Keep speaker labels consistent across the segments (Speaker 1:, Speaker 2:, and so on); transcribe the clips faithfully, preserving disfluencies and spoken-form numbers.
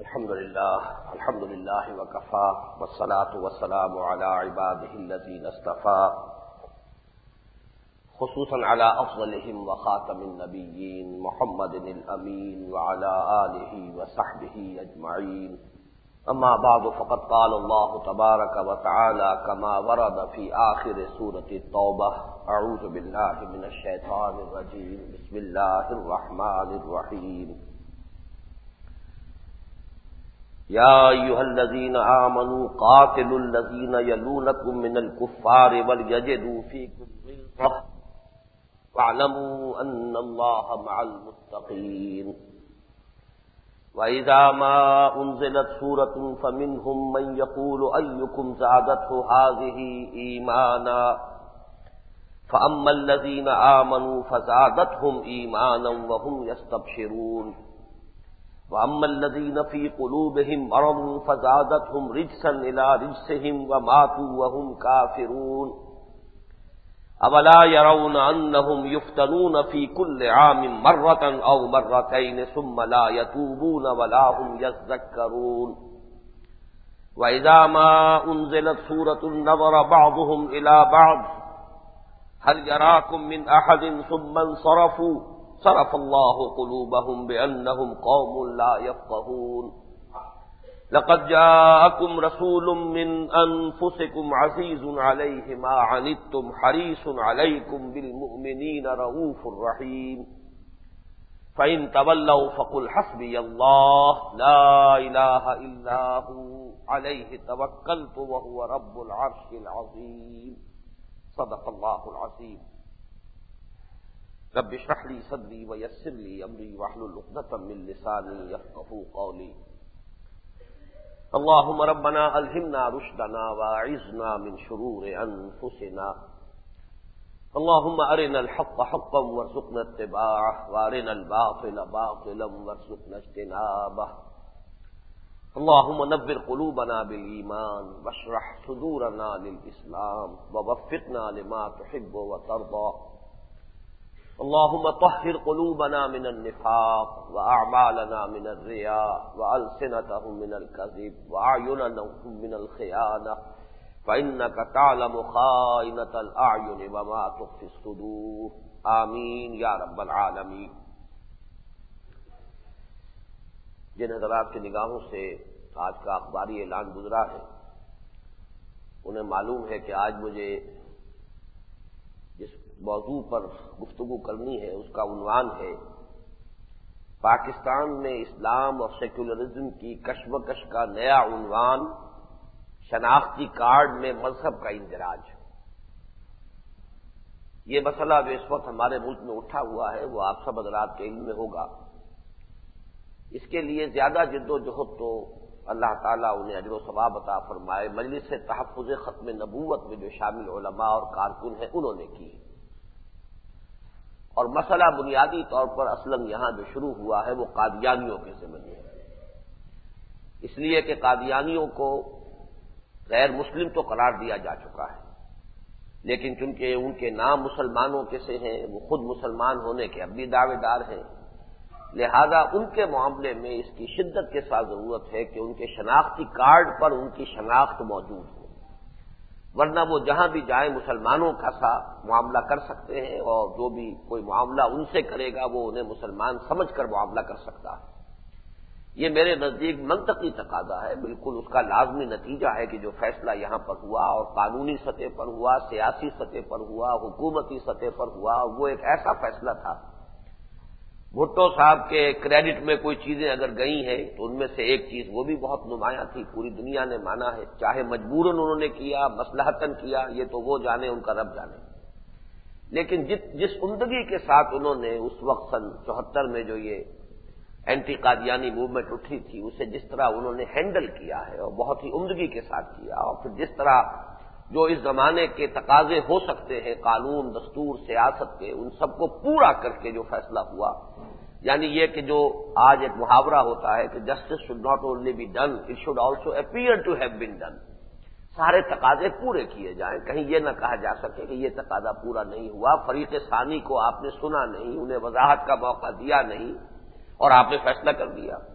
Speaker 1: الحمد لله الحمد لله وكفى والصلاة والسلام على عباده الذين اصطفى خصوصا على أفضلهم وخاتم النبيين محمد الأمين وعلى آله وصحبه أجمعين. أما بعد فقد قال الله تبارك وتعالى كما ورد في آخر سورة التوبة: أعوذ بالله من الشيطان الرجيم بسم الله الرحمن الرحيم. يا أيها الذين آمنوا قاتلوا الذين يلونكم من الكفار وليجدوا فيكم غلظة واعلموا أن الله مع المتقين. وإذا ما أنزلت سورة فمنهم من يقول أيكم زادته هذه إيمانا فأما الذين آمنوا فزادتهم إيمانا وهم يستبشرون وأما الذين في قلوبهم مرض فزادتهم رجسا إلى رجسهم وماتوا وهم كافرون. أولا يرون أنهم يفتنون في كل عام مرة أو مرتين ثم لا يتوبون ولا هم يذكرون. وإذا ما أنزلت سورة نظر بعضهم إلى بعض هل يراكم من أحد ثم انصرفوا صرف الله قلوبهم بأنهم قوم لا يفقهون. لقد جاءكم رسول من أنفسكم عزيز عليه ما عنتم حريص عليكم بالمؤمنين رؤوف رحيم. فإن تولوا فقل حسبي الله لا إله إلا هو عليه توكلت وهو رب العرش العظيم. صدق الله العظيم. رب اشرح لي صدري ويسر لي امري واحلل عقدة من لساني يفقهوا قولي. اللهم ربنا الهمنا رشدنا واعذنا من شرور انفسنا. اللهم ارنا الحق حقا وارزقنا اتباعه وارنا الباطل باطلا وارزقنا اجتنابه. اللهم نور قلوبنا بالإيمان واشرح صدورنا للإسلام ووفقنا لما تحب وترضى. اللهم طهر قلوبنا من النفاق وأعمالنا من الرياء وألسنتهم من الكذب وأعينهم من الخيانة فإنك تعلم خائنة الأعين وما تخفي الصدور. آمین یا رب العالمین. جن حضرات کی نگاہوں سے آج کا اخباری اعلان گزرا ہے انہیں معلوم ہے کہ آج مجھے جس موضوع پر گفتگو کرنی ہے اس کا عنوان ہے پاکستان میں اسلام اور سیکولرزم کی کشمکش کا نیا عنوان شناختی کارڈ میں مذہب کا اندراج. یہ مسئلہ جو اس وقت ہمارے ملک میں اٹھا ہوا ہے وہ آپ سب حضرات کے علم میں ہوگا. اس کے لیے زیادہ جد و جہد تو اللہ تعالیٰ انہیں اجر و ثواب عطا فرمائے مجلس تحفظ ختم نبوت میں جو شامل علماء اور کارکن ہیں انہوں نے کی. اور مسئلہ بنیادی طور پر اصلاً یہاں جو شروع ہوا ہے وہ قادیانیوں کے ضمن میں ہے. اس لیے کہ قادیانیوں کو غیر مسلم تو قرار دیا جا چکا ہے لیکن چونکہ ان کے نام مسلمانوں کے سے ہیں وہ خود مسلمان ہونے کے اب بھی دعوے دار ہیں لہذا ان کے معاملے میں اس کی شدت کے ساتھ ضرورت ہے کہ ان کے شناختی کارڈ پر ان کی شناخت موجود ہو ورنہ وہ جہاں بھی جائیں مسلمانوں کا سا معاملہ کر سکتے ہیں اور جو بھی کوئی معاملہ ان سے کرے گا وہ انہیں مسلمان سمجھ کر معاملہ کر سکتا ہے. یہ میرے نزدیک منطقی تقاضا ہے. بالکل اس کا لازمی نتیجہ ہے کہ جو فیصلہ یہاں پر ہوا اور قانونی سطح پر ہوا سیاسی سطح پر ہوا حکومتی سطح پر ہوا وہ ایک ایسا فیصلہ تھا. بھٹو صاحب کے کریڈٹ میں کوئی چیزیں اگر گئی ہیں تو ان میں سے ایک چیز وہ بھی بہت نمایاں تھی پوری دنیا نے مانا ہے چاہے مجبوراً انہوں نے کیا مصلحتاً کیا یہ تو وہ جانے ان کا رب جانے. لیکن جس جس عمدگی کے ساتھ انہوں نے اس وقت سن چوہتر میں جو یہ اینٹی قادیانی موومنٹ اٹھی تھی اسے جس طرح انہوں نے ہینڈل کیا ہے اور بہت ہی عمدگی کے ساتھ کیا اور پھر جس طرح جو اس زمانے کے تقاضے ہو سکتے ہیں قانون دستور سیاست کے ان سب کو پورا کر کے جو فیصلہ ہوا یعنی یہ کہ جو آج ایک محاورہ ہوتا ہے کہ justice should not only be done it should also appear to have been done. سارے تقاضے پورے کیے جائیں کہیں یہ نہ کہا جا سکے کہ یہ تقاضا پورا نہیں ہوا فریق ثانی کو آپ نے سنا نہیں انہیں وضاحت کا موقع دیا نہیں اور آپ نے فیصلہ کر دیا.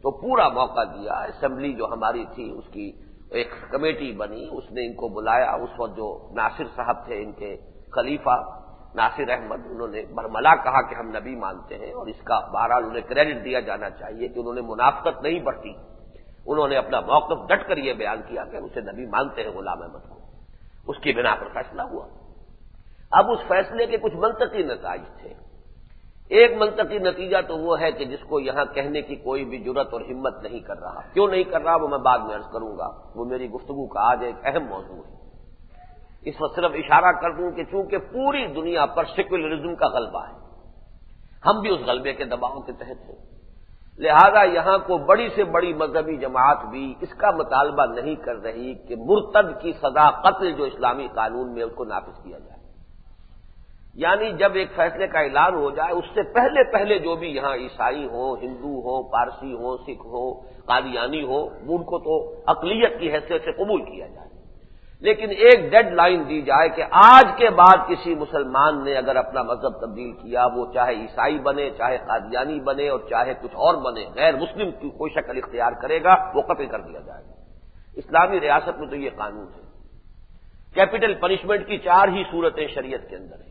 Speaker 1: تو پورا موقع دیا، اسمبلی جو ہماری تھی اس کی ایک کمیٹی بنی، اس نے ان کو بلایا، اس وقت جو ناصر صاحب تھے ان کے خلیفہ ناصر احمد، انہوں نے برملا کہا کہ ہم نبی مانتے ہیں، اور اس کا بہرحال انہیں کریڈٹ دیا جانا چاہیے کہ انہوں نے منافقت نہیں برتی، انہوں نے اپنا موقف ڈٹ کر یہ بیان کیا کہ اسے نبی مانتے ہیں غلام احمد کو، اس کی بنا پر فیصلہ ہوا۔ اب اس فیصلے کے کچھ منطقی نتائج تھے۔ ایک منطقی نتیجہ تو وہ ہے کہ جس کو یہاں کہنے کی کوئی بھی جرت اور ہمت نہیں کر رہا، کیوں نہیں کر رہا وہ میں بعد میں عرض کروں گا، وہ میری گفتگو کا آج ایک اہم موضوع ہے۔ اس وقت صرف اشارہ کر دوں کہ چونکہ پوری دنیا پر سیکولرزم کا غلبہ ہے، ہم بھی اس غلبے کے دباؤ کے تحت ہیں، لہذا یہاں کو بڑی سے بڑی مذہبی جماعت بھی اس کا مطالبہ نہیں کر رہی کہ مرتد کی سزا قتل جو اسلامی قانون میں اس کو نافذ کیا جائے، یعنی جب ایک فیصلے کا اعلان ہو جائے اس سے پہلے پہلے جو بھی یہاں عیسائی ہوں، ہندو ہوں، پارسی ہوں، سکھ ہوں، قادیانی ہوں، ان کو تو اقلیت کی حیثیت سے قبول کیا جائے، لیکن ایک ڈیڈ لائن دی جائے کہ آج کے بعد کسی مسلمان نے اگر اپنا مذہب تبدیل کیا، وہ چاہے عیسائی بنے، چاہے قادیانی بنے اور چاہے کچھ اور بنے، غیر مسلم کی کوئی شکل اختیار کرے گا وہ قتل کر دیا جائے گا۔ اسلامی ریاست میں تو یہ قانون ہے۔ کیپٹل پنشمنٹ کی چار ہی صورتیں شریعت کے اندر ہیں،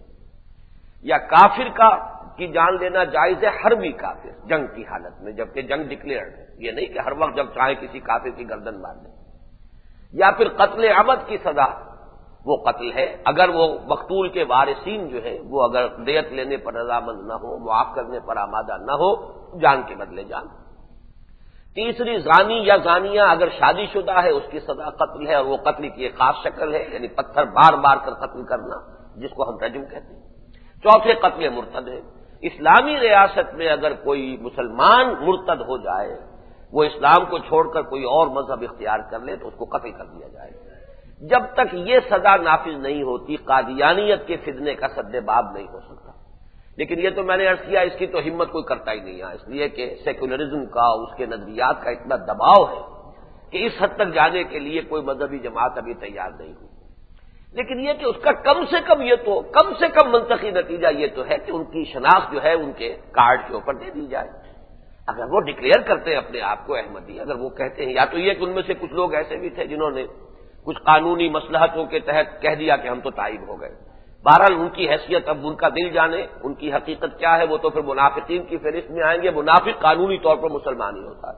Speaker 1: یا کافر کا کی جان لینا جائز ہے، حربی کافر جنگ کی حالت میں جبکہ جنگ ڈکلیئرڈ ہے، یہ نہیں کہ ہر وقت جب چاہے کسی کافر کی گردن مار دیں، یا پھر قتل عمد کی سزا، وہ قتل ہے اگر وہ مقتول کے وارثین جو ہے وہ اگر دیت لینے پر رضامند نہ ہو، معاف کرنے پر آمادہ نہ ہو، جان کے بدلے جان۔ تیسری زانی یا زانیہ اگر شادی شدہ ہے اس کی سزا قتل ہے، اور وہ قتل کی ایک خاص شکل ہے، یعنی پتھر بار بار کر قتل کرنا جس کو ہم رجم کہتے ہیں۔ چوتھے قتل مرتد ہے۔ اسلامی ریاست میں اگر کوئی مسلمان مرتد ہو جائے، وہ اسلام کو چھوڑ کر کوئی اور مذہب اختیار کر لے تو اس کو قتل کر دیا جائے گا۔ جب تک یہ سزا نافذ نہیں ہوتی قادیانیت کے فتنے کا سد باب نہیں ہو سکتا، لیکن یہ تو میں نے عرض کیا اس کی تو ہمت کوئی کرتا ہی نہیں ہے، اس لیے کہ سیکولرزم کا، اس کے نظریات کا اتنا دباؤ ہے کہ اس حد تک جانے کے لیے کوئی مذہبی جماعت ابھی تیار نہیں ہوئی۔ لیکن یہ کہ اس کا کم سے کم یہ تو کم سے کم منطقی نتیجہ یہ تو ہے کہ ان کی شناخت جو ہے ان کے کارڈ کے اوپر دے دی جائے۔ اگر وہ ڈکلیئر کرتے ہیں اپنے آپ کو احمدی، اگر وہ کہتے ہیں، یا تو یہ کہ ان میں سے کچھ لوگ ایسے بھی تھے جنہوں نے کچھ قانونی مصلحتوں کے تحت کہہ دیا کہ ہم تو تائب ہو گئے، بہرحال ان کی حیثیت اب ان کا دل جانے، ان کی حقیقت کیا ہے وہ تو پھر منافقین کی فہرست میں آئیں گے، منافق قانونی طور پر مسلمان ہی ہوتا ہے،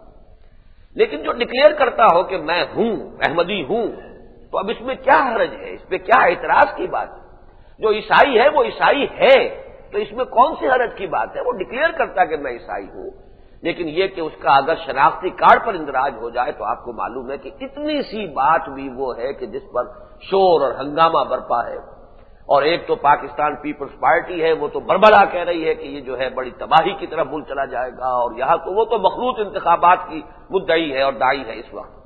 Speaker 1: لیکن جو ڈکلیئر کرتا ہو کہ میں ہوں احمدی ہوں، تو اب اس میں کیا حرج ہے، اس پہ کیا اعتراض کی بات ہے؟ جو عیسائی ہے وہ عیسائی ہے، تو اس میں کون سی حرج کی بات ہے؟ وہ ڈکلیئر کرتا کہ میں عیسائی ہوں، لیکن یہ کہ اس کا اگر شناختی کارڈ پر اندراج ہو جائے تو آپ کو معلوم ہے کہ اتنی سی بات بھی وہ ہے کہ جس پر شور اور ہنگامہ برپا ہے، اور ایک تو پاکستان پیپلز پارٹی ہے، وہ تو بربلا کہہ رہی ہے کہ یہ جو ہے بڑی تباہی کی طرف ملک چلا جائے گا، اور یہاں تو وہ تو مخلوط انتخابات کی مدعی ہے اور دائی ہے اس وقت۔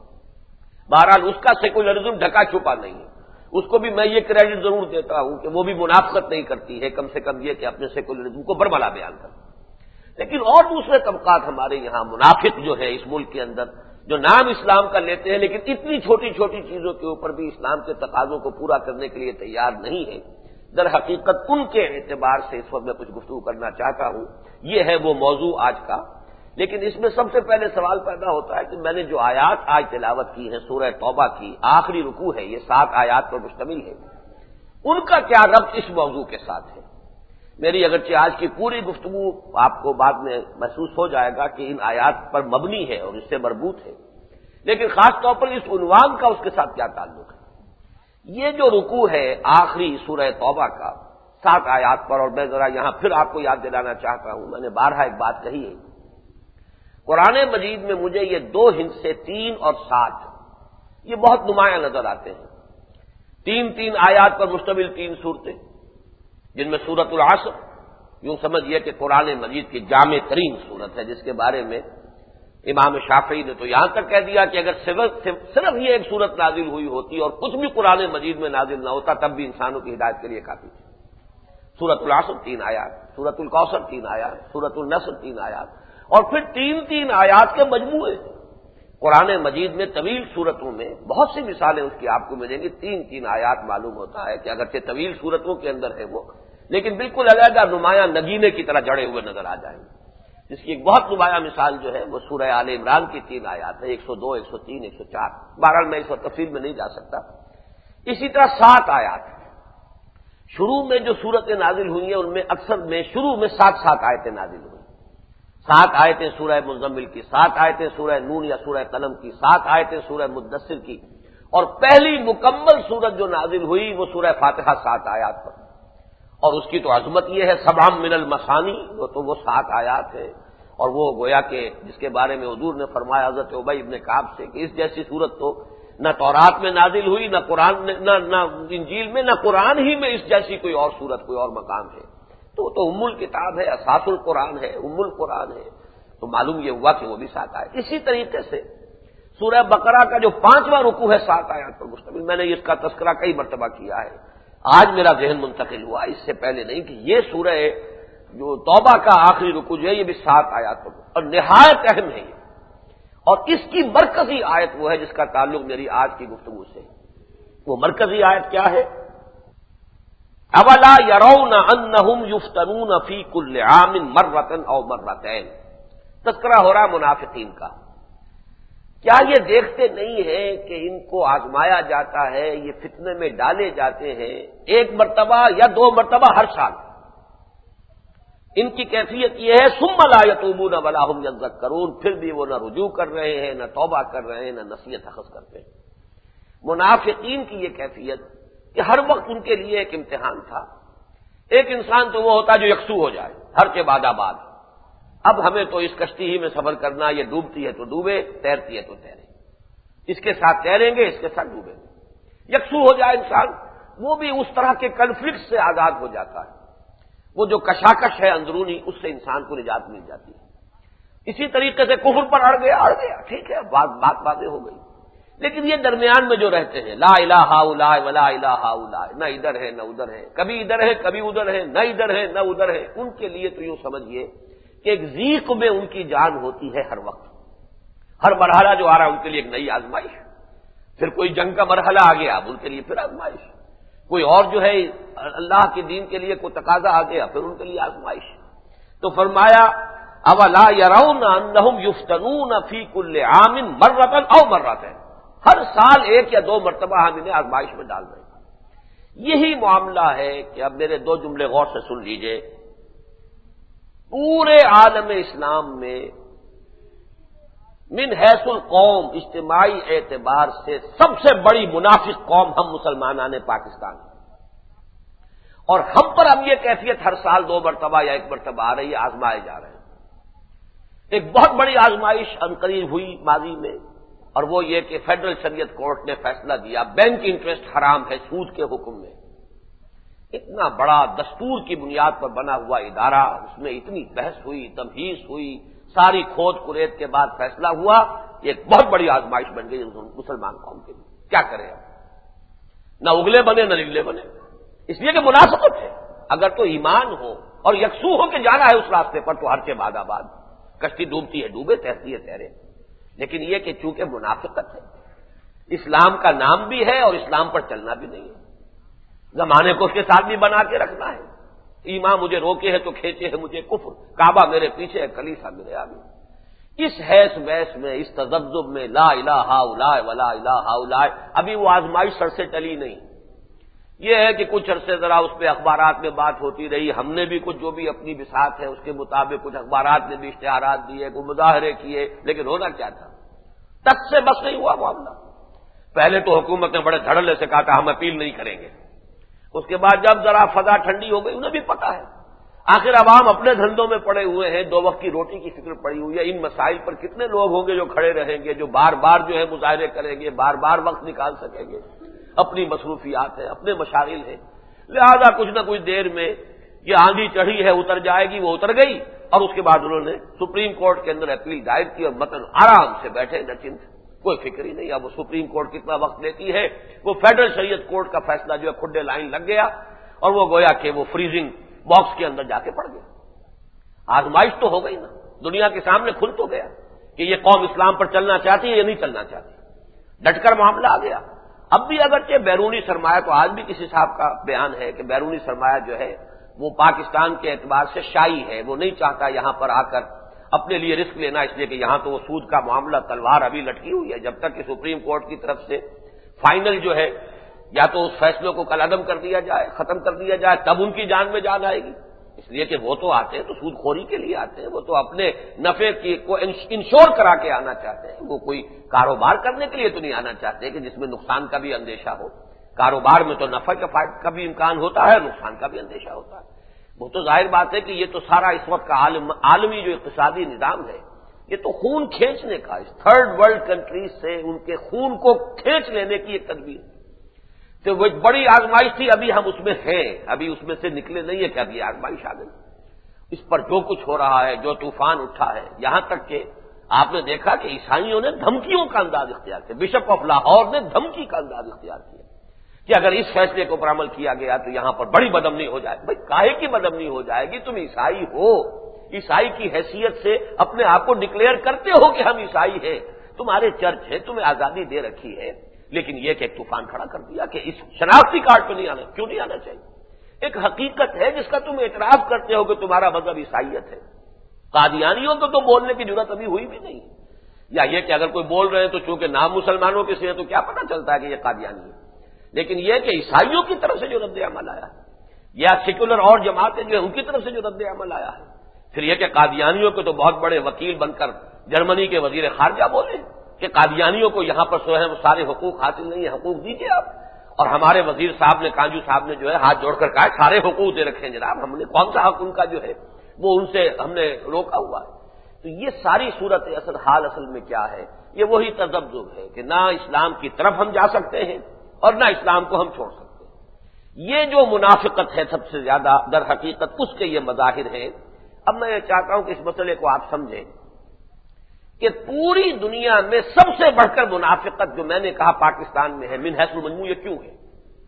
Speaker 1: بہرحال اس کا سیکولرزم ڈھکا چھپا نہیں ہے، اس کو بھی میں یہ کریڈٹ ضرور دیتا ہوں کہ وہ بھی منافقت نہیں کرتی ہے، کم سے کم یہ کہ اپنے سیکولرزم کو برملا بیان کرتی ہے۔ لیکن اور دوسرے طبقات ہمارے یہاں منافق جو ہے اس ملک کے اندر، جو نام اسلام کا لیتے ہیں لیکن اتنی چھوٹی چھوٹی چیزوں کے اوپر بھی اسلام کے تقاضوں کو پورا کرنے کے لیے تیار نہیں ہے، در حقیقت ان کے اعتبار سے اس وقت میں کچھ گفتگو کرنا چاہتا ہوں۔ یہ ہے وہ موضوع آج کا، لیکن اس میں سب سے پہلے سوال پیدا ہوتا ہے کہ میں نے جو آیات آج تلاوت کی ہیں سورہ توبہ کی آخری رکوع ہے، یہ سات آیات پر مشتمل ہے، ان کا کیا ربط اس موضوع کے ساتھ ہے؟ میری اگرچہ آج کی پوری گفتگو آپ کو بعد میں محسوس ہو جائے گا کہ ان آیات پر مبنی ہے اور اس سے مربوط ہے، لیکن خاص طور پر اس عنوان کا اس کے ساتھ کیا تعلق ہے؟ یہ جو رکوع ہے آخری سورہ توبہ کا سات آیات پر، اور میں ذرا یہاں پھر آپ کو یاد دلانا چاہتا ہوں، میں نے بارہا ایک بات کہی ہے، قرآن مجید میں مجھے یہ دو ہندسے تین اور سات یہ بہت نمایاں نظر آتے ہیں۔ تین تین آیات پر مشتمل تین صورتیں، جن میں سورۃ العصر یوں سمجھیے کہ قرآن مجید کی جامع ترین صورت ہے، جس کے بارے میں امام شافعی نے تو یہاں تک کہہ دیا کہ اگر صرف صرف یہ ایک صورت نازل ہوئی ہوتی اور کچھ بھی قرآن مجید میں نازل نہ ہوتا تب بھی انسانوں کی ہدایت کے لیے کافی تھی۔ سورۃ العصر تین آیات، سورۃ الکوثر تین آیات، سورۃ النصر تین آیات، اور پھر تین تین آیات کے مجموعے۔ قرآن مجید میں طویل صورتوں میں بہت سی مثالیں اس کی آپ کو ملیں گی، تین تین آیات معلوم ہوتا ہے کہ اگرچہ طویل صورتوں کے اندر ہے وہ، لیکن بالکل علیحدہ نمایاں نگینے کی طرح جڑے ہوئے نظر آ جائیں گے۔ جس کی ایک بہت نمایاں مثال جو ہے وہ سورہ آل عمران کی تین آیات ہے، ایک سو دو، ایک سو تین، ایک سو چار. بہرحال میں اس وقت تفصیل میں نہیں جا سکتا. اسی طرح سات آیات شروع میں جو صورتیں نازل ہوئی ہیں ان میں اکثر میں شروع میں سات سات آیتیں نازل ہوئی. سات آیتیں سورہ مزمل کی، سات آیتیں سورہ نون یا سورہ قلم کی، سات آیتیں سورہ مدثر کی، اور پہلی مکمل سورت جو نازل ہوئی وہ سورہ فاتحہ سات آیات پر. اور اس کی تو عظمت یہ ہے سبعم من المثانی، وہ تو وہ سات آیات ہے. اور وہ گویا کہ جس کے بارے میں حضور نے فرمایا حضرت ابی ابن کعب سے کہ اس جیسی سورت تو نہ تورات میں نازل ہوئی، نہ قرآن نہ نہ انجیل میں، نہ قرآن ہی میں اس جیسی کوئی اور سورت، کوئی اور مقام ہے. تو وہ تو ام الکتاب ہے، اساس القرآن ہے، ام القرآن ہے. تو معلوم یہ ہوا کہ وہ بھی سات آیات. اسی طریقے سے سورہ بقرہ کا جو پانچواں رکوع ہے سات آیات پر مشتمل. میں نے اس کا تذکرہ کئی مرتبہ کیا ہے. آج میرا ذہن منتقل ہوا، اس سے پہلے نہیں، کہ یہ سورہ جو توبہ کا آخری رکوع جو ہے یہ بھی سات آیات پر اور نہایت اہم ہے یہ. اور اس کی مرکزی آیت وہ ہے جس کا تعلق میری آج کی گفتگو سے. وہ مرکزی آیت کیا ہے؟ اولا یرون انہم یفتنون فی کل عام مرۃ او مرتین. تذکرہ ہو رہا منافقین کا. کیا یہ دیکھتے نہیں ہیں کہ ان کو آزمایا جاتا ہے، یہ فتنے میں ڈالے جاتے ہیں ایک مرتبہ یا دو مرتبہ ہر سال. ان کی کیفیت یہ ہے ثم لا یتوبون ولا هم یذکرون، پھر بھی وہ نہ رجوع کر رہے ہیں، نہ توبہ کر رہے ہیں، نہ نصیحت اخذ کرتے ہیں. منافقین کی یہ کیفیت کہ ہر وقت ان کے لیے ایک امتحان تھا. ایک انسان تو وہ ہوتا ہے جو یکسو ہو جائے ہر کے بعد آباد. اب ہمیں تو اس کشتی ہی میں سفر کرنا، یہ ڈوبتی ہے تو ڈوبے، تیرتی ہے تو تیرے، اس کے ساتھ تیریں گے، اس کے ساتھ ڈوبیں گے. یکسو ہو جائے انسان، وہ بھی اس طرح کے کنفلکٹ سے آزاد ہو جاتا ہے. وہ جو کشاکش ہے اندرونی، اس سے انسان کو نجات مل جاتی ہے. اسی طریقے سے کفر پر اڑ گیا اڑ گیا ٹھیک ہے، بات بات باتیں ہو گئی. لیکن یہ درمیان میں جو رہتے ہیں لا الہ الا ولا الہ الا، نہ ادھر ہے نہ ادھر ہے، کبھی ادھر ہے کبھی ادھر ہے، نہ ادھر ہے نہ ادھر ہے، ان کے لیے تو یوں سمجھیے کہ ایک ضیق میں ان کی جان ہوتی ہے ہر وقت. ہر مرحلہ جو آ رہا ہے ان کے لیے ایک نئی آزمائش. پھر کوئی جنگ کا مرحلہ آ گیا، اب ان کے لیے پھر آزمائش. کوئی اور جو ہے اللہ کے دین کے لیے کوئی تقاضا آ گیا، پھر ان کے لیے آزمائش. تو فرمایا اولا یرون انہم یفتنون فی کل عام مرۃ او مرتین، ہر سال ایک یا دو مرتبہ ہم انہیں آزمائش میں ڈال رہے ہیں. یہی معاملہ ہے کہ اب میرے دو جملے غور سے سن لیجئے. پورے عالم اسلام میں من حیث القوم اجتماعی اعتبار سے سب سے بڑی منافق قوم ہم مسلمانان پاکستان ہیں. اور ہم پر اب یہ کیفیت ہر سال دو مرتبہ یا ایک مرتبہ آ رہی ہے، آزمائے جا رہے ہیں. ایک بہت بڑی آزمائش عنقریب ہوئی ماضی میں، اور وہ یہ کہ فیڈرل شریعت کورٹ نے فیصلہ دیا بینک انٹرسٹ حرام ہے سود کے حکم میں. اتنا بڑا دستور کی بنیاد پر بنا ہوا ادارہ، اس میں اتنی بحث ہوئی، تمہیس ہوئی، ساری کھود کریت کے بعد فیصلہ ہوا. یہ ایک بہت بڑی آزمائش بن گئی مسلمان قوم کے لیے. کیا کریں اب؟ نہ اگلے بنے نہ نگلے بنے، اس لیے کہ منافقت ہے. اگر تو ایمان ہو اور یکسو ہو کہ جانا ہے اس راستے پر تو ہر کے بعد آباد. کشتی ڈوبتی ہے ڈوبے، تیرتی ہے تیرے. لیکن یہ کہ چونکہ منافقت ہے، اسلام کا نام بھی ہے اور اسلام پر چلنا بھی نہیں ہے. زمانے کو اس کے ساتھ بھی بنا کے رکھنا ہے. ایمان مجھے روکے ہے تو کھینچے ہے مجھے کفر، کعبہ میرے پیچھے ہے کلیسا میرے آگے. اس حیث ویس میں، اس تذبذب میں لا الہ الا ولا الہ الا، ابھی وہ آزمائش سر سے ٹلی نہیں. یہ ہے کہ کچھ عرصے ذرا اس پہ اخبارات میں بات ہوتی رہی، ہم نے بھی کچھ جو بھی اپنی بساط ہے اس کے مطابق کچھ اخبارات نے بھی اشتہارات دیے، کوئی مظاہرے کیے، لیکن ہونا کیا تھا؟ تک سے بس نہیں ہوا معاملہ. پہلے تو حکومت نے بڑے دھڑلے سے کہا تھا ہم اپیل نہیں کریں گے. اس کے بعد جب ذرا فضا ٹھنڈی ہو گئی، انہیں بھی پتا ہے آخر عوام اپنے دھندوں میں پڑے ہوئے ہیں، دو وقت کی روٹی کی فکر پڑی ہوئی ہے. ان مسائل پر کتنے لوگ ہوں گے جو کھڑے رہیں گے، جو بار بار جو ہے مظاہرے کریں گے، بار بار وقت نکال سکیں گے. اپنی مصروفیات ہیں، اپنے مشاغل ہیں. لہذا کچھ نہ کچھ دیر میں یہ آندھی چڑھی ہے اتر جائے گی. وہ اتر گئی اور اس کے بعد انہوں نے سپریم کورٹ کے اندر اپیل دائر کی اور متن آرام سے بیٹھے نچنت، کوئی فکر ہی نہیں. اب وہ سپریم کورٹ کتنا وقت لیتی ہے، وہ فیڈرل شریعت کورٹ کا فیصلہ جو ہے کھڈے لائن لگ گیا اور وہ گویا کہ وہ فریزنگ باکس کے اندر جا کے پڑ گیا. آزمائش تو ہو گئی نا، دنیا کے سامنے کھل تو گیا کہ یہ قوم اسلام پر چلنا چاہتی ہے یا نہیں چلنا چاہتی. ڈٹ کر معاملہ آ گیا. اب بھی اگرچہ بیرونی سرمایہ، تو آج بھی کسی صاحب کا بیان ہے کہ بیرونی سرمایہ جو ہے وہ پاکستان کے اعتبار سے شائی ہے، وہ نہیں چاہتا یہاں پر آ کر اپنے لیے رسک لینا، اس لیے کہ یہاں تو وہ سود کا معاملہ تلوار ابھی لٹکی ہوئی ہے، جب تک کہ سپریم کورٹ کی طرف سے فائنل جو ہے یا تو اس فیصلے کو کل عدم کر دیا جائے، ختم کر دیا جائے، تب ان کی جان میں جان آئے گی۔ اس لیے کہ وہ تو آتے ہیں تو سود خوری کے لیے آتے ہیں، وہ تو اپنے نفع کی کو انشور کرا کے آنا چاہتے ہیں، وہ کوئی کاروبار کرنے کے لیے تو نہیں آنا چاہتے کہ جس میں نقصان کا بھی اندیشہ ہو۔ کاروبار میں تو نفع کا بھی امکان ہوتا ہے، نقصان کا بھی اندیشہ ہوتا ہے۔ وہ تو ظاہر بات ہے کہ یہ تو سارا اس وقت کا عالم عالمی جو اقتصادی نظام ہے، یہ تو خون کھینچنے کا، اس تھرڈ ورلڈ کنٹریز سے ان کے خون کو کھینچ لینے کی ایک تدبیر۔ تو وہ ایک بڑی آزمائش تھی، ابھی ہم اس میں ہیں، ابھی اس میں سے نکلے نہیں ہے کہ ابھی آزمائش آ گئی۔ اس پر جو کچھ ہو رہا ہے، جو طوفان اٹھا ہے، یہاں تک کہ آپ نے دیکھا کہ عیسائیوں نے دھمکیوں کا انداز اختیار کیا، بشپ آف لاہور نے دھمکی کا انداز اختیار کیا کہ اگر اس فیصلے کے اوپر عمل کیا گیا تو یہاں پر بڑی بدامنی ہو جائے۔ بھائی کاہے کی بدامنی ہو جائے گی؟ تم عیسائی ہو، عیسائی کی حیثیت سے اپنے آپ کو ڈکلیئر کرتے ہو کہ ہم عیسائی ہیں، تمہارے چرچ ہے، تمہیں آزادی دے رکھی ہے، لیکن یہ کہ ایک طوفان کھڑا کر دیا کہ اس شناختی کارڈ پہ نہیں آنا، کیوں نہیں آنا چاہیے؟ ایک حقیقت ہے جس کا تم اعتراف کرتے ہو کہ تمہارا مذہب عیسائیت ہے۔ قادیانیوں کو تو بولنے کی ضرورت ابھی ہوئی بھی نہیں، یا یہ کہ اگر کوئی بول رہے ہیں تو چونکہ نام مسلمانوں کے سے ہے تو کیا پتہ چلتا ہے کہ یہ قادیانی ہے، لیکن یہ کہ عیسائیوں کی طرف سے جو رد عمل آیا ہے یا سیکولر اور جماعتیں جو ہے ان کی طرف سے جو رد عمل آیا ہے، پھر یہ کہ قادیانیوں کے تو بہت بڑے وکیل بن کر جرمنی کے وزیر خارجہ بولے کہ قادیانیوں کو یہاں پر سو ہے وہ سارے حقوق حاصل نہیں ہے، حقوق دیجیے آپ، اور ہمارے وزیر صاحب نے، کانجو صاحب نے جو ہے ہاتھ جوڑ کر کہا سارے حقوق دے رکھے ہیں جناب، ہم نے کون سا حق ان کا جو ہے وہ ان سے ہم نے روکا ہوا ہے۔ تو یہ ساری صورت اصل حال اصل میں کیا ہے؟ یہ وہی تذبذب ہے کہ نہ اسلام کی طرف ہم جا سکتے ہیں اور نہ اسلام کو ہم چھوڑ سکتے ہیں۔ یہ جو منافقت ہے سب سے زیادہ در حقیقت اس کے یہ مظاہر ہیں۔ اب میں چاہتا ہوں کہ اس مسئلے کو آپ سمجھیں کہ پوری دنیا میں سب سے بڑھ کر منافقت جو میں نے کہا پاکستان میں ہے، من حیث المجموع، یہ کیوں ہے؟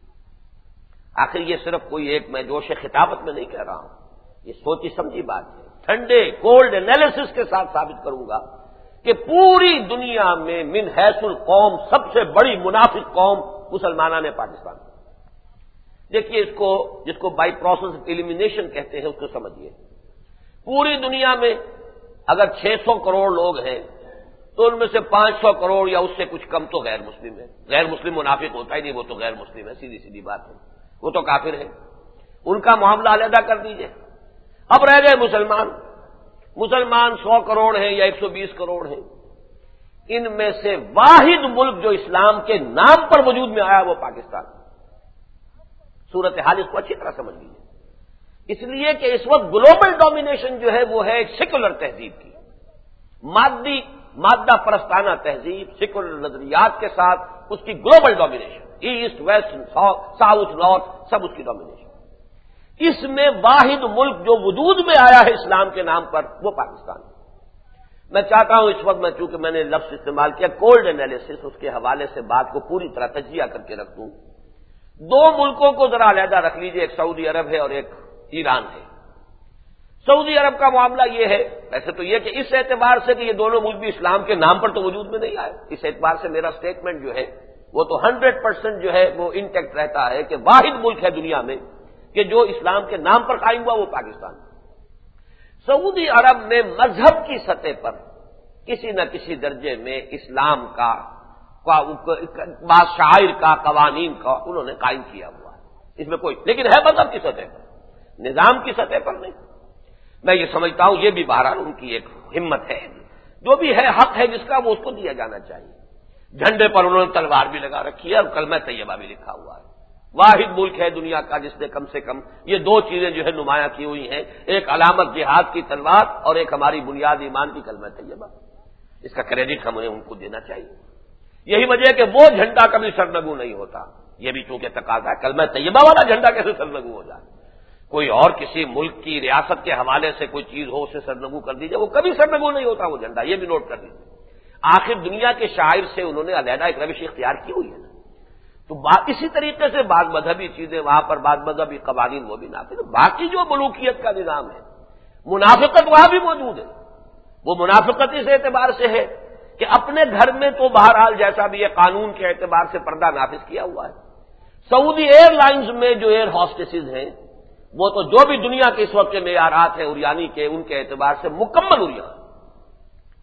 Speaker 1: آخر یہ صرف کوئی ایک میں جوش خطابت میں نہیں کہہ رہا ہوں، یہ سوچی سمجھی بات ہے، ٹھنڈے کولڈ انالیسس کے ساتھ ثابت کروں گا کہ پوری دنیا میں من حیث القوم سب سے بڑی منافق قوم مسلمانان نے پاکستان۔ دیکھیے اس کو، جس کو بائی پروسیس ایلیمینیشن کہتے ہیں، اس کو سمجھیے۔ پوری دنیا میں اگر چھ سو کروڑ لوگ ہیں تو ان میں سے پانچ سو کروڑ یا اس سے کچھ کم تو غیر مسلم ہے۔ غیر مسلم منافق ہوتا ہی نہیں، وہ تو غیر مسلم ہے، سیدھی سیدھی بات ہے، وہ تو کافر ہے، ان کا معاملہ علیحدہ کر دیجئے۔ اب رہ گئے مسلمان، مسلمان سو کروڑ ہیں یا ایک سو بیس کروڑ ہیں، ان میں سے واحد ملک جو اسلام کے نام پر وجود میں آیا وہ پاکستان۔ صورتحال اس کو اچھی طرح سمجھ لیجیے، اس لیے کہ اس وقت گلوبل ڈومینیشن جو ہے وہ ہے ایک سیکولر تہذیب کی، مادی مادہ پرستانہ تہذیب، سیکولر نظریات کے ساتھ اس کی global domination, east west south north سب اس کی ڈومینیشن۔ اس میں واحد ملک جو وجود میں آیا ہے اسلام کے نام پر وہ پاکستان۔ میں چاہتا ہوں اس وقت میں چونکہ میں نے لفظ استعمال کیا کولڈ انالیسس، اس کے حوالے سے بات کو پوری طرح تجزیہ کر کے رکھ دوں۔ دو ملکوں کو ذرا علیحدہ رکھ لیجیے، ایک سعودی عرب ہے اور ایک ایران ہے۔ سعودی عرب کا معاملہ یہ ہے، ویسے تو یہ کہ اس اعتبار سے کہ یہ دونوں ملک بھی اسلام کے نام پر تو وجود میں نہیں آئے، اس اعتبار سے میرا سٹیٹمنٹ جو ہے وہ تو ہنڈریڈ پرسینٹ جو ہے وہ انٹیکٹ رہتا ہے کہ واحد ملک ہے دنیا میں کہ جو اسلام کے نام پر قائم ہوا وہ پاکستان۔ سعودی عرب میں مذہب کی سطح پر کسی نہ کسی درجے میں اسلام کا بعض شعائر کا، قوانین کا انہوں نے قائم کیا ہوا ہے، اس میں کوئی، لیکن ہے مذہب کی سطح پر، نظام کی سطح پر نہیں۔ میں یہ سمجھتا ہوں یہ بھی بہرحال ان کی ایک ہمت ہے، جو بھی ہے حق ہے جس کا وہ اس کو دیا جانا چاہیے۔ جھنڈے پر انہوں نے تلوار بھی لگا رکھی ہے اور کلمہ طیبہ بھی لکھا ہوا ہے۔ واحد ملک ہے دنیا کا جس نے کم سے کم یہ دو چیزیں جو ہے نمایاں کی ہوئی ہیں، ایک علامت جہاد کی تلوار اور ایک ہماری بنیاد ایمان کی کلمہ طیبہ۔ اس کا کریڈٹ ہمیں ان کو دینا چاہیے۔ یہی وجہ ہے کہ وہ جھنڈا کبھی سرنگو نہیں ہوتا، یہ بھی چونکہ تقاضا ہے، کلمہ طیبہ والا جھنڈا کیسے سرنگو ہو جائے؟ کوئی اور کسی ملک کی ریاست کے حوالے سے کوئی چیز ہو اسے سرنگو کر دیجیے، وہ کبھی سرنگو نہیں ہوتا وہ جھنڈا، یہ بھی نوٹ کر لیجیے۔ آخر دنیا کے شاعر سے انہوں نے علیحدہ ایک روش اختیار کی ہوئی ہے نا، تو اسی طریقے سے بعض مذہبی چیزیں وہاں پر، بعض مذہبی قوانین وہ بھی نافذ، باقی جو ملوکیت کا نظام ہے، منافقت وہاں بھی موجود ہے۔ وہ منافقت اس اعتبار سے ہے کہ اپنے گھر میں تو بہرحال جیسا بھی ہے قانون کے اعتبار سے پردہ نافذ کیا ہوا ہے۔ سعودی ایئر لائنز میں جو ایئر ہوسٹسز ہیں وہ تو جو بھی دنیا کے اس وقت کے معیارات ہیں اریانی کے، ان کے اعتبار سے مکمل اریان،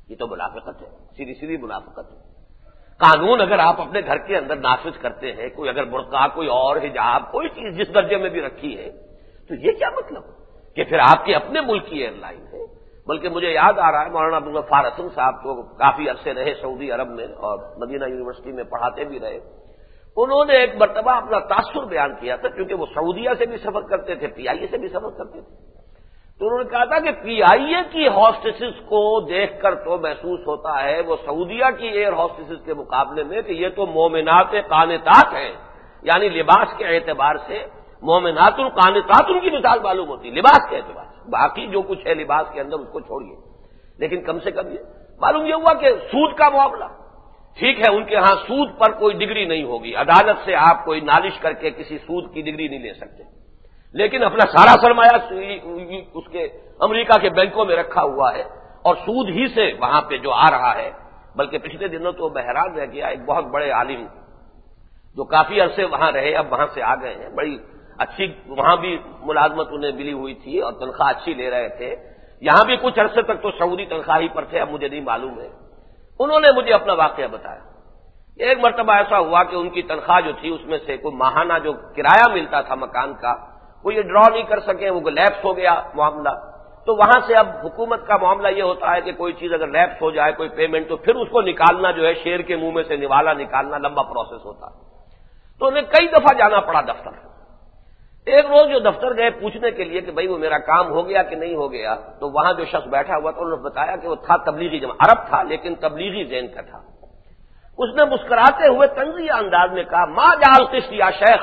Speaker 1: یہ تو منافقت ہے، سیدھی سیدھی منافقت ہے۔ قانون اگر آپ اپنے گھر کے اندر نافذ کرتے ہیں، کوئی اگر برقع، کوئی اور حجاب، کوئی چیز جس درجے میں بھی رکھی ہے، تو یہ کیا مطلب کہ پھر آپ کے اپنے ملک کی ایئر لائن ہے؟ بلکہ مجھے یاد آ رہا ہے مولانا عبدالغفار حسن صاحب تو کافی عرصے رہے سعودی عرب میں اور مدینہ یونیورسٹی میں پڑھاتے بھی رہے، انہوں نے ایک مرتبہ اپنا تاثر بیان کیا تھا، کیونکہ وہ سعودیہ سے بھی سفر کرتے تھے، پی آئی اے سے بھی سفر کرتے تھے، تو انہوں نے کہا تھا کہ پی آئی اے کی ہاسٹسز کو دیکھ کر تو محسوس ہوتا ہے وہ سعودیہ کی ایئر ہاسٹسز کے مقابلے میں کہ یہ تو مومنات قانتات ہیں، یعنی لباس کے اعتبار سے مومنات القانتات ان کی مثال معلوم ہوتی ہے لباس کے اعتبار سے، باقی جو کچھ ہے لباس کے اندر اس کو چھوڑیے، لیکن کم سے کم یہ معلوم یہ ہوا کہ سود کا معاملہ ٹھیک ہے، ان کے ہاں سود پر کوئی ڈگری نہیں ہوگی، عدالت سے آپ کوئی نالش کر کے کسی سود کی ڈگری نہیں لے سکتے، لیکن اپنا سارا سرمایہ اس کے امریکہ کے بینکوں میں رکھا ہوا ہے اور سود ہی سے وہاں پہ جو آ رہا ہے۔ بلکہ پچھلے دنوں تو میں حیران رہ گیا، ایک بہت بڑے عالم جو کافی عرصے وہاں رہے اب وہاں سے آ گئے ہیں، بڑی اچھی وہاں بھی ملازمت انہیں ملی ہوئی تھی اور تنخواہ اچھی لے رہے تھے، یہاں بھی کچھ عرصے تک تو سعودی تنخواہ ہی پر تھے، اب مجھے نہیں معلوم ہے، انہوں نے مجھے اپنا واقعہ بتایا۔ ایک مرتبہ ایسا ہوا کہ ان کی تنخواہ جو تھی اس میں سے کوئی ماہانہ جو کرایہ ملتا تھا مکان کا وہ یہ ڈرا نہیں کر سکے، وہ لیپس ہو گیا معاملہ، تو وہاں سے اب حکومت کا معاملہ یہ ہوتا ہے کہ کوئی چیز اگر لیپس ہو جائے کوئی پیمنٹ تو پھر اس کو نکالنا جو ہے شیر کے منہ میں سے نوالا نکالنا لمبا پروسیس ہوتا ہے، تو انہیں کئی دفعہ جانا پڑا دفتر۔ ایک روز جو دفتر گئے پوچھنے کے لیے کہ بھائی وہ میرا کام ہو گیا کہ نہیں ہو گیا، تو وہاں جو شخص بیٹھا ہوا تھا انہوں نے بتایا کہ وہ تھا تبلیغی جماعت، عرب تھا لیکن تبلیغی ذہن کا تھا۔ اس نے مسکراتے ہوئے طنزیہ انداز میں کہا ما جعل قسط یا شیخ،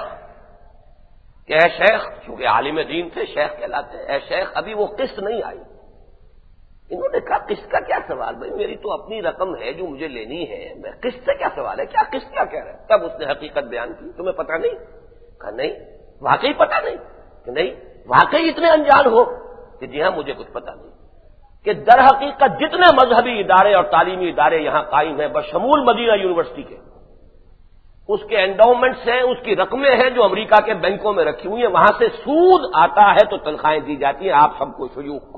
Speaker 1: کہ اے شیخ، چونکہ عالم دین تھے شیخ کہلاتے، اے شیخ ابھی وہ قسط نہیں آئی۔ انہوں نے کہا قسط کا کیا سوال، بھائی میری تو اپنی رقم ہے جو مجھے لینی ہے، میں قسط سے کیا سوال ہے، کیا قسط کیا کہہ رہے ہیں؟ تب اس نے حقیقت بیان کی، تمہیں پتہ نہیں؟ کہا نہیں، واقعی پتہ نہیں؟ کہ نہیں، واقعی اتنے انجان ہو؟ کہ جی ہاں مجھے کچھ پتہ نہیں، کہ در حقیقت جتنے مذہبی ادارے اور تعلیمی ادارے یہاں قائم ہیں بشمول مدینہ یونیورسٹی کے، اس کے انڈومنٹس ہیں، اس کی رقمیں ہیں جو امریکہ کے بینکوں میں رکھی ہوئی ہیں، وہاں سے سود آتا ہے تو تنخواہیں دی جاتی ہیں آپ سب کو شیوخ کو۔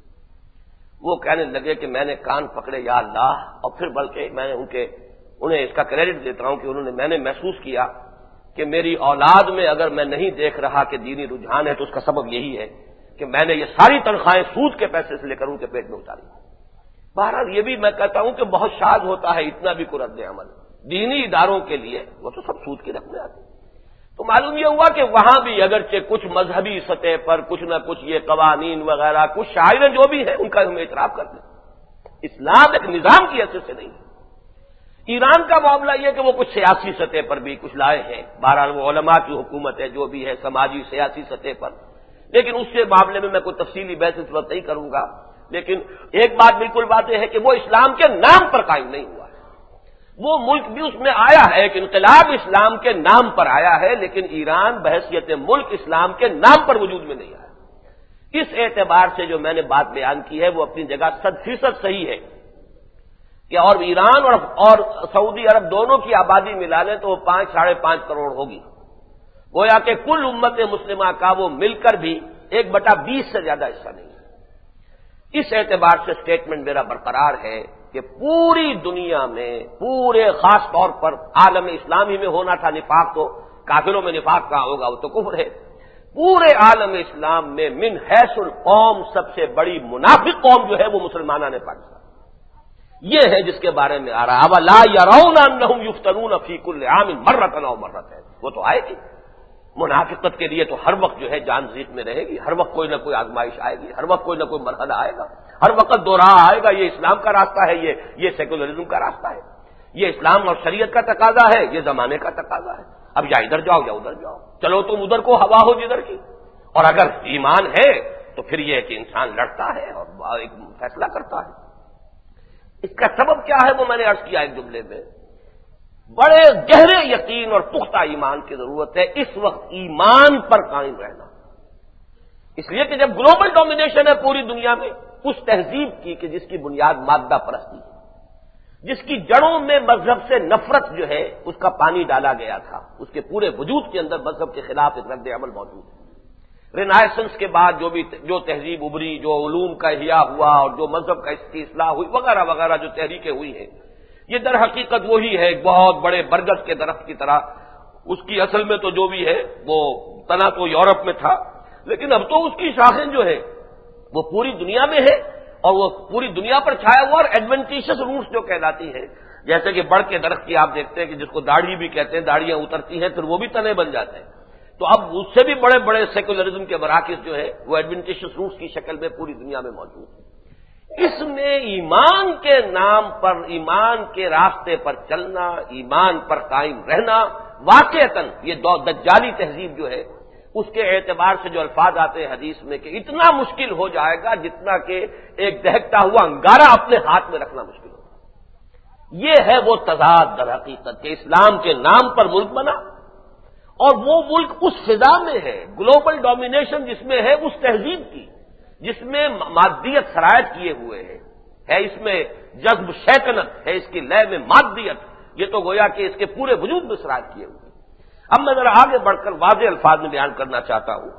Speaker 1: وہ کہنے لگے کہ میں نے کان پکڑے یا اللہ، اور پھر بلکہ میں نے ان کے انہیں اس کا کریڈٹ دیتا ہوں کہ انہوں نے میں نے محسوس کیا کہ میری اولاد میں اگر میں نہیں دیکھ رہا کہ دینی رجحان ہے تو اس کا سبب یہی ہے کہ میں نے یہ ساری تنخواہیں سود کے پیسے سے لے کر ان کے پیٹ میں اتاری۔ بہرحال یہ بھی میں کہتا ہوں کہ بہت شاد ہوتا ہے اتنا بھی رد عمل دینی اداروں کے لیے، وہ تو سب سود کی رقمیں آتی۔ تو معلوم یہ ہوا کہ وہاں بھی اگرچہ کچھ مذہبی سطح پر کچھ نہ کچھ یہ قوانین وغیرہ کچھ شاعر جو بھی ہیں ان کا ہم اعتراف کرتے ہیں، اسلام ایک نظام کی حیثیت سے نہیں ہے۔ ایران کا معاملہ یہ کہ وہ کچھ سیاسی سطح پر بھی کچھ لائے ہیں، بہرحال وہ علماء کی حکومت ہے جو بھی ہے سماجی سیاسی سطح پر، لیکن اس سے معاملے میں میں کوئی تفصیلی بحث اس وقت نہیں کروں گا، لیکن ایک بات بالکل واضح ہے کہ وہ اسلام کے نام پر قائم نہیں ہوا ہے۔ وہ ملک بھی اس میں آیا ہے کہ انقلاب اسلام کے نام پر آیا ہے، لیکن ایران بحیثیت ملک اسلام کے نام پر وجود میں نہیں آیا۔ اس اعتبار سے جو میں نے بات بیان کی ہے وہ اپنی جگہ صد فیصد صحیح ہے کہ اور ایران اور اور سعودی عرب دونوں کی آبادی ملا لیں تو وہ پانچ ساڑھے پانچ کروڑ ہوگی، گویا کہ کل امت مسلمہ کا وہ مل کر بھی ایک بٹا بیس سے زیادہ حصہ نہیں ہے۔ اس اعتبار سے سٹیٹمنٹ میرا برقرار ہے کہ پوری دنیا میں پورے خاص طور پر عالم اسلامی میں ہونا تھا نفاق، تو کافروں میں نفاق کہاں ہوگا، وہ تو کفر ہے۔ پورے عالم اسلام میں من حیث القوم سب سے بڑی منافق قوم جو ہے وہ مسلمانان پاکستان یہ ہے جس کے بارے میں آ رہا ہے لا يرون انهم يفتنون في كل عام مرة او مرتين، وہ تو آئے گی منافقت کے لیے تو ہر وقت جو ہے جان زیق میں رہے گی، ہر وقت کوئی نہ کوئی آزمائش آئے گی، ہر وقت کوئی نہ کوئی مرحلہ آئے گا، ہر وقت دو راہ آئے گا، یہ اسلام کا راستہ ہے، یہ یہ سیکولرزم کا راستہ ہے، یہ اسلام اور شریعت کا تقاضا ہے، یہ زمانے کا تقاضا ہے۔ اب یا ادھر جاؤ یا ادھر جاؤ، چلو تم ادھر کو ہوا ہو جدھر کی، اور اگر ایمان ہے تو پھر یہ کہ انسان لڑتا ہے اور ایک فیصلہ کرتا ہے۔ اس کا سبب کیا ہے وہ میں نے عرض کیا ایک جملے میں، بڑے گہرے یقین اور پختہ ایمان کی ضرورت ہے اس وقت ایمان پر قائم رہنا، اس لیے کہ جب گلوبل ڈومینیشن ہے پوری دنیا میں اس تہذیب کی کہ جس کی بنیاد مادہ پرستی ہے، جس کی جڑوں میں مذہب سے نفرت جو ہے اس کا پانی ڈالا گیا تھا، اس کے پورے وجود کے اندر مذہب کے خلاف ایک رد عمل موجود ہے، رینائسنس کے بعد جو بھی جو تہذیب ابھری، جو علوم کا احیاء ہوا اور جو مذہب کا اس کی اصلاح ہوئی وغیرہ وغیرہ جو تحریکیں ہوئی ہیں، یہ در حقیقت وہی ہے ایک بہت بڑے برگد کے درخت کی طرح. اس کی اصل میں تو جو بھی ہے وہ تنا تو یورپ میں تھا، لیکن اب تو اس کی شاخیں جو ہے وہ پوری دنیا میں ہے اور وہ پوری دنیا پر چھایا ہوا. اور ایڈوینٹیشس روٹس جو کہلاتی ہیں، جیسے کہ بڑھ کے درخت کی آپ دیکھتے ہیں کہ جس کو داڑھی بھی کہتے ہیں، داڑیاں اترتی ہیں پھر وہ بھی تنے بن جاتے ہیں. تو اب اس سے بھی بڑے بڑے سیکولرزم کے مراکز جو ہے وہ ایڈوینٹیشس روٹس کی شکل میں پوری دنیا میں موجود ہیں. اس میں ایمان کے نام پر، ایمان کے راستے پر چلنا، ایمان پر قائم رہنا، واقعتاً یہ دجالی تہذیب جو ہے اس کے اعتبار سے جو الفاظ آتے ہیں حدیث میں کہ اتنا مشکل ہو جائے گا جتنا کہ ایک دہکتا ہوا انگارہ اپنے ہاتھ میں رکھنا مشکل ہوگا. یہ ہے وہ تضاد در حقیقت کہ اسلام کے نام پر ملک بنا اور وہ ملک اس فضا میں ہے، گلوبل ڈومینیشن جس میں ہے اس تہذیب کی، جس میں مادیت سرایت کیے ہوئے ہے ہے اس میں جذب شیطنت ہے، اس کی لے میں مادیت، یہ تو گویا کہ اس کے پورے وجود میں سرایت کیے ہوئے. اب میں ذرا آگے بڑھ کر واضح الفاظ میں بیان کرنا چاہتا ہوں.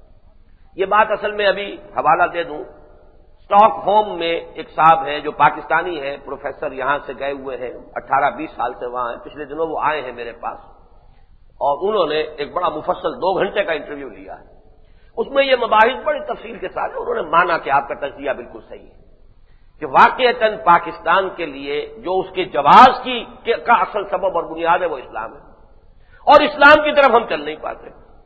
Speaker 1: یہ بات اصل میں ابھی حوالہ دے دوں، اسٹاک ہوم میں ایک صاحب ہیں جو پاکستانی ہیں، پروفیسر، یہاں سے گئے ہوئے ہیں، اٹھارہ بیس سال سے وہاں ہیں. پچھلے دنوں وہ آئے ہیں میرے پاس اور انہوں نے ایک بڑا مفصل دو گھنٹے کا انٹرویو لیا ہے. اس میں یہ مباحث بڑی تفصیل کے ساتھ انہوں نے مانا کہ آپ کا تجزیہ بالکل صحیح ہے کہ واقعتاً پاکستان کے لیے جو اس کے جواز کی کا اصل سبب اور بنیاد ہے وہ اسلام ہے، اور اسلام کی طرف ہم چل نہیں پاتے.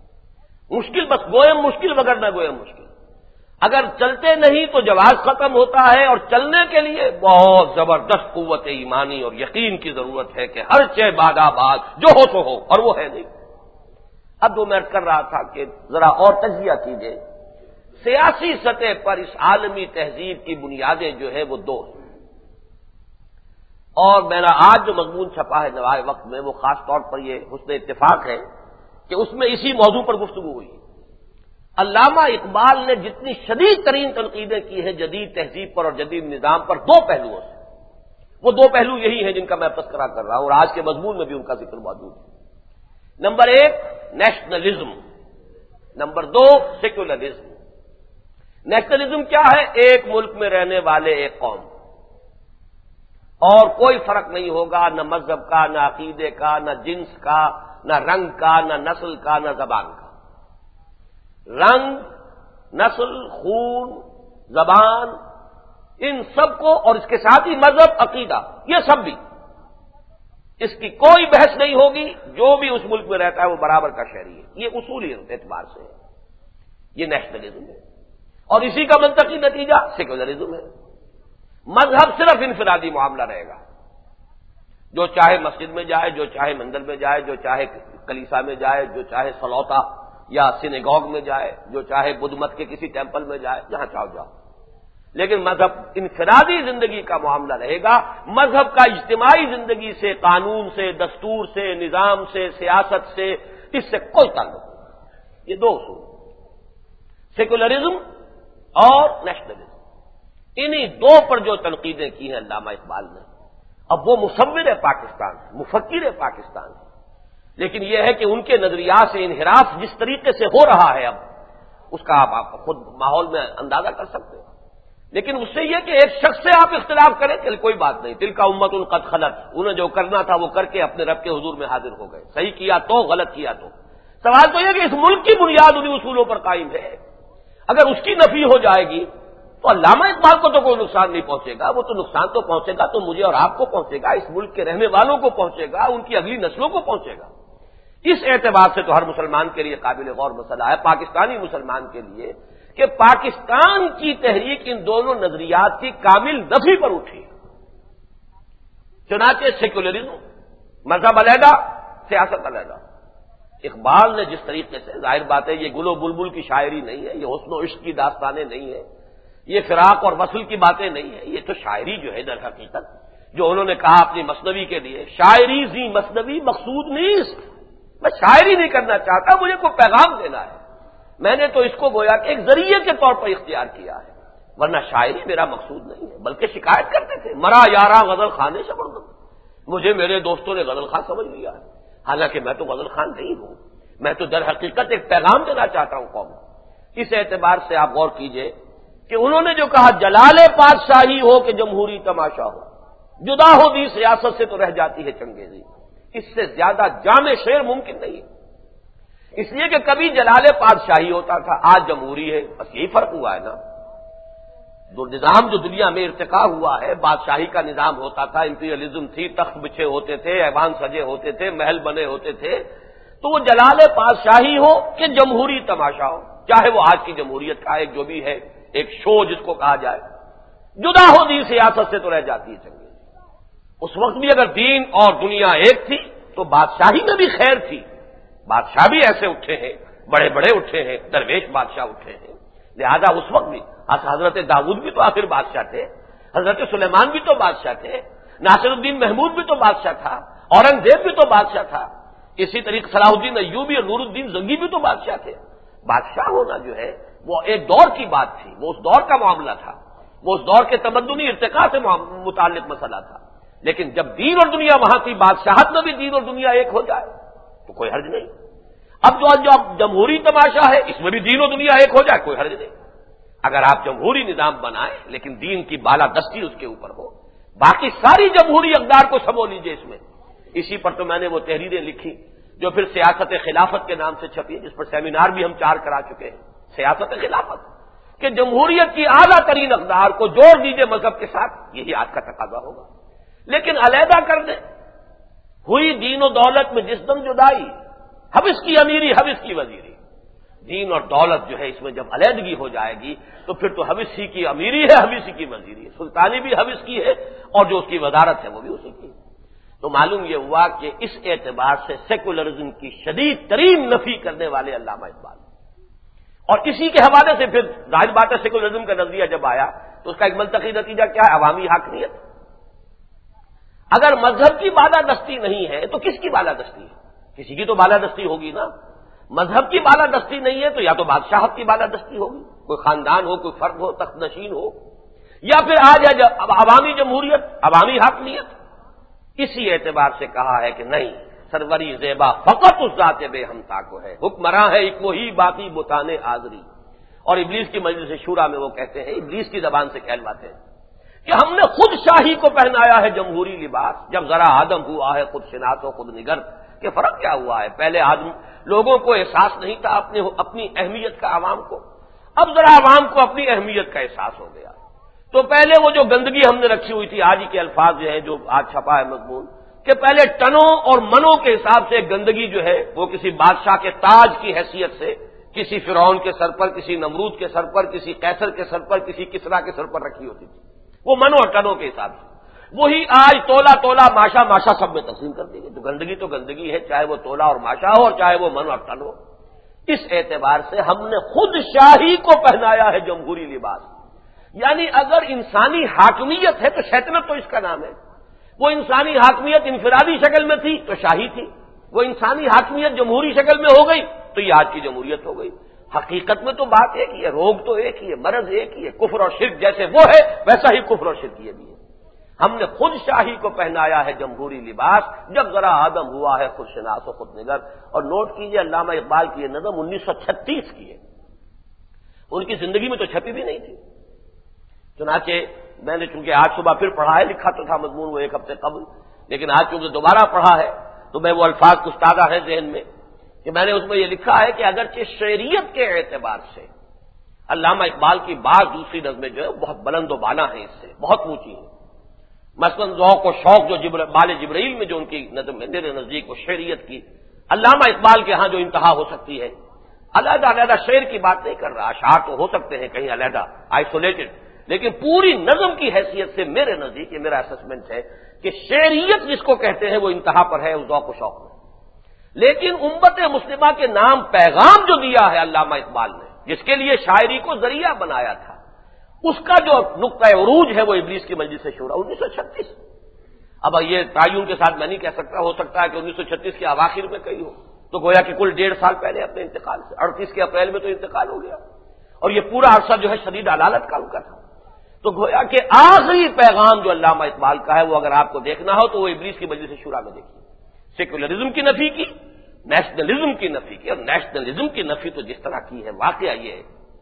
Speaker 1: مشکل بس گوئم مشکل مگر نہ گوئم مشکل. اگر چلتے نہیں تو جواز ختم ہوتا ہے، اور چلنے کے لیے بہت زبردست قوت ایمانی اور یقین کی ضرورت ہے کہ ہر چے باد آباد جو ہو تو ہو، اور وہ ہے نہیں. اب جو میں کر رہا تھا کہ ذرا اور تجزیہ کیجیے. سیاسی سطح پر اس عالمی تہذیب کی بنیادیں جو ہے وہ دو ہیں، اور میرا آج جو مضمون چھپا ہے نوائے وقت میں وہ خاص طور پر یہ حسن اتفاق ہے کہ اس میں اسی موضوع پر گفتگو ہوئی. علامہ اقبال نے جتنی شدید ترین تنقیدیں کی ہیں جدید تہذیب پر اور جدید نظام پر دو پہلوؤں سے، وہ دو پہلو یہی ہیں جن کا میں تذکرہ کر رہا ہوں اور آج کے مضمون میں بھی ان کا ذکر موجود ہے. نمبر ایک نیشنلزم، نمبر دو سیکولرزم. نیشنلزم کیا ہے؟ ایک ملک میں رہنے والے ایک قوم، اور کوئی فرق نہیں ہوگا نہ مذہب کا، نہ عقیدے کا، نہ جنس کا، نہ رنگ کا، نہ نسل کا، نہ زبان کا. رنگ، نسل، خون، زبان، ان سب کو، اور اس کے ساتھ ہی مذہب، عقیدہ، یہ سب بھی، اس کی کوئی بحث نہیں ہوگی. جو بھی اس ملک میں رہتا ہے وہ برابر کا شہری ہے. یہ اصولی اعتبار سے ہے، یہ نیشنلزم ہے. اور اسی کا منطقی نتیجہ سیکولرزم ہے. مذہب صرف انفرادی معاملہ رہے گا، جو چاہے مسجد میں جائے، جو چاہے مندر میں جائے، جو چاہے کلیسا میں جائے، جو چاہے سلوتا یا سینیگوگ میں جائے، جو چاہے بدھ مت کے کسی ٹیمپل میں جائے، جہاں چاہو جاؤ. لیکن مذہب انفرادی زندگی کا معاملہ رہے گا. مذہب کا اجتماعی زندگی سے، قانون سے، دستور سے، نظام سے، سیاست سے، اس سے کوئی تعلق نہیں. یہ دو اصول، سیکولرزم اور نیشنلزم. انہی دو پر جو تنقیدیں کی ہیں علامہ اقبال نے. اب وہ مصور ہے پاکستان، مفکر ہے پاکستان، لیکن یہ ہے کہ ان کے نظریات سے انحراف جس طریقے سے ہو رہا ہے اب اس کا آپ آپ خود ماحول میں اندازہ کر سکتے ہیں. لیکن اس سے یہ کہ ایک شخص سے آپ اختلاف کریں چل کوئی بات نہیں، تل کا امت قد خلت، انہیں جو کرنا تھا وہ کر کے اپنے رب کے حضور میں حاضر ہو گئے. صحیح کیا تو، غلط کیا تو. سوال تو یہ کہ اس ملک کی بنیاد انہیں اصولوں پر قائم ہے. اگر اس کی نفی ہو جائے گی تو علامہ اقبال کو تو کوئی نقصان نہیں پہنچے گا. وہ تو نقصان تو پہنچے گا تو مجھے اور آپ کو پہنچے گا، اس ملک کے رہنے والوں کو پہنچے گا، ان کی اگلی نسلوں کو پہنچے گا. اس اعتبار سے تو ہر مسلمان کے لیے قابل غور مسئلہ ہے، پاکستانی مسلمان کے لیے، کہ پاکستان کی تحریک ان دونوں نظریات کی کامل نفی پر اٹھی. چنانچہ سیکولرزم، مذہب علیحدہ، سیاست علیحدہ. اقبال نے جس طریقے سے، ظاہر بات ہے یہ گل و بلبل کی شاعری نہیں ہے، یہ حسن و عشق کی داستانیں نہیں ہے، یہ فراق اور وصل کی باتیں نہیں ہیں، یہ تو شاعری جو ہے در حقیقت جو انہوں نے کہا اپنی مثنوی کے لیے، شاعری زی مثنوی مقصود نیست. میں شاعری نہیں کرنا چاہتا، مجھے کوئی پیغام دینا ہے. میں نے تو اس کو گویا کہ ایک ذریعے کے طور پر اختیار کیا ہے، ورنہ شاعری میرا مقصود نہیں ہے. بلکہ شکایت کرتے تھے، مرا یارا غزل خانے سے بڑھ، مجھے میرے دوستوں نے غزل خان سمجھ لیا ہے، حالانکہ میں تو غزل خان نہیں ہوں. میں تو در حقیقت ایک پیغام دینا چاہتا ہوں قوم. اس اعتبار سے آپ غور کیجئے کہ انہوں نے جو کہا جلال پادشاہی ہو کہ جمہوری تماشا ہو، جدا ہو دی سیاست سے تو رہ جاتی ہے چنگیزی، اس سے زیادہ جامع شعر ممکن نہیں ہے۔ اس لیے کہ کبھی جلال پادشاہی ہوتا تھا، آج جمہوری ہے، بس یہی فرق ہوا ہے نا۔ جو نظام جو دنیا میں ارتقا ہوا ہے، بادشاہی کا نظام ہوتا تھا، امپیریلزم تھی، تخت بچھے ہوتے تھے، ایوان سجے ہوتے تھے، محل بنے ہوتے تھے، تو وہ جلال پادشاہی ہو کہ جمہوری تماشا ہو، چاہے وہ آج کی جمہوریت کا ایک جو بھی ہے ایک شو جس کو کہا جائے، جدا ہو دی سیاست سے تو رہ جاتی ہے چنگیزی۔ اس وقت بھی اگر دین اور دنیا ایک تھی تو بادشاہی میں بھی خیر تھی، بادشاہ بھی ایسے اٹھے ہیں، بڑے بڑے اٹھے ہیں، درویش بادشاہ اٹھے ہیں، لہذا اس وقت بھی حضرت داؤد بھی تو آخر بادشاہ تھے، حضرت سلیمان بھی تو بادشاہ تھے، ناصر الدین محمود بھی تو بادشاہ تھا، اورنگزیب بھی تو بادشاہ تھا، اسی طریقے صلاح الدین ایوبی اور نور الدین زنگی بھی تو بادشاہ تھے۔ بادشاہ ہونا جو ہے وہ ایک دور کی بات تھی، وہ اس دور کا معاملہ تھا، وہ اس دور کے تمدنی ارتقاء سے متعلق مسئلہ تھا، لیکن جب دین اور دنیا وہاں تھی، بادشاہت میں بھی دین اور دنیا ایک ہو جائے تو کوئی حرج نہیں۔ اب جو جو اب جمہوری تماشا ہے، اس میں بھی دین و دنیا ایک ہو جائے کوئی حرج نہیں۔ اگر آپ جمہوری نظام بنائیں لیکن دین کی بالا دستی اس کے اوپر ہو، باقی ساری جمہوری اقدار کو سمو لیجیے اس میں۔ اسی پر تو میں نے وہ تحریریں لکھی جو پھر سیاست خلافت کے نام سے چھپی، جس پر سیمینار بھی ہم چار کرا چکے ہیں، سیاست خلافت، کہ جمہوریت کی اعلیٰ ترین اقدار کو جوڑ دیجیے مذہب کے ساتھ، یہی آج کا تقاضا ہوگا۔ لیکن علیحدہ کر دیں، ہوئی دین و دولت میں جس دم جدائی، حبس کی امیری حبس کی وزیری، دین اور دولت جو ہے اس میں جب علیحدگی ہو جائے گی تو پھر تو حبس ہی کی امیری ہے، حبس ہی کی وزیری ہے، سلطانی بھی حبس کی ہے اور جو اس کی وزارت ہے وہ بھی اسی کی ہے۔ تو معلوم یہ ہوا کہ اس اعتبار سے سیکولرزم کی شدید ترین نفی کرنے والے علامہ اقبال، اور اسی کے حوالے سے پھر ظاہر بات ہے سیکولرزم کا نظریہ جب آیا تو اس کا ایک منطقی نتیجہ کیا ہے؟ عوامی حاکمیت۔ اگر مذہب کی بالادستی نہیں ہے تو کس کی بالادستی ہے؟ کسی کی تو بالادستی ہوگی نا۔ مذہب کی بالادستی نہیں ہے تو یا تو بادشاہت کی بالادستی ہوگی، کوئی خاندان ہو، کوئی فرد ہو، تخت نشین ہو، یا پھر آ جائے عوامی جمہوریت، عوامی حاکمیت۔ اسی اعتبار سے کہا ہے کہ نہیں، سروری زیبا فقط اس ذات بے ہمتا کو ہے، حکمراں ہے ایک وہی باقی بتانے آزری۔ اور ابلیس کی مجلس شورا میں وہ کہتے ہیں، ابلیس کی زبان سے کہلواتے ہیں کہ ہم نے خود شاہی کو پہنایا ہے جمہوری لباس، جب ذرا آدم ہوا ہے خود شناس و خود نگر۔ کہ فرق کیا ہوا ہے؟ پہلے آدم لوگوں کو احساس نہیں تھا اپنے اپنی اہمیت کا، عوام کو، اب ذرا عوام کو اپنی اہمیت کا احساس ہو گیا۔ تو پہلے وہ جو گندگی ہم نے رکھی ہوئی تھی، آج ہی کے الفاظ جو ہیں جو آج چھپا ہے مضمون، کہ پہلے ٹنوں اور منوں کے حساب سے گندگی جو ہے وہ کسی بادشاہ کے تاج کی حیثیت سے کسی فرعون کے سر پر، کسی نمرود کے سر پر، کسی قیصر کے سر پر، کسی کسریٰ کے سر پر رکھی ہوتی تھی، وہ منوں اور ٹنوں کے حساب سے۔ وہی آج تولا تولا ماشا ماشا سب میں تقسیم کر دی گئی۔ تو گندگی تو گندگی ہے، چاہے وہ تولا اور ماشا ہو اور چاہے وہ من اور ٹن ہو۔ اس اعتبار سے ہم نے خود شاہی کو پہنایا ہے جمہوری لباس، یعنی اگر انسانی حاکمیت ہے تو شیطنت تو اس کا نام ہے۔ وہ انسانی حاکمیت انفرادی شکل میں تھی تو شاہی تھی، وہ انسانی حاکمیت جمہوری شکل میں ہو گئی تو یہ آج کی جمہوریت ہو گئی۔ حقیقت میں تو بات ایک ہی ہے، روگ تو ایک ہی ہے، مرض ایک ہی ہے، کفر اور شرک جیسے وہ ہے ویسا ہی کفر اور شرک یہ بھی ہے۔ ہم نے خود شاہی کو پہنایا ہے جمہوری لباس، جب ذرا آدم ہوا ہے خود شناس و خود نگر۔ اور نوٹ کیجئے علامہ اقبال کی یہ نظم انیس سو چھتیس کی ہے، ان کی زندگی میں تو چھپی بھی نہیں تھی۔ چنانچہ میں نے چونکہ آج صبح پھر پڑھا ہے، لکھا تو تھا مضمون وہ ایک ہفتے قبل، لیکن آج چونکہ دوبارہ پڑھا ہے تو میں وہ الفاظ کچھ تازہ ہیں ذہن میں کہ میں نے اس میں یہ لکھا ہے کہ اگرچہ شعریت کے اعتبار سے علامہ اقبال کی بعض دوسری نظمیں جو ہے بہت بلند و بالا ہیں، اس سے بہت اونچی ہیں، مثلاً ذوق و شوق جو جبر بال جبرائیل میں جو ان کی نظم ہے میرے نزدیک وہ شعریت کی علامہ اقبال کے ہاں جو انتہا ہو سکتی ہے، علیحدہ علیحدہ شعر کی بات نہیں کر رہا، اشعار تو ہو سکتے ہیں کہیں علیحدہ آئسولیٹڈ، لیکن پوری نظم کی حیثیت سے میرے نزدیک یہ میرا اسسمنٹ ہے کہ شعریت جس کو کہتے ہیں وہ انتہا پر ہے اس ذوق و شوق میں۔ لیکن امت مسلمہ کے نام پیغام جو دیا ہے علامہ اقبال نے، جس کے لیے شاعری کو ذریعہ بنایا تھا، اس کا جو نقطہ عروج ہے وہ ابلیس کی مجلس شورا انیس سو چھتیس۔ اب یہ تعین کے ساتھ میں نہیں کہہ سکتا، ہو سکتا ہے کہ انیس سو چھتیس کے اواخر میں کہی ہو، تو گویا کہ کل ڈیڑھ سال پہلے اپنے انتقال سے، اڑتیس کے اپریل میں تو انتقال ہو گیا، اور یہ پورا عرصہ جو ہے شدید علالت کا ان کا تھا۔ تو گویا کہ آخری پیغام جو علامہ اقبال کا ہے وہ اگر آپ کو دیکھنا ہو تو وہ ابلیس کی مجلس شورا میں دیکھیے، سیکولرزم کی نفی کی، نیشنلزم کی نفی کی، اور نیشنلزم کی نفی تو جس طرح کی ہے واقعہ یہ ہے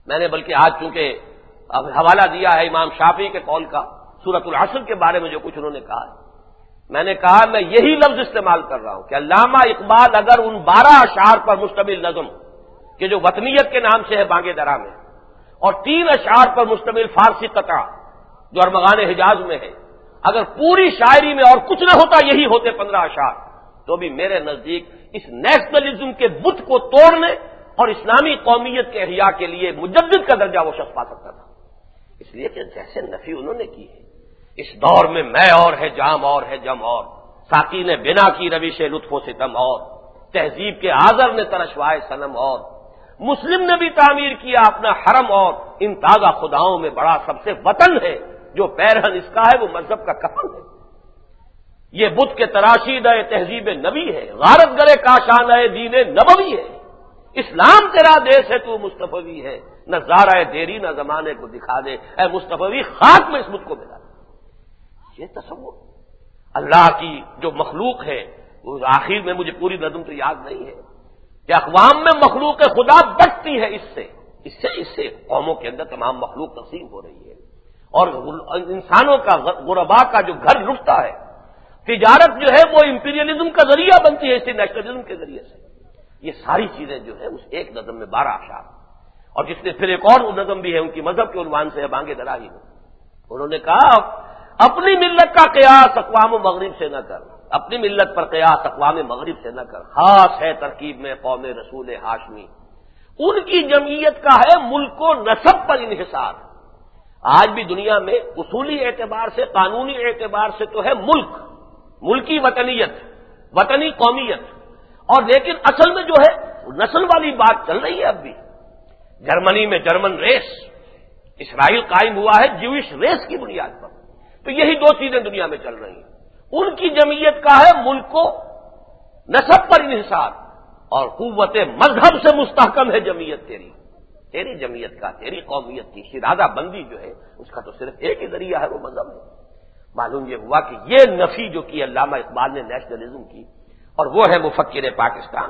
Speaker 1: میں نے بلکہ آج چونکہ اب حوالہ دیا ہے امام شافعی کے قول کا سورۃ العصر کے بارے میں جو کچھ انہوں نے کہا ہے، میں نے کہا میں یہی لفظ استعمال کر رہا ہوں کہ علامہ اقبال اگر ان بارہ اشعار پر مشتمل نظم کہ جو وطنیت کے نام سے ہے بانگے درا میں، اور تین اشعار پر مشتمل فارسی قطع جو ارمغان حجاز میں ہے، اگر پوری شاعری میں اور کچھ نہ ہوتا یہی ہوتے پندرہ اشعار، تو بھی میرے نزدیک اس نیشنلزم کے بت کو توڑنے اور اسلامی قومیت کے احیاء کے لیے مجدد کا درجہ وہ شخص پا سکتا تھا۔ اس لیے کہ جیسے نفی انہوں نے کی ہے، اس دور میں میں اور ہے جام اور ہے جم اور، ساقی نے بنا کی روش لطف و ستم اور، تہذیب کے آذر نے ترشوائے صنم اور، مسلم نے بھی تعمیر کیا اپنا حرم اور، ان تازہ خداؤں میں بڑا سب سے وطن ہے، جو پیرہن اس کا ہے وہ مذہب کا کفن ہے۔ یہ بت کے تراشید ہے تہذیب نبی ہے، غارت گرے کاشان ہے دین نبوی ہے، اسلام تیرا دیس ہے تو مصطفی ہے، نہ زارہ دیری نہ زمانے کو دکھا دے، اے مصطفی خاک میں اس بت کو ملا دے۔ یہ تصور اللہ کی جو مخلوق ہے، وہ آخر میں مجھے پوری نظم تو یاد نہیں ہے کہ اقوام میں مخلوق خدا بچتی ہے اس سے اس سے اس سے قوموں کے اندر تمام مخلوق تقسیم ہو رہی ہے، اور انسانوں کا غربا کا جو گھر لٹتا ہے، تجارت جو ہے وہ امپیریلزم کا ذریعہ بنتی ہے، اس سے نیشنلزم کے ذریعے سے۔ یہ ساری چیزیں جو ہے اس ایک نظم میں بارہ اشعار، اور جس نے پھر ایک اور نظم بھی ہے ان کی مذہب کے عنوان سے ہے بانگے درا ہی میں، انہوں نے کہا اپنی ملت کا قیاس اقوام مغرب سے نہ کر، اپنی ملت پر قیاس اقوام مغرب سے نہ کر، خاص ہے ترکیب میں قوم رسول ہاشمی، ان کی جمعیت کا ہے ملک و نسب پر انحصار۔ آج بھی دنیا میں اصولی اعتبار سے قانونی اعتبار سے تو ہے ملک، ملکی وطنیت، وطنی قومیت، اور لیکن اصل میں جو ہے نسل والی بات چل رہی ہے اب بھی۔ جرمنی میں جرمن ریس، اسرائیل قائم ہوا ہے جوش ریس کی بنیاد پر، تو یہی دو چیزیں دنیا میں چل رہی ہیں۔ ان کی جمعیت کا ہے ملک کو نسب پر انحصار، اور قوت مذہب سے مستحکم ہے جمعیت تیری، تیری جمعیت کا، تیری قومیت کی شرادہ بندی جو ہے اس کا تو صرف ایک ہی ذریعہ ہے، وہ مذہب ہے۔ معلوم یہ ہوا کہ یہ نفی جو کی علامہ اقبال نے نیشنلزم کی، اور وہ ہے مفکر پاکستان،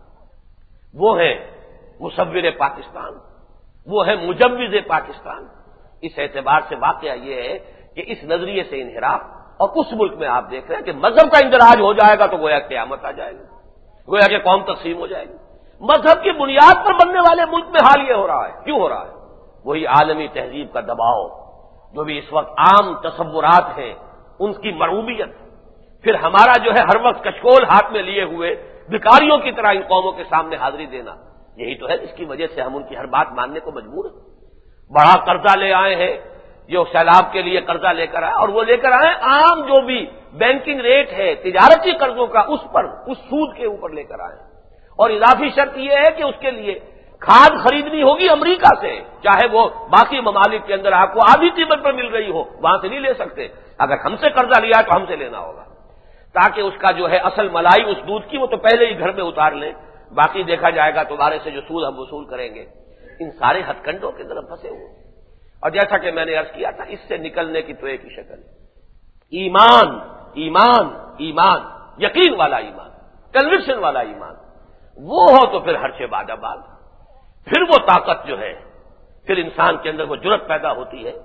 Speaker 1: وہ ہے مصور پاکستان، وہ ہے مجوز پاکستان، اس اعتبار سے واقعہ یہ ہے کہ اس نظریے سے انحراف، اور اس ملک میں آپ دیکھ رہے ہیں کہ مذہب کا اندراج ہو جائے گا تو گویا قیامت آ جائے گی، گویا کہ قوم تقسیم ہو جائے گی۔ مذہب کی بنیاد پر بننے والے ملک میں حال یہ ہو رہا ہے، کیوں ہو رہا ہے؟ وہی عالمی تہذیب کا دباؤ، جو بھی اس وقت عام تصورات ہیں ان کی مرعوبیت، پھر ہمارا جو ہے ہر وقت کچکول ہاتھ میں لیے ہوئے بھکاریوں کی طرح ان قوموں کے سامنے حاضری دینا، یہی تو ہے اس کی وجہ سے ہم ان کی ہر بات ماننے کو مجبور ہیں۔ بڑا قرضہ لے آئے ہیں، جو سیلاب کے لیے قرضہ لے کر آئے، اور وہ لے کر آئے عام جو بھی بینکنگ ریٹ ہے تجارتی قرضوں کا، اس پر اس سود کے اوپر لے کر آئے، اور اضافی شرط یہ ہے کہ اس کے لیے کھاد خریدنی ہوگی امریکہ سے، چاہے وہ باقی ممالک کے اندر آپ کو آدھی قیمت پر مل رہی ہو، وہاں سے نہیں لے سکتے، اگر ہم سے قرضہ لیا تو ہم سے لینا ہوگا، تاکہ اس کا جو ہے اصل ملائی اس دودھ کی وہ تو پہلے ہی گھر میں اتار لیں، باقی دیکھا جائے گا تمہارے سے جو سود ہم وصول کریں گے۔ ان سارے ہتھ کنڈوں کے طرف پھنسے ہوئے، اور جیسا کہ میں نے عرض کیا تھا اس سے نکلنے کی تو ایک ہی شکل ہے، ایمان ایمان ایمان یقین والا ایمان، کنوکشن والا ایمان، وہ ہو تو پھر ہر شے باد آباد، پھر وہ طاقت جو ہے، پھر انسان کے اندر وہ جرأت پیدا ہوتی ہے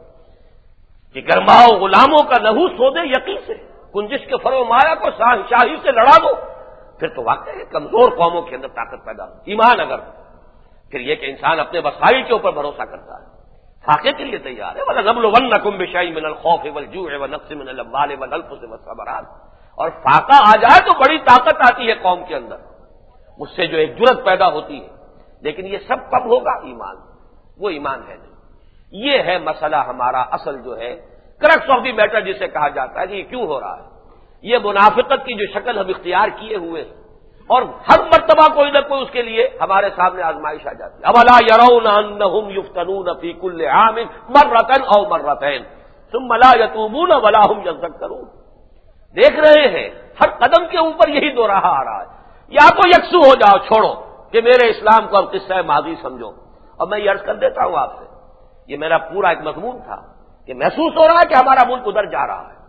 Speaker 1: کہ گرماؤ غلاموں کا لہو سو دے یقین سے، کنجش کے فرو مایا کو شاہی سے لڑا دو، پھر تو واقعی ہے کمزور قوموں کے اندر طاقت پیدا ہو، ایمان اگر پھر یہ کہ انسان اپنے وسائل کے اوپر بھروسہ کرتا ہے، فاقے کے لیے تیار ہے، وَلَنَبْلُوَنَّكُمْ بِشَيْءٍ مِّنَ الْخَوْفِ وَالْجُوعِ وَنَقْصٍ مِّنَ الْأَمْوَالِ وَالْأَنفُسِ وَالثَّمَرَاتِ، اور فاقہ آ جائے تو بڑی طاقت آتی ہے قوم کے اندر، اس سے جو ایک جرأت پیدا ہوتی ہے، لیکن یہ سب کب ہوگا؟ ایمان، وہ ایمان ہے نہیں۔ یہ ہے مسئلہ ہمارا اصل جو ہے کرکس آف دی میٹر جسے کہا جاتا ہے کہ یہ کیوں ہو رہا ہے، یہ منافقت کی جو شکل ہم اختیار کیے ہوئے ہیں، اور ہر مرتبہ کوئی نہ کوئی اس کے لیے ہمارے سامنے آزمائش آ جاتی ہے۔ اولا يرون انهم يفتنون في كل عام مرة او مرتين ثم لا يتوبون ولا هم يذكرون، دیکھ رہے ہیں ہر قدم کے اوپر یہی دو راہ آ رہا ہے، یا تو یکسو ہو جاؤ، چھوڑو کہ میرے اسلام کو اب قصہ ماضی سمجھو، اور میں یہ عرض کر دیتا ہوں آپ سے، یہ میرا پورا ایک مضمون تھا کہ محسوس ہو رہا ہے کہ ہمارا ملک ادھر جا رہا ہے،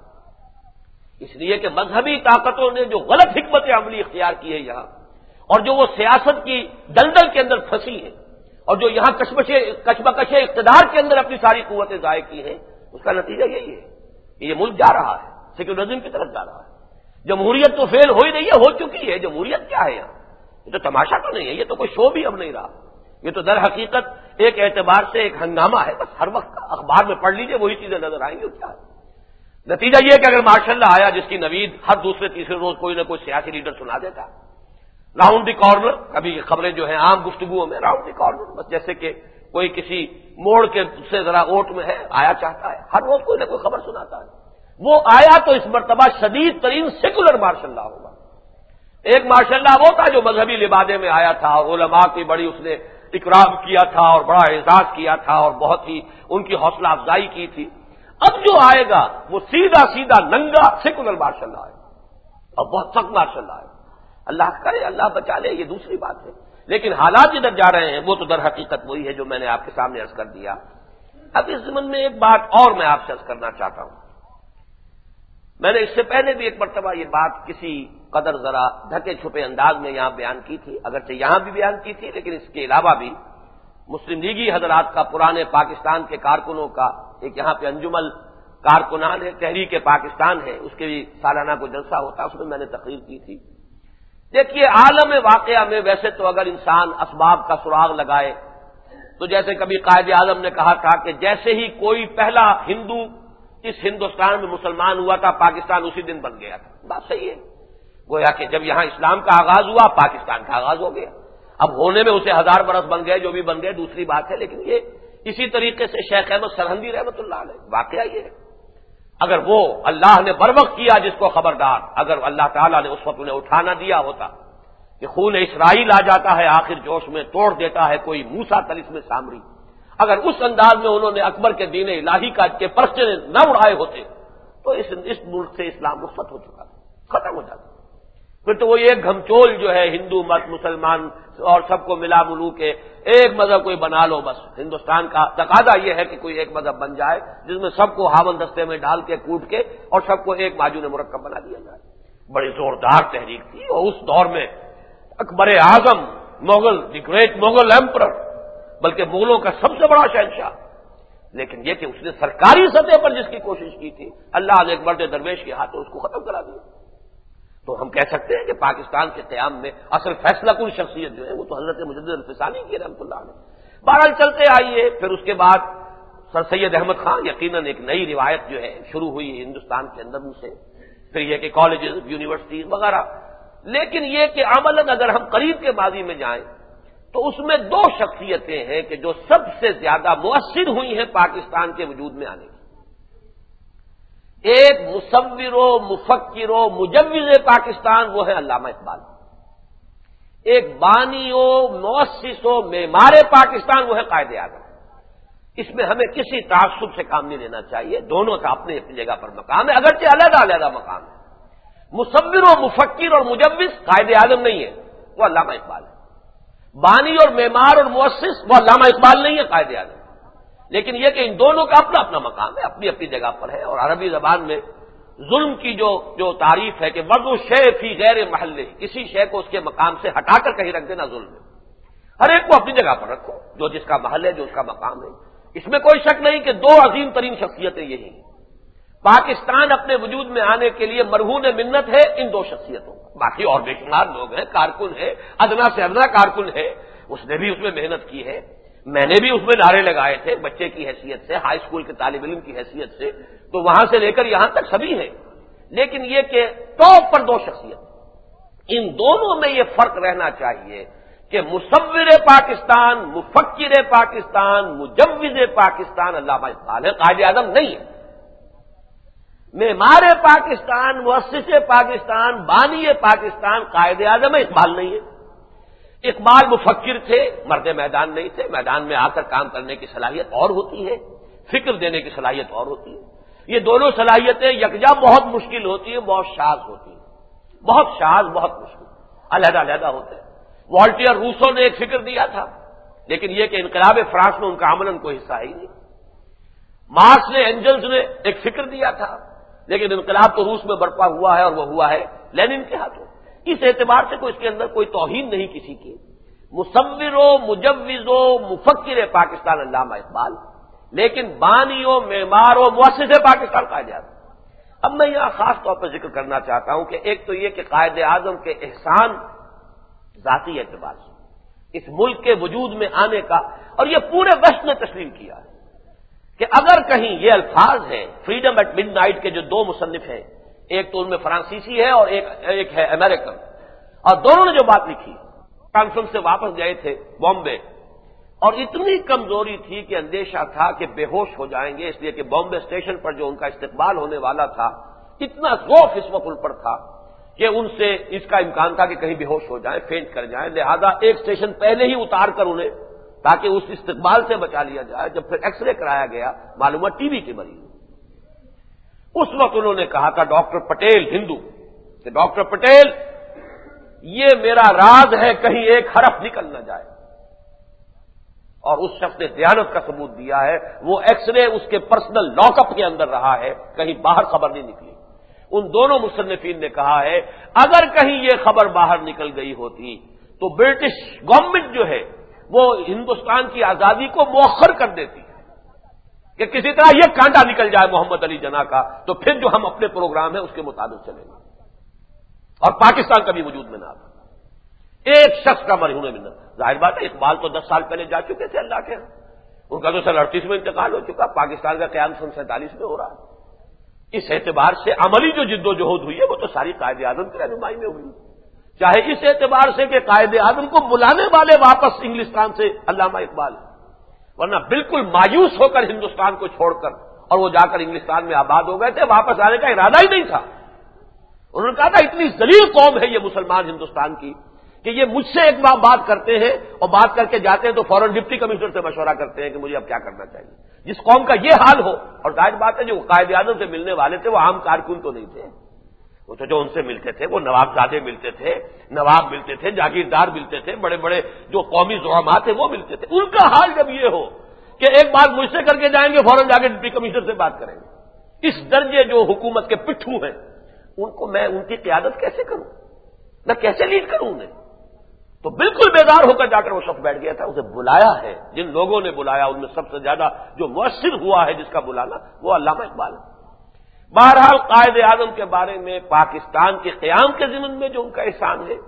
Speaker 1: اس لیے کہ مذہبی طاقتوں نے جو غلط حکمت عملی اختیار کی ہے یہاں، اور جو وہ سیاست کی دلدل کے اندر پھنسی ہے، اور جو یہاں کشمکش کشمکش اقتدار کے اندر اپنی ساری قوتیں ضائع کی ہیں، اس کا نتیجہ یہی ہے کہ یہ ملک جا رہا ہے سیکولرزم کی طرف جا رہا ہے۔ جمہوریت تو فیل ہو ہی نہیں ہے، ہو چکی ہے۔ جمہوریت کیا ہے یہاں؟ یہ تو تماشا تو نہیں ہے، یہ تو کوئی شو بھی اب نہیں رہا، یہ تو در حقیقت ایک اعتبار سے ایک ہنگامہ ہے۔ بس ہر وقت اخبار میں پڑھ لیجئے وہی چیزیں نظر آئیں گی، کیا ہے نتیجہ؟ یہ کہ اگر ماشاءاللہ آیا جس کی نوید ہر دوسرے تیسرے روز کوئی نہ کوئی سیاسی لیڈر سنا دیتا، راؤنڈ دی کارنر، کبھی خبریں جو ہیں عام گفتگو میں راؤنڈ دی کارنر، بس جیسے کہ کوئی کسی موڑ کے سے ذرا اوٹ میں ہے، آیا چاہتا ہے، ہر روز کوئی نہ کوئی خبر سناتا ہے۔ وہ آیا تو اس مرتبہ شدید ترین سیکولر مارشاء اللہ ہوگا۔ ایک مارشاء اللہ وہ تھا جو مذہبی لبادے میں آیا تھا اور علماء کی بڑی اس نے اکرام کیا تھا اور بڑا اعزاز کیا تھا اور بہت ہی ان کی حوصلہ افزائی کی تھی۔ اب جو آئے گا وہ سیدھا سیدھا ننگا سیکولر مارشاء اللہ آئے اور بہت سخت مارشاء اللہ آئے۔ اللہ کرے، اللہ بچا لے، یہ دوسری بات ہے، لیکن حالات جدھر جا رہے ہیں وہ تو در حقیقت وہی ہے جو میں نے آپ کے سامنے عرض کر دیا۔ اب اس ضمن میں ایک بات اور میں آپ سے عرض کرنا چاہتا ہوں۔ میں نے اس سے پہلے بھی ایک مرتبہ یہ بات کسی قدر ذرا ڈھکے چھپے انداز میں یہاں بیان کی تھی، اگرچہ یہاں بھی بیان کی تھی، لیکن اس کے علاوہ بھی مسلم لیگی حضرات کا، پرانے پاکستان کے کارکنوں کا ایک یہاں پہ انجمن کارکنان ہے، تحریک پاکستان ہے، اس کے بھی سالانہ کو جلسہ ہوتا، اس میں میں نے تقریر کی تھی۔ دیکھیے عالم واقعہ میں ویسے تو اگر انسان اسباب کا سراغ لگائے تو جیسے کبھی قائد اعظم نے کہا تھا کہ جیسے ہی کوئی پہلا ہندو اس ہندوستان میں مسلمان ہوا تھا پاکستان اسی دن بن گیا تھا۔ بات صحیح ہے، گویا کہ جب یہاں اسلام کا آغاز ہوا پاکستان کا آغاز ہو گیا۔ اب ہونے میں اسے ہزار برس بن گئے، جو بھی بن گئے دوسری بات ہے، لیکن یہ اسی طریقے سے شیخ احمد سرہندی رحمۃ اللہ علیہ واقعہ یہ ہے، اگر وہ اللہ نے بروقت کیا جس کو خبردار، اگر اللہ تعالیٰ نے اس وقت انہیں اٹھانا دیا ہوتا کہ خون اسرائیل آ جاتا ہے آخر جوش میں، توڑ دیتا ہے کوئی موسیٰ طلسم سامری، اگر اس انداز میں انہوں نے اکبر کے دین الہی کا کے پرچے نہ اڑائے ہوتے تو اس اس ملک سے اسلام رخصت ہو چکا تھا، ختم ہو جاتا۔ پھر تو وہ ایک گھمچول جو ہے ہندو مت مسلمان اور سب کو ملا ملو کے ایک مذہب کوئی بنا لو، بس ہندوستان کا تقاضا یہ ہے کہ کوئی ایک مذہب بن جائے جس میں سب کو ہاون دستے میں ڈال کے کوٹ کے اور سب کو ایک معجون مرکب بنا دیا جائے۔ بڑی زوردار تحریک تھی، اور اس دور میں Akbar Azam Mughal, the great Mughal emperor, بلکہ مغلوں کا سب سے بڑا شہنشاہ، لیکن یہ کہ اس نے سرکاری سطح پر جس کی کوشش کی تھی اللہ نے ایک مرد درویش کے ہاتھوں اس کو ختم کرا دیا۔ تو ہم کہہ سکتے ہیں کہ پاکستان کے قیام میں اصل فیصلہ کن شخصیت جو ہے وہ تو حضرت مجدد الفسانی کی رحمۃ اللہ علیہ۔ بہرحال چلتے آئیے، پھر اس کے بعد سر سید احمد خان یقیناً ایک نئی روایت جو ہے شروع ہوئی ہندوستان کے اندر ان سے، پھر یہ کہ کالجز یونیورسٹیز وغیرہ، لیکن یہ کہ عملاً اگر ہم قریب کے ماضی میں جائیں تو اس میں دو شخصیتیں ہیں کہ جو سب سے زیادہ مؤثر ہوئی ہیں پاکستان کے وجود میں آنے کی۔ ایک مصور و مفکر و مجوز پاکستان وہ ہے علامہ اقبال، ایک بانی و مؤسس و معمار پاکستان وہ ہے قائد اعظم۔ اس میں ہمیں کسی تعصب سے کام نہیں لینا چاہیے، دونوں کا اپنی اپنی جگہ پر مقام ہے، اگرچہ علیحدہ علیحدہ مقام ہے۔ مصور و مفکر اور مجوز قائد اعظم نہیں ہے، وہ علامہ اقبال ہے۔ بانی اور معمار اور مؤسس وہ علامہ اقبال نہیں ہے، قائد اعظم۔ لیکن یہ کہ ان دونوں کا اپنا اپنا مقام ہے، اپنی اپنی جگہ پر ہے، اور عربی زبان میں ظلم کی جو جو تعریف ہے کہ وضع شے فی غیر محلہ، کسی شے کو اس کے مقام سے ہٹا کر کہیں رکھ دینا ظلم ہے۔ ہر ایک کو اپنی جگہ پر رکھو، جو جس کا محل ہے، جو اس کا مقام ہے۔ اس میں کوئی شک نہیں کہ دو عظیم ترین شخصیتیں یہی ہیں۔ پاکستان اپنے وجود میں آنے کے لیے مرہون منت ہے ان دو شخصیتوں، باقی اور بے شمار لوگ ہیں، کارکن ہے، ادنا سے ادنا کارکن ہے، اس نے بھی اس میں محنت کی ہے، میں نے بھی اس میں نعرے لگائے تھے بچے کی حیثیت سے، ہائی اسکول کے طالب علم کی حیثیت سے، تو وہاں سے لے کر یہاں تک سبھی ہیں، لیکن یہ کہ ٹاپ پر دو شخصیت، ان دونوں میں یہ فرق رہنا چاہیے کہ مصور پاکستان، مفکر پاکستان، مجوز پاکستان علامہ اقبال ہے، قائد اعظم نہیں ہے۔ معمار پاکستان، مؤسس پاکستان، بانی پاکستان قائد اعظم ہے، اقبال نہیں ہے۔ اقبال مفکر تھے، مرد میدان نہیں تھے، میدان میں آ کر کام کرنے کی صلاحیت اور ہوتی ہے، فکر دینے کی صلاحیت اور ہوتی ہے۔ یہ دونوں صلاحیتیں یکجا بہت مشکل ہوتی ہیں، بہت شاذ ہوتی ہیں، بہت شاذ، بہت مشکل، علیحدہ علیحدہ ہوتے ہیں۔ والٹیئر روسو نے ایک فکر دیا تھا، لیکن یہ کہ انقلاب فرانس میں ان کا عملاً کوئی حصہ ہی نہیں۔ مارکس نے، اینجلز نے ایک فکر دیا تھا، لیکن انقلاب تو روس میں برپا ہوا ہے، اور وہ ہوا ہے لینن کے ہاتھوں۔ اس اعتبار سے کوئی اس کے اندر کوئی توہین نہیں کسی کی، مصور و مجوز و مفکر پاکستان علامہ اقبال، لیکن بانی و معمار و مؤسس پاکستان قائد اعظم۔ اب میں یہاں خاص طور پر ذکر کرنا چاہتا ہوں کہ ایک تو یہ کہ قائد اعظم کے احسان ذاتی اعتبار سے اس ملک کے وجود میں آنے کا، اور یہ پورے ویسٹ نے تسلیم کیا ہے کہ اگر کہیں یہ الفاظ ہیں فریڈم ایٹ مڈ نائٹ کے جو دو مصنف ہیں، ایک تو ان میں فرانسیسی ہے اور ایک ایک ہے امریکن، اور دونوں نے جو بات لکھی کانفرنس سے واپس گئے تھے بامبے، اور اتنی کمزوری تھی کہ اندیشہ تھا کہ بے ہوش ہو جائیں گے، اس لیے کہ بامبے اسٹیشن پر جو ان کا استقبال ہونے والا تھا اتنا ذوف اس وقت ان پر تھا کہ ان سے اس کا امکان تھا کہ کہیں بے ہوش ہو جائیں، فینٹ کر جائیں، لہذا ایک اسٹیشن پہلے ہی اتار کر انہیں تاکہ اس استقبال سے بچا لیا جائے۔ جب پھر ایکس رے کرایا گیا معلوم ہے ٹی بی کے مریض، اس وقت انہوں نے کہا تھا ڈاکٹر پٹیل ہندو کہ ڈاکٹر پٹیل یہ میرا راز ہے، کہیں ایک حرف نکل نہ جائے، اور اس شخص نے دیانت کا ثبوت دیا ہے، وہ ایکس رے اس کے پرسنل لاک اپ کے اندر رہا ہے، کہیں باہر خبر نہیں نکلی۔ ان دونوں مصنفین نے کہا ہے اگر کہیں یہ خبر باہر نکل گئی ہوتی تو برٹش گورنمنٹ جو ہے وہ ہندوستان کی آزادی کو مؤخر کر دیتی کہ کسی طرح یہ کانٹا نکل جائے محمد علی جناح کا، تو پھر جو ہم اپنے پروگرام ہیں اس کے مطابق چلیں گے، اور پاکستان کبھی وجود میں نہ آتا۔ ایک شخص کا مرہون منت، ظاہر بات ہے اقبال تو دس سال پہلے جا چکے تھے اللہ کے، ان کا تو سن اڑتیس میں انتقال ہو چکا، پاکستان کا قیام سن سینتالیس میں ہو رہا ہے۔ اس اعتبار سے عملی جو جد و جہد ہوئی ہے وہ تو ساری قائد اعظم کی رہنمائی میں ہوئی، چاہے اس اعتبار سے کہ قائد اعظم کو بلانے والے واپس انگلستان سے علامہ اقبال، ورنہ بالکل مایوس ہو کر ہندوستان کو چھوڑ کر اور وہ جا کر انگلستان میں آباد ہو گئے تھے، واپس آنے کا ارادہ ہی نہیں تھا۔ انہوں نے کہا تھا اتنی ذلیل قوم ہے یہ مسلمان ہندوستان کی کہ یہ مجھ سے ایک بار بات کرتے ہیں اور بات کر کے جاتے ہیں تو فوراً ڈپٹی کمشنر سے مشورہ کرتے ہیں کہ مجھے اب کیا کرنا چاہیے۔ جس قوم کا یہ حال ہو، اور ظاہر بات ہے جو قائد اعظم سے ملنے والے تھے وہ عام کارکن تو نہیں تھے، وہ تو جو ان سے ملتے تھے وہ نوابزادے ملتے تھے، نواب ملتے تھے، جاگیردار ملتے تھے، بڑے بڑے جو قومی زعماء تھے وہ ملتے تھے۔ ان کا حال جب یہ ہو کہ ایک بات مجھ سے کر کے جائیں گے فوراً جا کے ڈپٹی کمشنر سے بات کریں گے، اس درجے جو حکومت کے پٹھو ہیں ان کو میں ان کی قیادت کیسے کروں، میں کیسے لیڈ کروں انہیں؟ تو بالکل بیدار ہو کر جا کر وہ شخص بیٹھ گیا تھا، اسے بلایا ہے، جن لوگوں نے بلایا ان میں سب سے زیادہ جو مؤثر ہوا ہے جس کا بلانا وہ علامہ اقبال ہے۔ بہرحال قائد اعظم کے بارے میں پاکستان کے قیام کے ضمن میں جو ان کا احسان ہے،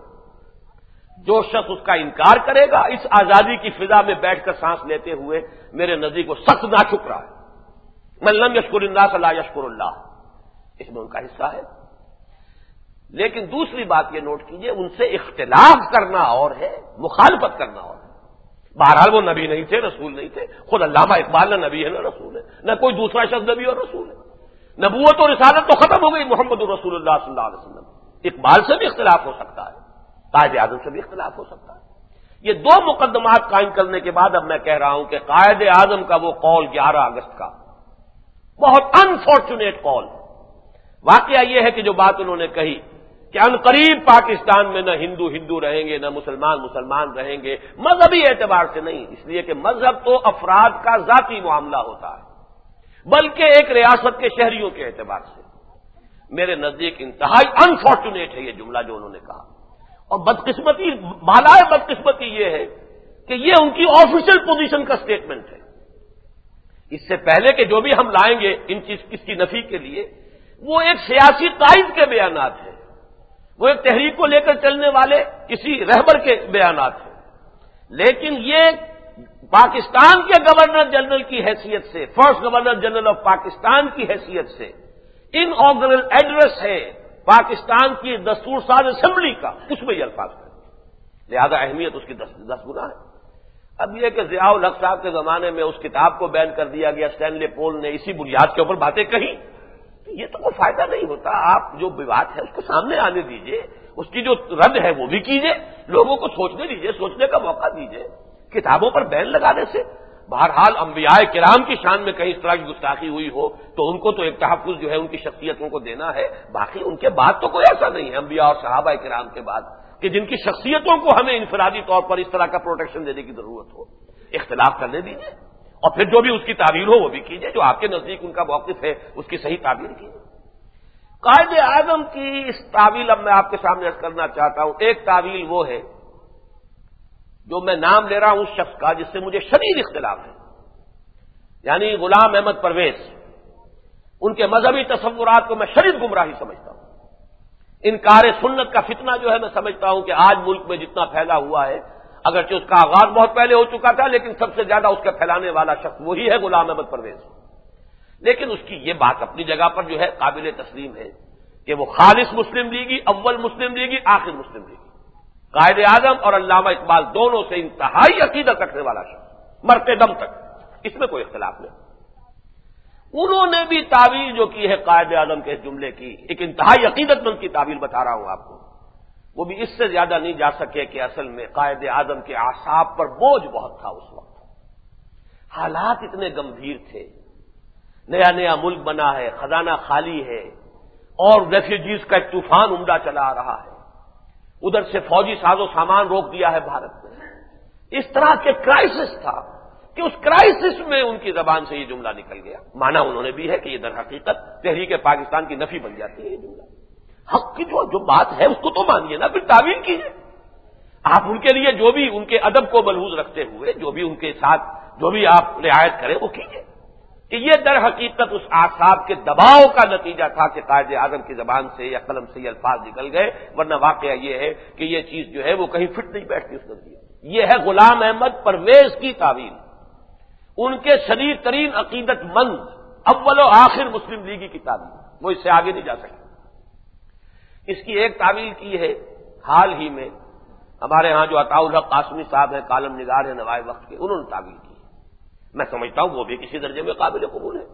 Speaker 1: جو شخص اس کا انکار کرے گا اس آزادی کی فضا میں بیٹھ کر سانس لیتے ہوئے میرے نزدیک وہ سخت ناشکرا ہے۔ من لم یشکر الناس لا یشکر اللہ، اس میں ان کا حصہ ہے۔ لیکن دوسری بات یہ نوٹ کیجئے ان سے اختلاف کرنا اور ہے، مخالفت کرنا اور ہے۔ بہرحال وہ نبی نہیں تھے، رسول نہیں تھے، خود علامہ اقبال نہ نبی ہے نہ رسول ہے، نہ کوئی دوسرا شخص نبی اور رسول ہے۔ نبوت اور رسالت تو ختم ہو گئی محمد رسول اللہ صلی اللہ علیہ وسلم۔ اقبال سے بھی اختلاف ہو سکتا ہے، قائد اعظم سے بھی اختلاف ہو سکتا ہے۔ یہ دو مقدمات قائم کرنے کے بعد اب میں کہہ رہا ہوں کہ قائد اعظم کا وہ قول گیارہ اگست کا بہت انفارچونیٹ قول، واقعہ یہ ہے کہ جو بات انہوں نے کہی کہ ان قریب پاکستان میں نہ ہندو ہندو رہیں گے نہ مسلمان مسلمان رہیں گے، مذہبی اعتبار سے نہیں، اس لیے کہ مذہب تو افراد کا ذاتی معاملہ ہوتا ہے، بلکہ ایک ریاست کے شہریوں کے اعتبار سے میرے نزدیک انتہائی انفارچونیٹ ہے یہ جملہ جو انہوں نے کہا۔ اور بدقسمتی بالائے بدقسمتی یہ ہے کہ یہ ان کی آفیشل پوزیشن کا سٹیٹمنٹ ہے۔ اس سے پہلے کہ جو بھی ہم لائیں گے ان چیز اس کی نفی کے لیے وہ ایک سیاسی قائد کے بیانات ہیں، وہ ایک تحریک کو لے کر چلنے والے کسی رہبر کے بیانات ہیں، لیکن یہ پاکستان کے گورنر جنرل کی حیثیت سے، first governor general of Pakistan کی حیثیت سے ان آگرل ایڈریس ہے پاکستان کی دستور ساز اسمبلی کا، اس میں یہ الفاظ ہیں، لہذا اہمیت اس کی دس, دس گنا ہے۔ اب یہ کہ ضیاء الحق صاحب کے زمانے میں اس کتاب کو بین کر دیا گیا، اسٹینلے پول نے اسی بنیاد کے اوپر باتیں کہی، یہ تو کوئی فائدہ نہیں ہوتا۔ آپ جو بات ہے اس کو سامنے آنے دیجئے، اس کی جو رد ہے وہ بھی کیجئے، لوگوں کو سوچنے دیجئے، سوچنے کا موقع دیجئے۔ کتابوں پر بین لگانے سے بہرحال انبیاء کرام کی شان میں کہیں اس طرح کی گستاخی ہوئی ہو تو ان کو تو ایک تحفظ جو ہے ان کی شخصیتوں کو دینا ہے، باقی ان کے بعد تو کوئی ایسا نہیں ہے انبیاء اور صحابہ کرام کے بعد کہ جن کی شخصیتوں کو ہمیں انفرادی طور پر اس طرح کا پروٹیکشن دینے کی ضرورت ہو۔ اختلاف کرنے دیجئے اور پھر جو بھی اس کی تعبیر ہو وہ بھی کیجئے، جو آپ کے نزدیک ان کا موقف ہے اس کی صحیح تعبیر کیجئے۔ قائد اعظم کی اس تعویل اب میں آپ کے سامنے عرض کرنا چاہتا ہوں۔ ایک تعویل وہ ہے جو میں نام لے رہا ہوں اس شخص کا جس سے مجھے شدید اختلاف ہے، یعنی غلام احمد پرویز، ان کے مذہبی تصورات کو میں شدید گمراہی سمجھتا ہوں۔ انکار سنت کا فتنہ جو ہے میں سمجھتا ہوں کہ آج ملک میں جتنا پھیلا ہوا ہے، اگرچہ اس کا آغاز بہت پہلے ہو چکا تھا، لیکن سب سے زیادہ اس کا پھیلانے والا شخص وہی ہے غلام احمد پرویز۔ لیکن اس کی یہ بات اپنی جگہ پر جو ہے قابل تسلیم ہے کہ وہ خالص مسلم لیگی، اول مسلم لیگی، آخر مسلم لیگی، قائد اعظم اور علامہ اقبال دونوں سے انتہائی عقیدت رکھنے والا شخص مرتے دم تک، اس میں کوئی اختلاف نہیں۔ انہوں نے بھی تعویل جو کی ہے قائد اعظم کے اس جملے کی، ایک انتہائی عقیدت مند کی تعویل بتا رہا ہوں آپ کو، وہ بھی اس سے زیادہ نہیں جا سکے کہ اصل میں قائد اعظم کے اعصاب پر بوجھ بہت تھا اس وقت، حالات اتنے گمبھیر تھے، نیا نیا ملک بنا ہے، خزانہ خالی ہے، اور ریفیوجیز کا ایک طوفان عمدہ چلا آ رہا ہے، ادھر سے فوجی ساز و سامان روک دیا ہے بھارت نے، اس طرح کے کرائسس تھا کہ اس کرائسس میں ان کی زبان سے یہ جملہ نکل گیا۔ مانا انہوں نے بھی ہے کہ یہ در حقیقت تحریک پاکستان کی نفی بن جاتی ہے یہ جملہ، حق کی جو جو بات ہے اس کو تو مانیے نا، پھر تعویل کیجیے آپ ان کے لیے، جو بھی ان کے ادب کو ملحوظ رکھتے ہوئے جو بھی ان کے ساتھ جو بھی آپ رعایت کریں وہ کیجیے کہ یہ در حقیقت اس اعصاب کے دباؤ کا نتیجہ تھا کہ قائد اعظم کی زبان سے یا قلم سے یہ الفاظ نکل گئے، ورنہ واقعہ یہ ہے کہ یہ چیز جو ہے وہ کہیں فٹ نہیں بیٹھتی اس نتیجے۔ یہ ہے غلام احمد پرویز کی تعویل، ان کے شدید ترین عقیدت مند اول و آخر مسلم لیگی کی تعویل، وہ اس سے آگے نہیں جا سکتے۔ اس کی ایک تعویل کی ہے حال ہی میں ہمارے ہاں جو عطاء الحق قاسمی صاحب ہیں، کالم نگار ہیں نوائے وقت کے، انہوں نے تعویل کی، میں سمجھتا ہوں وہ بھی کسی درجے میں قابل قبول ہے۔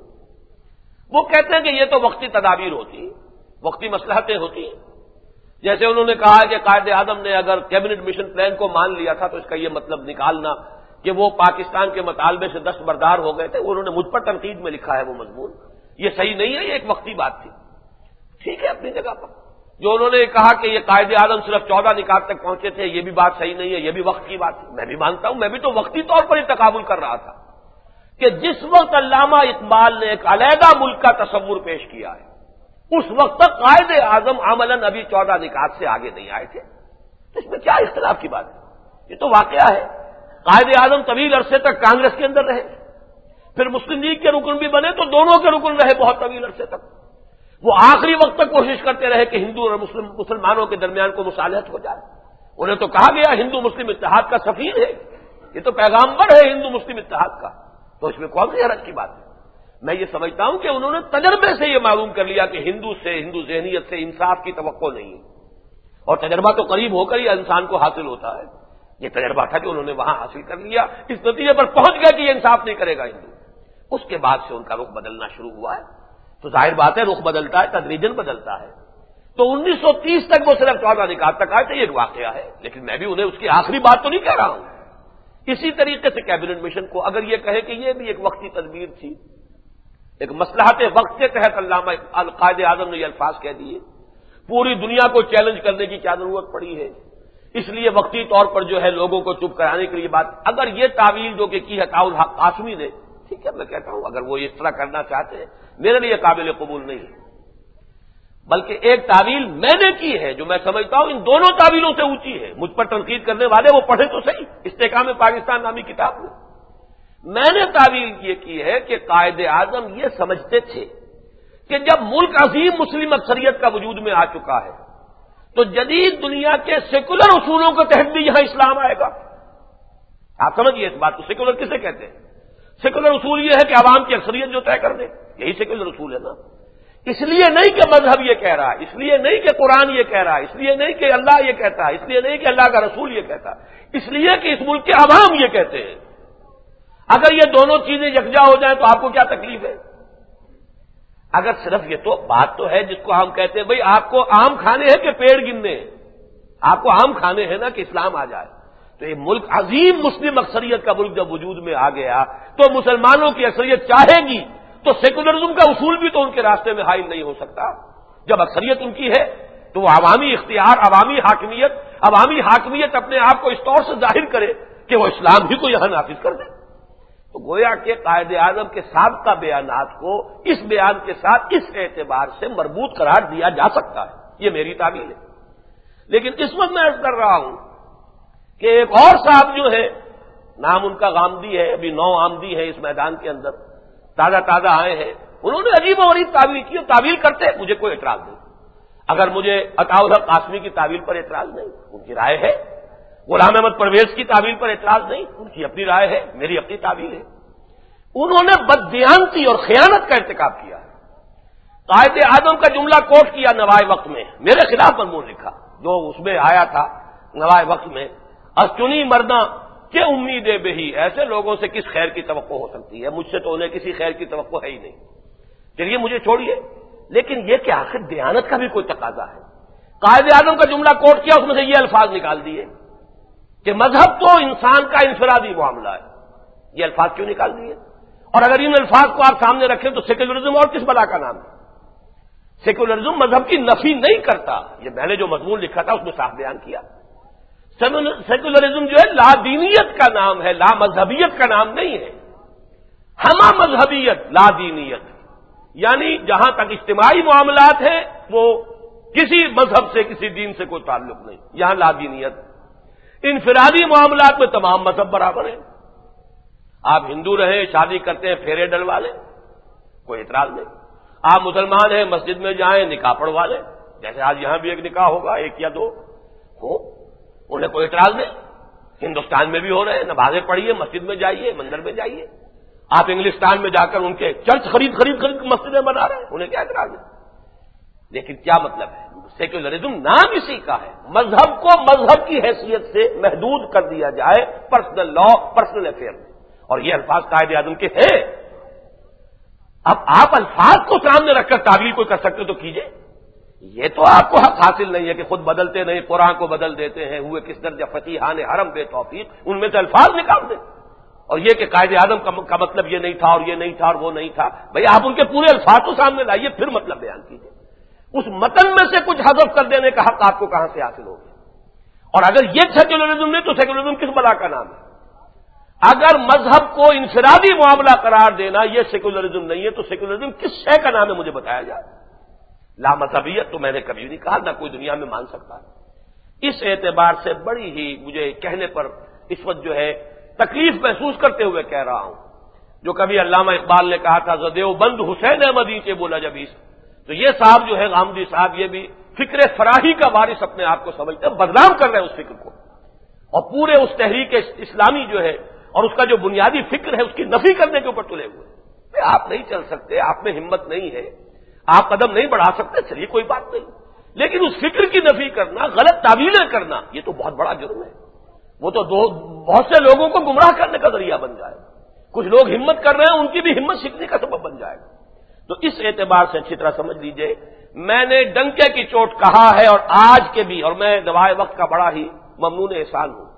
Speaker 1: وہ کہتے ہیں کہ یہ تو وقتی تدابیر ہوتی، وقتی مصلحتیں ہوتی ہیں، جیسے انہوں نے کہا کہ قائد اعظم نے اگر کیبنٹ مشن پلان کو مان لیا تھا تو اس کا یہ مطلب نکالنا کہ وہ پاکستان کے مطالبے سے دستبردار ہو گئے تھے، انہوں نے مجھ پر تنقید میں لکھا ہے وہ مضمون، یہ صحیح نہیں ہے، یہ ایک وقتی بات تھی، ٹھیک ہے اپنی جگہ پر۔ جو انہوں نے کہا کہ یہ قائد اعظم صرف چودہ نکات تک پہنچے تھے، یہ بھی بات صحیح نہیں ہے، یہ بھی وقت کی بات ہے، میں بھی مانتا ہوں، میں بھی تو وقتی طور پر ہی تقابل کر رہا تھا کہ جس وقت علامہ اقبال نے ایک علیحدہ ملک کا تصور پیش کیا ہے، اس وقت تک قائد اعظم عملاً ابھی چودہ نکات سے آگے نہیں آئے تھے، تو اس میں کیا اختلاف کی بات ہے؟ یہ تو واقعہ ہے۔ قائد اعظم طویل عرصے تک کانگریس کے اندر رہے، پھر مسلم لیگ کے رکن بھی بنے تو دونوں کے رکن رہے بہت طویل عرصے تک، وہ آخری وقت تک کوشش کرتے رہے کہ ہندو اور مسلم مسلمانوں کے درمیان کو مصالحت ہو جائے۔ انہیں تو کہا گیا ہندو مسلم اتحاد کا سفیر ہے، یہ تو پیغامبر ہے ہندو مسلم اتحاد کا، تو اس میں کون سی حرج کی بات ہے؟ میں یہ سمجھتا ہوں کہ انہوں نے تجربے سے یہ معلوم کر لیا کہ ہندو سے، ہندو ذہنیت سے انصاف کی توقع نہیں ہے، اور تجربہ تو قریب ہو کر ہی انسان کو حاصل ہوتا ہے، یہ تجربہ تھا کہ انہوں نے وہاں حاصل کر لیا، اس نتیجے پر پہنچ گیا کہ یہ انصاف نہیں کرے گا ہندو۔ اس کے بعد سے ان کا رخ بدلنا شروع ہوا ہے، تو ظاہر بات ہے رخ بدلتا ہے، تدریجن بدلتا ہے، تو انیس سو تیس تک وہ صرف چودہ نکات تک آئے تھے، یہ واقعہ ہے، لیکن میں بھی انہیں اس کی آخری بات تو نہیں کہہ رہا ہوں۔ اسی طریقے سے کیبنٹ مشن کو اگر یہ کہے کہ یہ بھی ایک وقتی تدبیر تھی، ایک مصلحت وقت کے تحت علامہ قائد اعظم نے یہ الفاظ کہہ دیے، پوری دنیا کو چیلنج کرنے کی کیا ضرورت پڑی ہے، اس لیے وقتی طور پر جو ہے لوگوں کو چپ کرانے کے لیے بات، اگر یہ تعویل جو کہ کی ہے عطاء الحق قاسمی نے، ٹھیک ہے میں کہتا ہوں اگر وہ اس طرح کرنا چاہتے ہیں میرے لیے قابل قبول نہیں ہے، بلکہ ایک تعویل میں نے کی ہے جو میں سمجھتا ہوں ان دونوں تعویلوں سے اونچی ہے، مجھ پر تنقید کرنے والے وہ پڑھے تو صحیح استحکام پاکستان نامی کتاب میں، میں نے تعویل یہ کی ہے کہ قائد اعظم یہ سمجھتے تھے کہ جب ملک عظیم مسلم اکثریت کا وجود میں آ چکا ہے تو جدید دنیا کے سیکولر اصولوں کے تحت بھی یہاں اسلام آئے گا۔ آپ سمجھیے اس بات کو، سیکولر کسے کہتے ہیں؟ سیکولر اصول یہ ہے کہ عوام کی اکثریت جو طے کر دے، یہی سیکولر اصول ہے نا۔ اس لیے نہیں کہ مذہب یہ کہہ رہا، اس لیے نہیں کہ قرآن یہ کہہ رہا، اس لیے نہیں کہ اللہ یہ کہتا، اس لیے نہیں کہ اللہ کا رسول یہ کہتا، اس لیے کہ اس ملک کے عوام یہ کہتے ہیں۔ اگر یہ دونوں چیزیں یکجا ہو جائیں تو آپ کو کیا تکلیف ہے؟ اگر صرف یہ تو بات تو ہے جس کو ہم کہتے ہیں بھئی آپ کو آم کھانے ہیں کہ پیڑ گننے ہیں، آپ کو آم کھانے ہیں نا کہ اسلام آ جائے، تو یہ ملک عظیم مسلم اکثریت کا ملک جب وجود میں آ گیا تو مسلمانوں کی اکثریت چاہے گی تو سیکولرزم کا اصول بھی تو ان کے راستے میں حائل نہیں ہو سکتا۔ جب اکثریت ان کی ہے تو وہ عوامی اختیار، عوامی حاکمیت، عوامی حاکمیت اپنے آپ کو اس طور سے ظاہر کرے کہ وہ اسلام ہی کو یہاں نافذ کر دے۔ تو گویا کہ قائد اعظم کے سابقہ بیانات کو اس بیان کے ساتھ اس اعتبار سے مربوط قرار دیا جا سکتا ہے، یہ میری تعبیر ہے۔ لیکن اس وقت میں عرض کر رہا ہوں کہ ایک اور صاحب جو ہے، نام ان کا غامدی ہے، ابھی نو آمدی ہے اس میدان کے اندر، تازہ تازہ آئے ہیں، انہوں نے عجیب و غریب تعویل کی، اور تعویل کرتے مجھے کوئی اعتراض نہیں۔ اگر مجھے عطاء الحق قاسمی کی تعویل پر اعتراض نہیں، ان کی رائے ہے، غلام احمد پرویز کی تعویل پر اعتراض نہیں، ان کی اپنی رائے ہے، میری اپنی تعویل ہے۔ انہوں نے بددیانتی اور خیانت کا ارتکاب کیا ہے۔ قائد اعظم کا جملہ کوٹ کیا نوائے وقت میں، میرے خلاف مضمون لکھا جو اس میں آیا تھا نوائے وقت میں، از چنی مردہ کہ امید بہی، ایسے لوگوں سے کس خیر کی توقع ہو سکتی ہے، مجھ سے تو انہیں کسی خیر کی توقع ہے ہی نہیں۔ چلیے مجھے چھوڑیے، لیکن یہ کہ آخر دیانت کا بھی کوئی تقاضا ہے۔ قائد اعظم کا جملہ کوٹ کیا، اس میں سے یہ الفاظ نکال دیے کہ مذہب تو انسان کا انفرادی معاملہ ہے، یہ الفاظ کیوں نکال دیے؟ اور اگر ان الفاظ کو آپ سامنے رکھیں تو سیکولرزم اور کس بلا کا نام ہے؟ سیکولرزم مذہب کی نفی نہیں کرتا، یہ میں نے جو مضمون لکھا تھا اس میں صاف بیان کیا۔ سیکولرزم جو ہے لا دینیت کا نام ہے، لا مذہبیت کا نام نہیں ہے۔ ہمہ مذہبیت لا دینیت، یعنی جہاں تک اجتماعی معاملات ہیں وہ کسی مذہب سے کسی دین سے کوئی تعلق نہیں، یہاں لا دینیت۔ انفرادی معاملات میں تمام مذہب برابر ہیں، آپ ہندو رہیں، شادی کرتے ہیں پھیرے ڈلوا لیں، کوئی اعتراض نہیں۔ آپ مسلمان ہیں، مسجد میں جائیں نکاح پڑھوا لیں، جیسے آج یہاں بھی ایک نکاح ہوگا، ایک یا دو ہو، انہیں کوئی اعتراض نہیں۔ ہندوستان میں بھی ہو رہے ہیں، نمازیں پڑھیے، مسجد میں جائیے، مندر میں جائیے۔ آپ انگلستان میں جا کر ان کے چرچ خرید خرید خرید مسجدیں بنا رہے ہیں، انہیں کیا اعتراض ہے؟ لیکن کیا مطلب ہے؟ سیکولرزم نام اسی کا ہے، مذہب کو مذہب کی حیثیت سے محدود کر دیا جائے پرسنل لا، پرسنل افیئر میں، اور یہ الفاظ قائد اعظم کے ہیں۔ اب آپ الفاظ کو سامنے رکھ کر تعبیر کوئی کر سکتے تو کیجئے، یہ تو آپ کو حق حاصل نہیں ہے کہ خود بدلتے نہیں، قرآن کو بدل دیتے ہیں، ہوئے کس درجہ فقیہان حرم بے توفیق، ان میں سے الفاظ نکال دیں، اور یہ کہ قائد اعظم کا مطلب یہ نہیں تھا اور یہ نہیں تھا اور وہ نہیں تھا، بھئی آپ ان کے پورے الفاظ کو سامنے لائیے پھر مطلب بیان کیجئے۔ اس متن میں سے کچھ حذف کر دینے کا حق آپ کو کہاں سے حاصل ہو گیا؟ اور اگر یہ سیکولرزم نہیں تو سیکولرزم کس بلا کا نام ہے؟ اگر مذہب کو انفرادی معاملہ قرار دینا یہ سیکولرزم نہیں ہے تو سیکولرزم کس شے کا نام ہے مجھے بتایا جائے۔ لا مذہبیت تو میں نے کبھی نہیں کہا، نہ کوئی دنیا میں مان سکتا۔ اس اعتبار سے بڑی ہی مجھے کہنے پر اس وقت جو ہے تکلیف محسوس کرتے ہوئے کہہ رہا ہوں، جو کبھی علامہ اقبال نے کہا تھا زدیو بند حسین احمدی کے بولا جبیس، تو یہ صاحب جو ہے غامدی صاحب یہ بھی فکر فراہی کا وارث اپنے آپ کو سمجھتے ہیں، بدنام کر رہے ہیں اس فکر کو، اور پورے اس تحریک اسلامی جو ہے اور اس کا جو بنیادی فکر ہے اس کی نفی کرنے کے اوپر تلے ہوئے۔ آپ نہیں چل سکتے، آپ میں ہمت نہیں ہے، آپ قدم نہیں بڑھا سکتے، چلیے کوئی بات نہیں، لیکن اس فکر کی نفی کرنا، غلط تعویلیں کرنا، یہ تو بہت بڑا جرم ہے۔ وہ تو دو بہت سے لوگوں کو گمراہ کرنے کا ذریعہ بن جائے گا، کچھ لوگ ہمت کر رہے ہیں ان کی بھی ہمت سیکھنے کا سبب بن جائے گا۔ تو اس اعتبار سے اچھی طرح سمجھ لیجئے، میں نے ڈنکے کی چوٹ کہا ہے اور آج کے بھی، اور میں نوائے وقت کا بڑا ہی ممنون احسان ہوں۔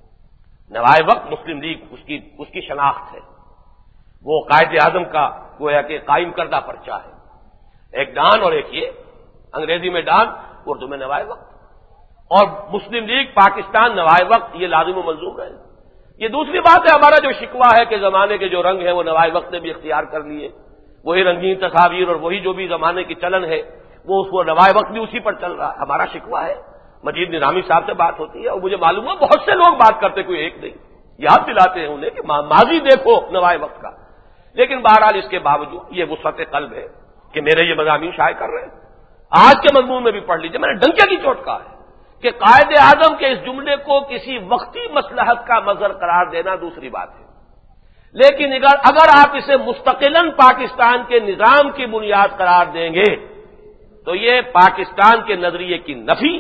Speaker 1: نوائے وقت مسلم لیگ اس کی اس کی شناخت ہے، وہ قائد اعظم کا گویا کہ قائم کردہ پرچہ ہے، ایک ڈان اور ایک یہ، انگریزی میں ڈان، اردو میں نوائے وقت، اور مسلم لیگ پاکستان نوائے وقت یہ لازم و ملزوم ہے۔ یہ دوسری بات ہے ہمارا جو شکوہ ہے کہ زمانے کے جو رنگ ہیں وہ نوائے وقت نے بھی اختیار کر لیے، وہی رنگین تصاویر اور وہی جو بھی زمانے کی چلن ہے وہ اس کو نوائے وقت بھی اسی پر چل رہا ہے، ہمارا شکوہ ہے۔ مجید نظامی صاحب سے بات ہوتی ہے اور مجھے معلوم ہے بہت سے لوگ بات کرتے، کوئی ایک نہیں، یاد دلاتے ہیں انہیں کہ ماضی دیکھو نوائے وقت کا، لیکن بہرحال اس کے باوجود یہ وسعت قلب ہے کہ میرے یہ مضامین شائع کر رہے ہیں۔ آج کے مضمون میں بھی پڑھ لیجیے، میں نے ڈنکے کی چوٹ کہا ہے کہ قائد اعظم کے اس جملے کو کسی وقتی مصلحت کا مظہر قرار دینا دوسری بات ہے، لیکن اگر اگر آپ اسے مستقلاً پاکستان کے نظام کی بنیاد قرار دیں گے تو یہ پاکستان کے نظریے کی نفی،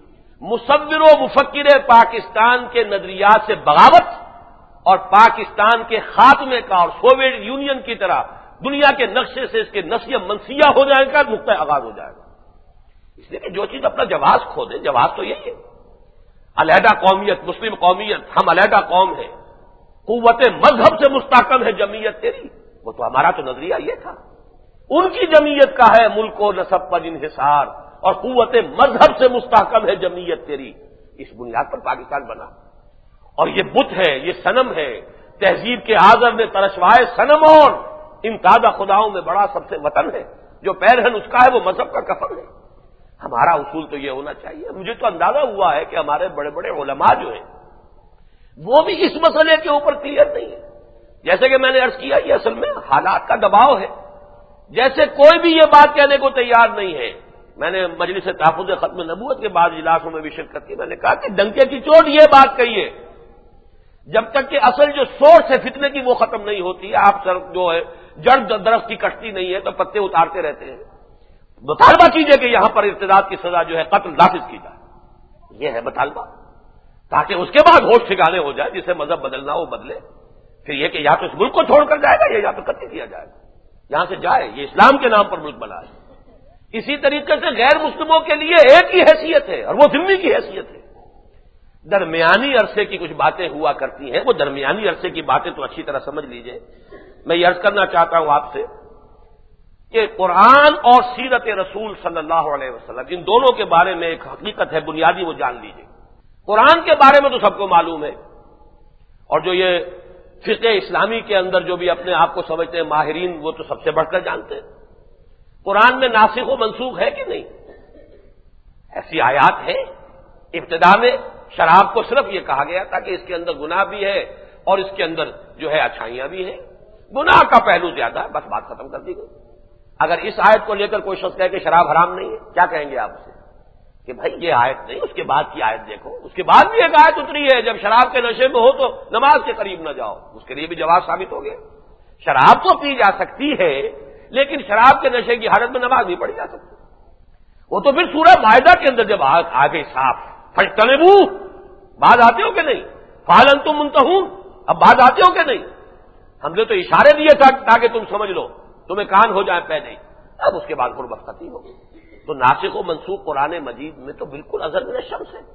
Speaker 1: مصور و مفکر پاکستان کے نظریات سے بغاوت اور پاکستان کے خاتمے کا اور سوویت یونین کی طرح دنیا کے نقشے سے اس کے نسیہ منسیہ ہو جائے گا، نقطہ آغاز ہو جائے گا۔ اس لیے کہ جو چیز اپنا جواز کھو دے، جواز تو یہی ہے، علیحدہ قومیت، مسلم قومیت، ہم علیحدہ قوم ہیں، قوت مذہب سے مستحکم ہے جمعیت تیری، وہ تو ہمارا تو نظریہ یہ تھا۔ ان کی جمعیت کا ہے ملک و نسب پر انحصار، اور قوت مذہب سے مستحکم ہے جمعیت تیری، اس بنیاد پر پاکستان بنا۔ اور یہ بت ہے، یہ صنم ہے، تہذیب کے آذر میں ترشوائے صنم، اور ان تازہ خداؤں میں بڑا سب سے وطن ہے، جو پیرہن اس کا ہے وہ مذہب کا کفن ہے۔ ہمارا اصول تو یہ ہونا چاہیے۔ مجھے تو اندازہ ہوا ہے کہ ہمارے بڑے بڑے علماء جو ہیں وہ بھی اس مسئلے کے اوپر کلیئر نہیں ہے. جیسے کہ میں نے عرض کیا، یہ اصل میں حالات کا دباؤ ہے. جیسے کوئی بھی یہ بات کہنے کو تیار نہیں ہے. میں نے مجلس تحفظ ختم نبوت کے بعد اجلاسوں میں بھی شرکت کی. میں نے کہا کہ ڈنکے کی چوٹ یہ بات کہیے، جب تک کہ اصل جو سورس ہے فتنے کی وہ ختم نہیں ہوتی ہے. آپ سر جو ہے جڑ درخت کی کٹتی نہیں ہے تو پتے اتارتے رہتے ہیں. مطالبہ کیجئے کہ یہاں پر ارتداد کی سزا جو ہے قتل نافذ کی جائے. یہ ہے مطالبہ، تاکہ اس کے بعد ہوش ٹھکانے ہو جائے. جسے مذہب بدلنا وہ بدلے. پھر یہ کہ یا تو اس ملک کو چھوڑ کر جائے گا یا تو قتل کیا جائے گا. یہاں سے جائے. یہ اسلام کے نام پر ملک بنا ہے. اسی طریقے سے غیر مسلموں کے لیے ایک ہی حیثیت ہے اور وہ ذمہ کی حیثیت ہے. درمیانی عرصے کی کچھ باتیں ہوا کرتی ہیں، وہ درمیانی عرصے کی باتیں تو اچھی طرح سمجھ لیجئے. میں یہ عرض کرنا چاہتا ہوں آپ سے کہ قرآن اور سیرت رسول صلی اللہ علیہ وسلم، ان دونوں کے بارے میں ایک حقیقت ہے بنیادی، وہ جان لیجئے. قرآن کے بارے میں تو سب کو معلوم ہے، اور جو یہ فقہ اسلامی کے اندر جو بھی اپنے آپ کو سمجھتے ہیں ماہرین، وہ تو سب سے بڑھ کر جانتے ہیں. قرآن میں ناسخ و منسوخ ہے کہ نہیں؟ ایسی آیات ہیں. ابتدا میں شراب کو صرف یہ کہا گیا تھا کہ اس کے اندر گناہ بھی ہے اور اس کے اندر جو ہے اچھائیاں بھی ہیں. گناہ کا پہلو زیادہ ہے، بس بات ختم کر دی گئی. اگر اس آیت کو لے کر کوئی شخص کہے کہ شراب حرام نہیں ہے، کیا کہیں گے آپ اسے؟ کہ بھائی یہ آیت نہیں، اس کے بعد کی آیت دیکھو. اس کے بعد بھی ایک آیت اتری ہے، جب شراب کے نشے میں ہو تو نماز کے قریب نہ جاؤ. اس کے لیے بھی جواب ثابت ہو گیا. شراب تو پی جا سکتی ہے، لیکن شراب کے نشے کی حالت میں نماز نہیں پڑھی جا سکتی. وہ تو پھر سورہ مائدہ کے اندر جب آ گئی صاف، فجتنبو، بعد آتے ہو کہ نہیں؟ فہل انتم منتہون، اب بعد آتے ہو کہ نہیں؟ ہم نے تو اشارے دیے تھا تاکہ تم سمجھ لو، تمہیں کان ہو جائے پہلے. اب اس کے بعد غربت ختم ہو گئی. تو ناسخ و منسوخ قرآن مجید میں تو بالکل ازل من الشمس ہے.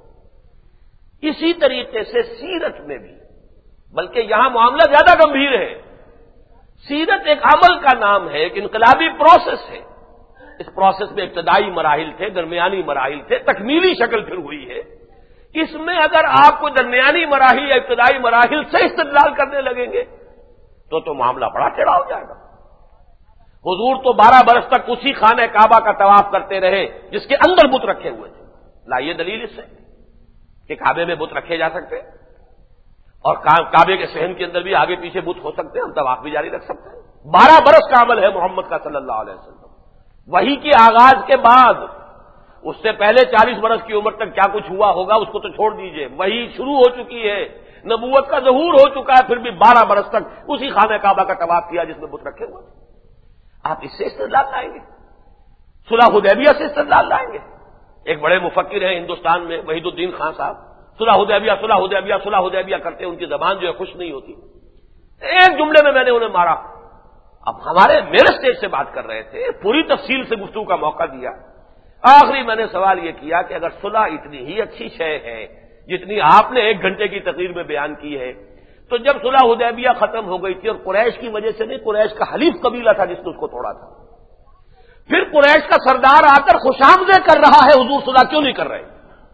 Speaker 1: اسی طریقے سے سیرت میں بھی، بلکہ یہاں معاملہ زیادہ گمبھیر ہے. سیرت ایک عمل کا نام ہے، ایک انقلابی پروسیس ہے. اس پروسیس میں ابتدائی مراحل تھے، درمیانی مراحل تھے، تکمیلی شکل پھر ہوئی ہے. اس میں اگر آپ کو درمیانی مراحل یا ابتدائی مراحل سے استدلال کرنے لگیں گے تو تو معاملہ بڑا ٹیڑھا ہو جائے گا. حضور تو بارہ برس تک اسی خانہ کعبہ کا طواف کرتے رہے جس کے اندر بت رکھے ہوئے تھے. لائیے دلیل اس سے کہ کعبے میں بت رکھے جا سکتے ہیں اور کعبے کے صحن کے اندر بھی آگے پیچھے بت ہو سکتے ہیں، ہم طواف بھی جاری رکھ سکتے ہیں. بارہ برس کا عمل ہے محمد کا صلی اللہ علیہ وسلم. وحی کے آغاز کے بعد، اس سے پہلے چالیس برس کی عمر تک کیا کچھ ہوا ہوگا اس کو تو چھوڑ دیجئے. وحی شروع ہو چکی ہے، نبوت کا ظہور ہو چکا ہے، پھر بھی بارہ برس تک اسی خانہ کعبہ کا طواف کیا جس میں بت رکھے ہوئے تھے. آپ اس سے استدلال لائیں گے؟ صلح حدیبیہ سے استدلال لائیں گے؟ ایک بڑے مفکر ہیں ہندوستان میں، وحید الدین خان صاحب، صلح حدیبیہ صلح حدیبیہ صلح حدیبیہ کرتے، ان کی زبان جو ہے خوش نہیں ہوتی. ایک جملے میں میں نے انہیں مارا. اب ہمارے میرے اسٹیج سے بات کر رہے تھے، پوری تفصیل سے گفتگو کا موقع دیا. آخری میں نے سوال یہ کیا کہ اگر صلح اتنی ہی اچھی شے ہے جتنی آپ نے ایک گھنٹے کی تقریر میں بیان کی ہے، تو جب صلح حدیبیہ ختم ہو گئی تھی اور قریش کی وجہ سے نہیں، قریش کا حلیف قبیلہ تھا جس نے اس کو توڑا تھا، پھر قریش کا سردار آ کر خوشامدیں کر رہا ہے، حضور صلح کیوں نہیں کر رہے؟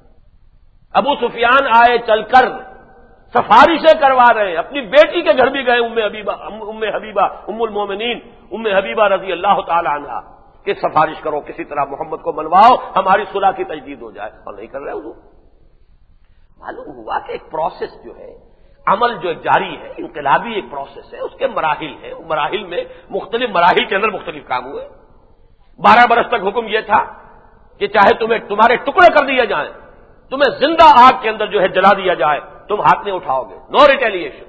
Speaker 1: ابو سفیان آئے چل کر سفارشیں کروا رہے ہیں. اپنی بیٹی کے گھر بھی گئے، ام حبیبہ ام حبیبہ ام المومنین ام حبیبہ رضی اللہ تعالی عنہا، کہ سفارش کرو، کسی طرح محمد کو منواؤ، ہماری صلح کی تجدید ہو جائے، اور نہیں کر رہے حضور. معلوم ہوا کہ ایک پروسیس جو ہے، عمل جو جاری ہے، انقلابی ایک پروسیس ہے، اس کے مراحل ہیں. مراحل میں مختلف مراحل کے اندر مختلف کام ہوئے. بارہ برس تک حکم یہ تھا کہ چاہے تمہیں تمہارے ٹکڑے کر دیے جائیں، تمہیں زندہ آگ کے اندر جو ہے جلا دیا جائے، تم ہاتھ نہیں اٹھاؤ گے. نو ریٹیلیشن.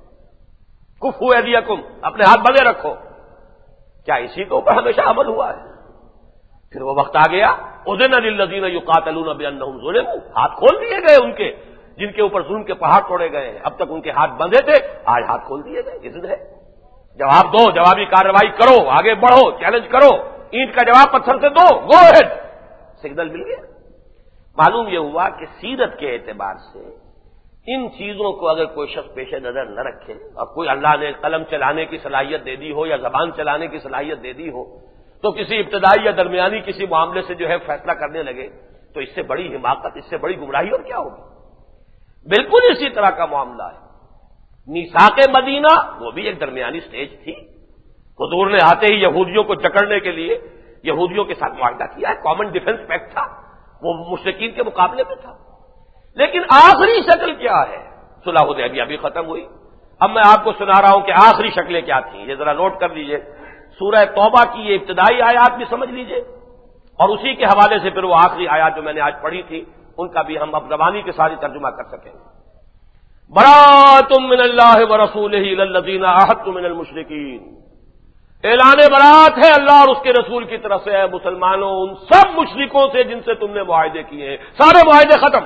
Speaker 1: کفو ایدیکم، اپنے ہاتھ بندے رکھو. کیا اسی کے اوپر ہمیشہ عمل ہوا ہے؟ پھر وہ وقت آ گیا، اذن للذین یقاتلون بانہم ظلموا، ہاتھ کھول دیے گئے ان کے جن کے اوپر ظلم کے پہاڑ توڑے گئے ہیں. اب تک ان کے ہاتھ بندھے تھے، آج ہاتھ کھول دیے گئے. اذن ہے، جواب دو، جوابی کارروائی کرو، آگے بڑھو، چیلنج کرو، اینٹ کا جواب پتھر سے دو، گو ہیڈ. سگنل مل گیا. معلوم یہ ہوا کہ سیرت کے اعتبار سے ان چیزوں کو اگر کوئی شخص پیش نظر نہ رکھے، اور کوئی اللہ نے قلم چلانے کی صلاحیت دے دی ہو یا زبان چلانے کی صلاحیت دے دی ہو، تو کسی ابتدائی یا درمیانی کسی معاملے سے جو ہے فیصلہ کرنے لگے، تو اس سے بڑی حماقت، اس سے بڑی گمراہی اور کیا ہوگی؟ بالکل اسی طرح کا معاملہ ہے. میثاق مدینہ وہ بھی ایک درمیانی سٹیج تھی. حضور نے آتے ہی یہودیوں کو جکڑنے کے لیے یہودیوں کے ساتھ معاہدہ کیا ہے، کامن ڈیفنس پیکٹ تھا، وہ مشرکین کے مقابلے میں تھا. لیکن آخری شکل کیا ہے؟ صلح حدیبیہ بھی ختم ہوئی. اب میں آپ کو سنا رہا ہوں کہ آخری شکلیں کیا تھیں، یہ ذرا نوٹ کر لیجئے. سورہ توبہ کی یہ ابتدائی آیات بھی سمجھ لیجئے، اور اسی کے حوالے سے پھر وہ آخری آیات جو میں نے آج پڑھی تھی ان کا بھی ہم اب زبانی کے ساتھ ترجمہ کر سکیں گے. براۃ من اللہ ورسولہ الی الذین عاہدتم من المشرکین، اعلان برات ہے اللہ اور اس کے رسول کی طرف سے ہے مسلمانوں ان سب مشرکوں سے جن سے تم نے معاہدے کیے ہیں، سارے معاہدے ختم.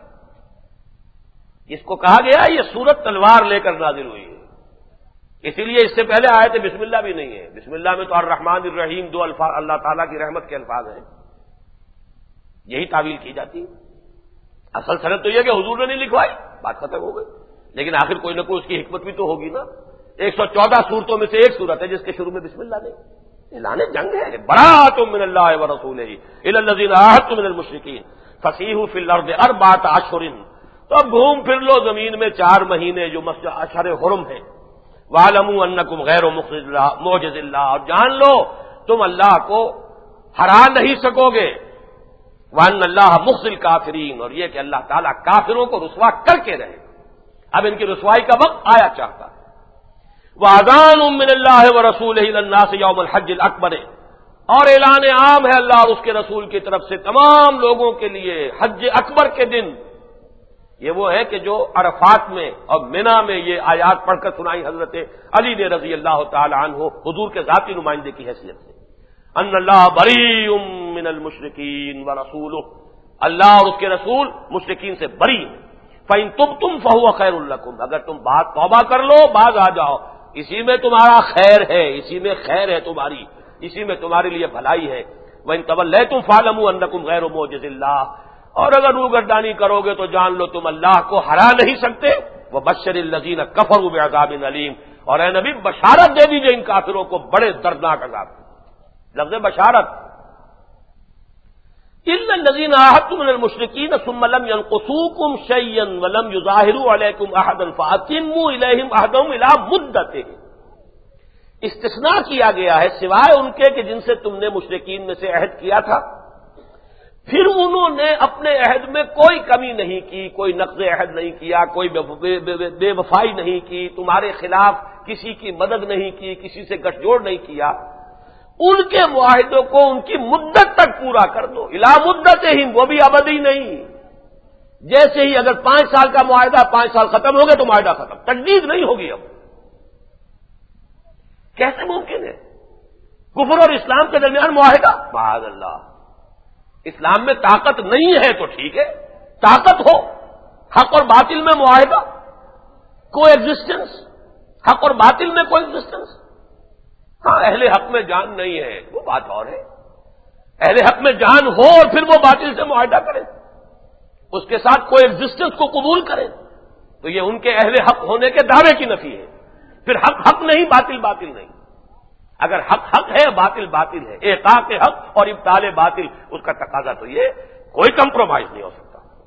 Speaker 1: اس کو کہا گیا یہ سورت تلوار لے کر نازل ہوئی ہے، اسی لیے اس سے پہلے آئے تھے بسم اللہ بھی نہیں ہے. بسم اللہ میں تو الرحمن الرحیم دو الفاظ اللہ تعالیٰ کی رحمت کے الفاظ ہیں، یہی تعویل کی جاتی ہے. اصل سند تو یہ کہ حضور نے نہیں لکھوائی، بات ختم ہو گئی. لیکن آخر کوئی نہ کوئی اس کی حکمت بھی تو ہوگی نا. ایک سو چودہ صورتوں میں سے ایک صورت ہے جس کے شروع میں بسم اللہ نہیں. اعلان جنگ ہے، براۃ من اللہ ورسولہ الی الذین عاہدتم من المشرکین فسیحوا فی الارض اربعۃ اشہر، تو اب گھوم پھر لو زمین میں چار مہینے جو اشہر حرم ہے. وَاعْلَمُوا أَنَّكُمْ غَيْرُ مُعْجِزِ اللَّهِ، اور جان لو تم اللہ کو ہرا نہیں سکو گے. وَأَنَّ اللَّهَ مُخْزِي الْكَافِرِينَ، اور یہ کہ اللہ تعالیٰ کافروں کو رسوا کر کے رہے. اب ان کی رسوائی کا وقت آیا چاہتا ہے. وَأَذَانٌ مِّنَ اللَّهِ وَرَسُولِهِ إِلَى النَّاسِ يَوْمَ الْحَجِّ الْأَكْبَرِ، اور اعلان عام ہے اللہ اور اس کے رسول کی طرف سے تمام لوگوں کے لیے حج اکبر کے دن. یہ وہ ہے کہ جو عرفات میں اور منا میں یہ آیات پڑھ کر سنائی حضرت علی نے رضی اللہ تعالی عنہ حضور کے ذاتی نمائندے کی حیثیت سے. ان اللہ بریء من المشرکین ورسولہ، اللہ اور اس کے رسول مشرکین سے بری ہیں. فإن تبتم فهو خیر لکم، اگر تم بات توبہ کر لو باز آ جاؤ، اسی میں تمہارا خیر ہے، اسی میں خیر ہے تمہاری، اسی میں تمہارے لیے بھلائی ہے. وإن تولیتم فاعلموا انکم غیر معجز اللہ، اور اگر روگردانی کرو گے تو جان لو تم اللہ کو ہرا نہیں سکتے. وبشر الذین کفروا بعذاب علیم، اور اے نبی بشارت دے دیجئے ان کافروں کو بڑے دردناک عذاب. لفظ بشارت. الا الذین عاہدتم من المشرکین ثم لم ينقصوکم شیئا ولم یظاہروا علیکم احدا فاتموا الیہم عہدہم الی مدتہ، استثناء کیا گیا ہے سوائے ان کے کہ جن سے تم نے مشرکین میں سے عہد کیا تھا، پھر انہوں نے اپنے عہد میں کوئی کمی نہیں کی، کوئی نقض عہد نہیں کیا، کوئی بے, بے, بے وفائی نہیں کی، تمہارے خلاف کسی کی مدد نہیں کی، کسی سے گٹھ جوڑ نہیں کیا. ان کے معاہدوں کو ان کی مدت تک پورا کر دو. الا مدت ہی، وہ بھی ابدی نہیں. جیسے ہی اگر پانچ سال کا معاہدہ پانچ سال ختم ہو گئے تو معاہدہ ختم، تجدید نہیں ہوگی. اب کیسے ممکن ہے کفر اور اسلام کے درمیان معاہدہ؟ معاذ اللہ. اسلام میں طاقت نہیں ہے تو ٹھیک ہے، طاقت ہو، حق اور باطل میں معاہدہ، کو ایگزسٹنس، حق اور باطل میں کو ایگزسٹنس. ہاں اہل حق میں جان نہیں ہے وہ بات اور ہے. اہل حق میں جان ہو اور پھر وہ باطل سے معاہدہ کرے، اس کے ساتھ کو ایگزسٹنس کو قبول کرے، تو یہ ان کے اہل حق ہونے کے دعوے کی نفی ہے. پھر حق حق نہیں، باطل باطل نہیں. اگر حق حق ہے باطل باطل ہے، احقاق حق اور ابطال باطل، اس کا تقاضا تو یہ کوئی کمپرومائز نہیں ہو سکتا.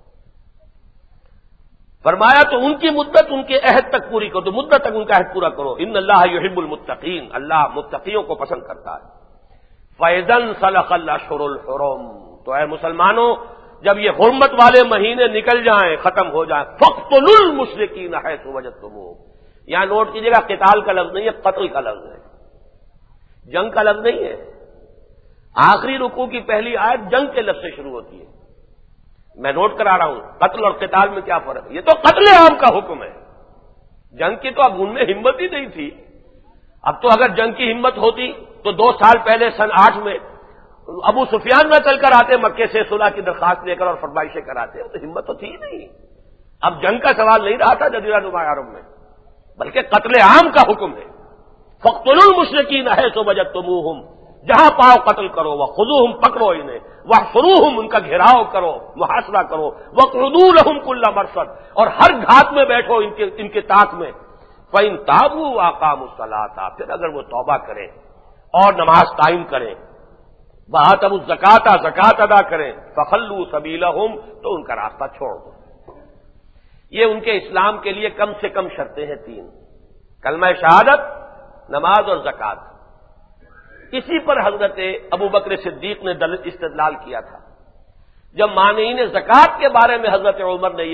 Speaker 1: فرمایا تو ان کی مدت ان کے عہد تک پوری کرو، تو مدت تک ان کا عہد پورا کرو. ان اللہ یحب المتقین، اللہ متقیوں کو پسند کرتا ہے. فَإِذَا انْسَلَخَ الْأَشْهُرُ الْحُرُمُ، تو اے مسلمانوں جب یہ حرمت والے مہینے نکل جائیں، ختم ہو جائیں، فَاقْتُلُوا الْمُشْرِكِينَ حَيْثُ وَجَدتُّمُوهُمْ. یہاں نوٹ کیجیے گا قتال کا لفظ نہیں ہے، قتل کا لفظ ہے، جنگ کا لفظ نہیں ہے. آخری رکوع کی پہلی آیت جنگ کے لفظ سے شروع ہوتی ہے. میں نوٹ کرا رہا ہوں قتل اور قتال میں کیا فرق ہے. یہ تو قتل عام کا حکم ہے، جنگ کی تو اب ان میں ہمت ہی نہیں تھی. اب تو اگر جنگ کی ہمت ہوتی تو دو سال پہلے سن آٹھ میں ابو سفیان نہ چل کر آتے مکے سے صلح کی درخواست لے کر اور فرمائشیں کراتے، تو ہمت تو تھی نہیں. اب جنگ کا سوال نہیں رہا تھا جزیرہ نما عرب میں، بلکہ قتل عام کا حکم ہے. فَاقْتُلُوا الْمُشْرِكِينَ حَيْثُ وَجَدتُّمُوهُمْ، جہاں پاؤ قتل کرو. وَخُذُوهُمْ، پکڑو انہیں. وَاحْصُرُوهُمْ، ان کا گھیراؤ کرو، محاصرہ کرو. وَاقْعُدُوا لَهُمْ كُلَّ مَرْصَدٍ، اور ہر گھات میں بیٹھو ان کے ان کے تاک میں. فَإِن تَابُوا وَأَقَامُوا الصَّلَاةَ، پھر اگر وہ توبہ کریں اور نماز قائم کریں، وَآتَوُا الزَّكَاةَ، زکات ادا کریں، فَخَلُّوا سَبِيلَهُمْ، تو ان کا راستہ چھوڑ دو. یہ ان کے اسلام کے لیے کم سے کم شرطیں ہیں تین: کلمہ شہادت، نماز اور زکات. اسی پر حضرت ابو بکر صدیق نے استدلال کیا تھا جب مانعین زکات کے بارے میں حضرت عمر نے یہ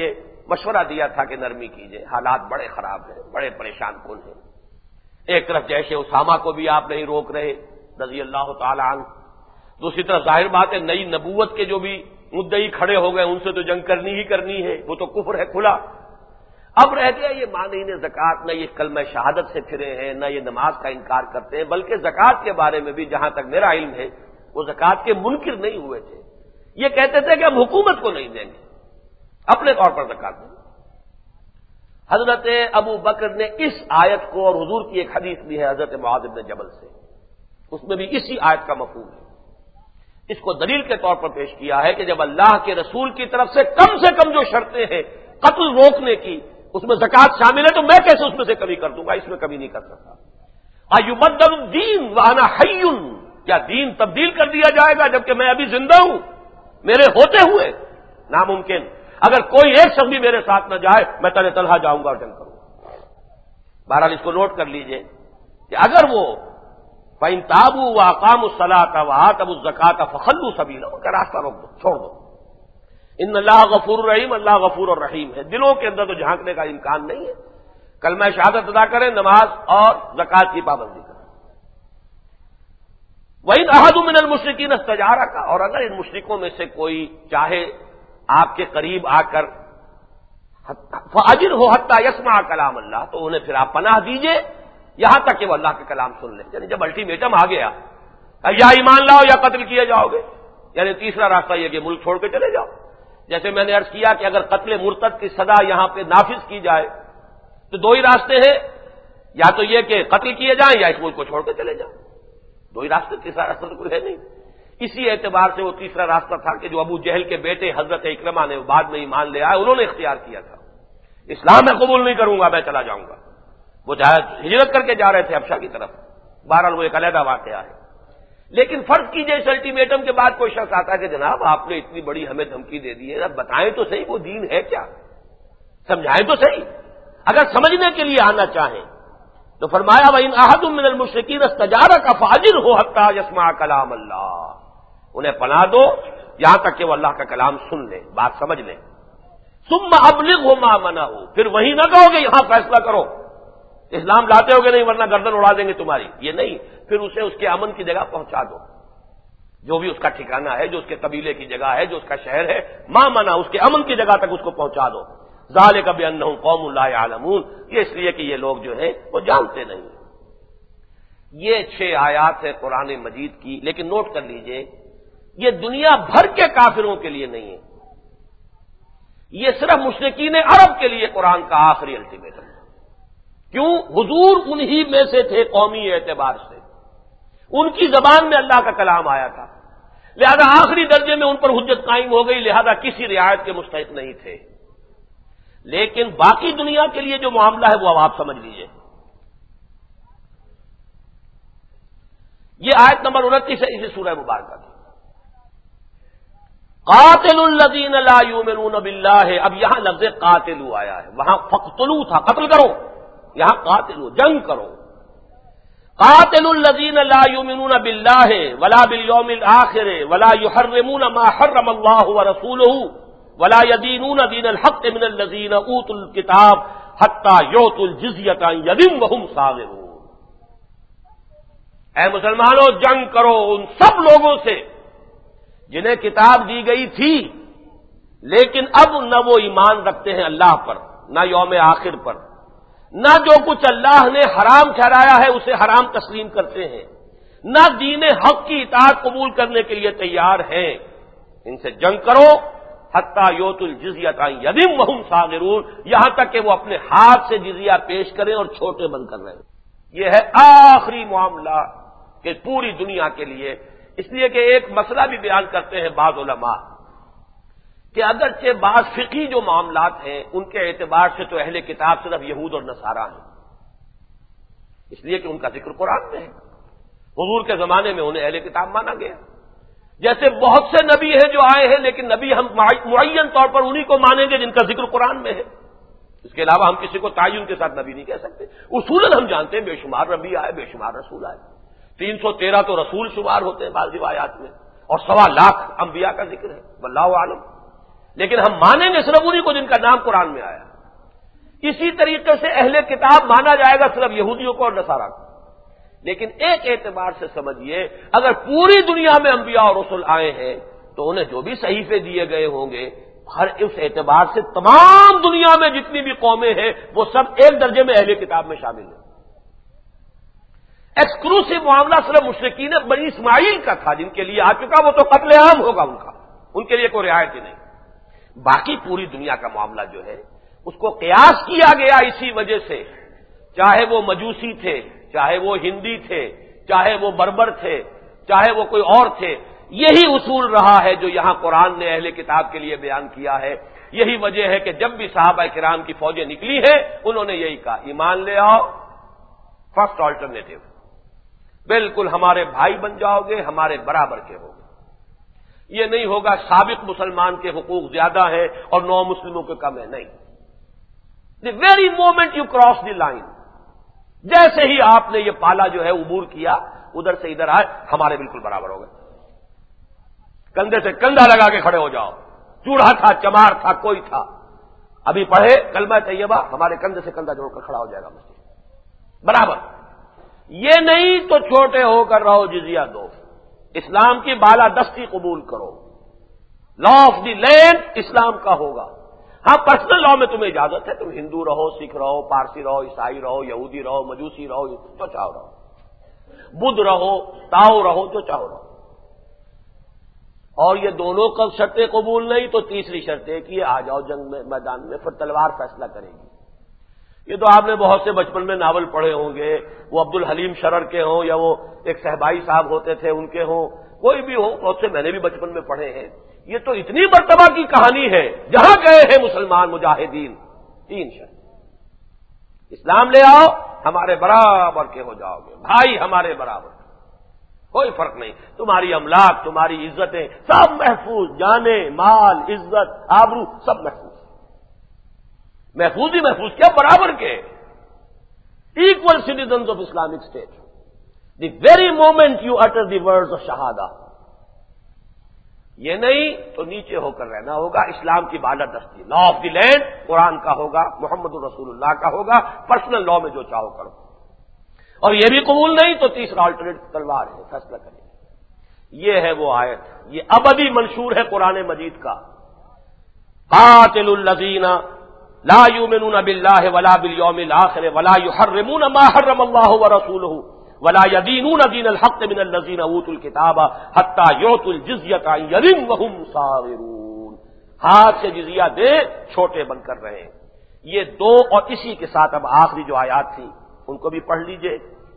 Speaker 1: مشورہ دیا تھا کہ نرمی کیجیے، حالات بڑے خراب ہیں، بڑے پریشان کن ہیں۔ ایک طرف جیش اسامہ کو بھی آپ نہیں روک رہے رضی اللہ تعالی عنہ، دوسری طرف ظاہر بات ہے نئی نبوت کے جو بھی مدعی کھڑے ہو گئے ان سے تو جنگ کرنی ہی کرنی ہے، وہ تو کفر ہے کھلا۔ اب رہ گیا یہ مانعین زکوٰۃ، نہ یہ کلمہ شہادت سے پھرے ہیں، نہ یہ نماز کا انکار کرتے ہیں، بلکہ زکوٰۃ کے بارے میں بھی جہاں تک میرا علم ہے وہ زکوٰۃ کے منکر نہیں ہوئے تھے، یہ کہتے تھے کہ ہم حکومت کو نہیں دیں گے، اپنے طور پر زکوٰۃ دیں گے۔ حضرت ابو بکر نے اس آیت کو، اور حضور کی ایک حدیث بھی ہے حضرت معاذ بن جبل سے، اس میں بھی اسی آیت کا مفہوم ہے، اس کو دلیل کے طور پر پیش کیا ہے کہ جب اللہ کے رسول کی طرف سے کم سے کم جو شرطیں ہیں قتل روکنے کی اس میں زکوٰۃ شامل ہے، تو میں کیسے اس میں سے کمی کر دوں گا؟ اس میں کمی نہیں کر سکتا۔ ایبدل الدین وانا حی، کیا دین تبدیل کر دیا جائے گا جبکہ میں ابھی زندہ ہوں میرے ہوتے ہوئے؟ ناممکن۔ اگر کوئی ایک شخص بھی میرے ساتھ نہ جائے میں تن تنہا جاؤں گا اور جنگ کروں گا۔ بہرحال اس کو نوٹ کر لیجئے کہ اگر وہ فَإِن تَابُوا وَأَقَامُوا الصَّلَاةَ وَآتَوُا الزَّكَاةَ فَخَلُّوا سَبِيلَهُمْ کا راستہ روک دو، چھوڑ دو۔ ان اللہ غفور الرحیم، اللہ غفور الرحیم ہے، دلوں کے اندر تو جھانکنے کا امکان نہیں ہے۔ کلمہ شہادت ادا کریں، نماز اور زکوٰۃ کی پابندی کریں۔ وَإِنْ أَحَدٌ مِّنَ الْمُشْرِكِينَ اسْتَجَارَكَ، اور اگر ان مشرکوں میں سے کوئی چاہے آپ کے قریب آ کر فَأَجِرْهُ حَتَّىٰ يَسْمَعَ کلام اللہ، تو انہیں پھر آپ پناہ دیجئے یہاں تک کہ وہ اللہ کے کلام سن لیں۔ یعنی جب الٹیمیٹم آ گیا یا ایمان لاؤ یا قتل کیے جاؤ گے، یعنی تیسرا راستہ یہ کہ ملک چھوڑ کے چلے جاؤ۔ جیسے میں نے عرض کیا کہ اگر قتل مرتد کی سزا یہاں پہ نافذ کی جائے تو دو ہی راستے ہیں، یا تو یہ کہ قتل کیے جائیں یا اس ملک کو چھوڑ کے چلے جائیں، دو ہی راستے، تیسرا راستہ تو کوئی ہے نہیں۔ اسی اعتبار سے وہ تیسرا راستہ تھا کہ جو ابو جہل کے بیٹے حضرت اکرمہ نے بعد میں ایمان لے آئے، انہوں نے اختیار کیا تھا، اسلام میں قبول نہیں کروں گا، میں چلا جاؤں گا۔ وہ چاہے ہجرت کر کے جا رہے تھے حبشہ کی طرف، بہرحال وہ ایک علیحدہ واقعہ ہے۔ لیکن فرض کیجئے اس الٹیمیٹم کے بعد کوئی شخص آتا ہے کہ جناب آپ نے اتنی بڑی ہمیں دھمکی دے دی ہے، اب بتائیں تو صحیح وہ دین ہے کیا، سمجھائیں تو صحیح۔ اگر سمجھنے کے لیے آنا چاہیں تو فرمایا وَإِنْ أَحَدٌ مِّنَ الْمُشْرِكِينَ اسْتَجَارَكَ فَأَجِرْهُ حَتَّىٰ يَسْمَعَ کلام اللہ، انہیں پناہ دو یہاں تک کہ وہ اللہ کا کلام سن لیں، بات سمجھ لیں۔ ثُمَّ أَبْلِغْهُ مَا مَنَعُوا، پھر وہیں نہ کہو گے یہاں فیصلہ کرو، اسلام لاتے ہو گے نہیں ورنہ گردن اڑا دیں گے تمہاری، یہ نہیں، پھر اسے اس کے امن کی جگہ پہنچا دو، جو بھی اس کا ٹھکانہ ہے، جو اس کے قبیلے کی جگہ ہے، جو اس کا شہر ہے، ما منع، اس کے امن کی جگہ تک اس کو پہنچا دو۔ ذالک بانہم قوم لا یعلمون، یہ اس لیے کہ یہ لوگ جو ہیں وہ جانتے نہیں۔ یہ چھ آیات ہے قرآن مجید کی، لیکن نوٹ کر لیجئے یہ دنیا بھر کے کافروں کے لیے نہیں ہے، یہ صرف مشرکین عرب کے لیے قرآن کا آخری الٹیمیٹم ہے۔ کیوں؟ حضور انہی میں سے تھے قومی اعتبار سے، ان کی زبان میں اللہ کا کلام آیا تھا، لہذا آخری درجے میں ان پر حجت قائم ہو گئی، لہذا کسی رعایت کے مستحق نہیں تھے۔ لیکن باقی دنیا کے لیے جو معاملہ ہے وہ اب آپ سمجھ لیجئے۔ یہ آیت نمبر انتیس ہے اسی سورہ مبارکہ کی، قاتل الذین لا یؤمنون باللہ، اب یہاں لفظ قاتلو آیا ہے، وہاں فقتلو تھا قتل کرو، یہاں قاتلو جنگ کرو۔ قاتل الذین لا یؤمنون باللہ ولا بالیوم الآخر ولا یحرمون ما حرم اللہ ورسولہ ولا یدینون دین الحق من الذین اوتوا الکتاب حتی یعطوا الجزیۃ عن ید وہم صاغرون۔ اے مسلمانوں جنگ کرو ان سب لوگوں سے جنہیں کتاب دی گئی تھی لیکن اب نہ وہ ایمان رکھتے ہیں اللہ پر، نہ یوم آخر پر، نہ جو کچھ اللہ نے حرام ٹھہرایا ہے اسے حرام تسلیم کرتے ہیں، نہ دین حق کی اطاعت قبول کرنے کے لیے تیار ہیں، ان سے جنگ کرو حتی یعطوا الجزیۃ عن ید وہم صاغرون، یہاں تک کہ وہ اپنے ہاتھ سے جزیہ پیش کریں اور چھوٹے بند کر رہے ہیں۔ یہ ہے آخری معاملہ کہ پوری دنیا کے لیے، اس لیے کہ ایک مسئلہ بھی بیان کرتے ہیں بعض علماء کہ اگرچہ بعض فقہی جو معاملات ہیں ان کے اعتبار سے تو اہل کتاب صرف یہود اور نصارہ ہیں، اس لیے کہ ان کا ذکر قرآن میں ہے، حضور کے زمانے میں انہیں اہل کتاب مانا گیا۔ جیسے بہت سے نبی ہیں جو آئے ہیں لیکن نبی ہم معین طور پر انہی کو مانیں گے جن کا ذکر قرآن میں ہے، اس کے علاوہ ہم کسی کو تعین کے ساتھ نبی نہیں کہہ سکتے۔ اصولاً ہم جانتے ہیں بے شمار نبی آئے، بے شمار رسول آئے، تین سو تیرہ تو رسول شمار ہوتے ہیں بعض روایات میں، اور سوا لاکھ انبیاء کا ذکر ہے، واللہ عالم۔
Speaker 2: لیکن ہم مانیں گے صرف انہیں کو جن کا نام قرآن میں آیا. اسی طریقے سے اہل کتاب مانا جائے گا صرف یہودیوں کو اور نصارہ کو. لیکن ایک اعتبار سے سمجھیے اگر پوری دنیا میں انبیاء اور رسل آئے ہیں تو انہیں جو بھی صحیفے دیے گئے ہوں گے ہر اس اعتبار سے تمام دنیا میں جتنی بھی قومیں ہیں وہ سب ایک درجے میں اہل کتاب میں شامل ہیں. ایکسکلوسیو معاملہ صرف مشرکین بنی اسماعیل کا تھا جن کے لیے آ چکا, وہ تو قتل عام ہوگا ان کا, ان کے لیے کوئی رعایت ہی نہیں. باقی پوری دنیا کا معاملہ جو ہے اس کو قیاس کیا گیا اسی وجہ سے, چاہے وہ مجوسی تھے, چاہے وہ ہندی تھے, چاہے وہ بربر تھے, چاہے وہ کوئی اور تھے. یہی اصول رہا ہے جو یہاں قرآن نے اہل کتاب کے لیے بیان کیا ہے. یہی وجہ ہے کہ جب بھی صحابہ کرام کی فوجیں نکلی ہیں انہوں نے یہی کہا ایمان لے آؤ, فرسٹ آلٹرنیٹو, بالکل ہمارے بھائی بن جاؤ گے, ہمارے برابر کے ہو گے. یہ نہیں ہوگا سابق مسلمان کے حقوق زیادہ ہیں اور نو مسلموں کے کم ہیں, نہیں. The very moment you cross the line, جیسے ہی آپ نے یہ پالا جو ہے عبور کیا ادھر سے ادھر آئے, ہمارے بالکل برابر ہو گئے. کندھے سے کندھا لگا کے کھڑے ہو جاؤ, چوڑا تھا, چمار تھا, کوئی تھا, ابھی پڑھے کلمہ طیبہ, ہمارے کندھے سے کندھا جوڑ کر کھڑا ہو جائے گا مسجد برابر. یہ نہیں تو چھوٹے ہو کر رہو, جزیہ دو, اسلام کی بالادستی قبول کرو, لا آف دی لینڈ اسلام کا ہوگا. ہاں پرسنل لا میں تمہیں اجازت ہے, تم ہندو رہو, سکھ رہو, پارسی رہو, عیسائی رہو, یہودی رہو, مجوسی رہو, جو چاہو رہو, بدھ رہو, تاؤ رہو, جو چاہو رہو. اور یہ دونوں کا شرطیں قبول نہیں تو تیسری شرط ہے کہ آ جاؤ جنگ میں میدان میں, پھر تلوار فیصلہ کرے گی. یہ تو آپ نے بہت سے بچپن میں ناول پڑھے ہوں گے, وہ عبد الحلیم شرر کے ہوں یا وہ ایک صحبائی صاحب ہوتے تھے ان کے ہوں, کوئی بھی ہو, بہت سے میں نے بھی بچپن میں پڑھے ہیں. یہ تو اتنی مرتبہ کی کہانی ہے جہاں گئے ہیں مسلمان مجاہدین, تین شرط, اسلام لے آؤ ہمارے برابر کے ہو جاؤ گے, بھائی ہمارے برابر, کوئی فرق نہیں, تمہاری املاک, تمہاری عزتیں سب محفوظ, جانے, مال, عزت, آبرو سب محفوظ. محفوظ ہی محفوظ کیا, برابر کے, equal citizens of Islamic state. The very moment you utter the words of شہادہ, یہ نہیں تو نیچے ہو کر رہنا ہوگا. اسلام کی بالادستی, لا آف دی لینڈ قرآن کا ہوگا, محمد الرسول اللہ کا ہوگا, پرسنل لا میں جو چاہو کرو. اور یہ بھی قبول نہیں تو تیسرا آلٹرنیٹ تلوار ہے, فیصلہ کریں. یہ ہے وہ آیت, یہ ابدی منشور ہے قرآن مجید کا. قاتل الذین لا یؤمنون باللہ ولا بالیوم الآخر ولا یحرمون ما حرم اللہ ورسولہ ولا یدینون دین الحق من الذین اوتوا الکتاب حتی یعطوا الجزیۃ عن ید وہم صاغرون. ہاتھ سے جزیہ دے, چھوٹے بن کر رہے. یہ دو اور اسی کے ساتھ اب آخری جو آیات تھی ان کو بھی پڑھ لیجئے.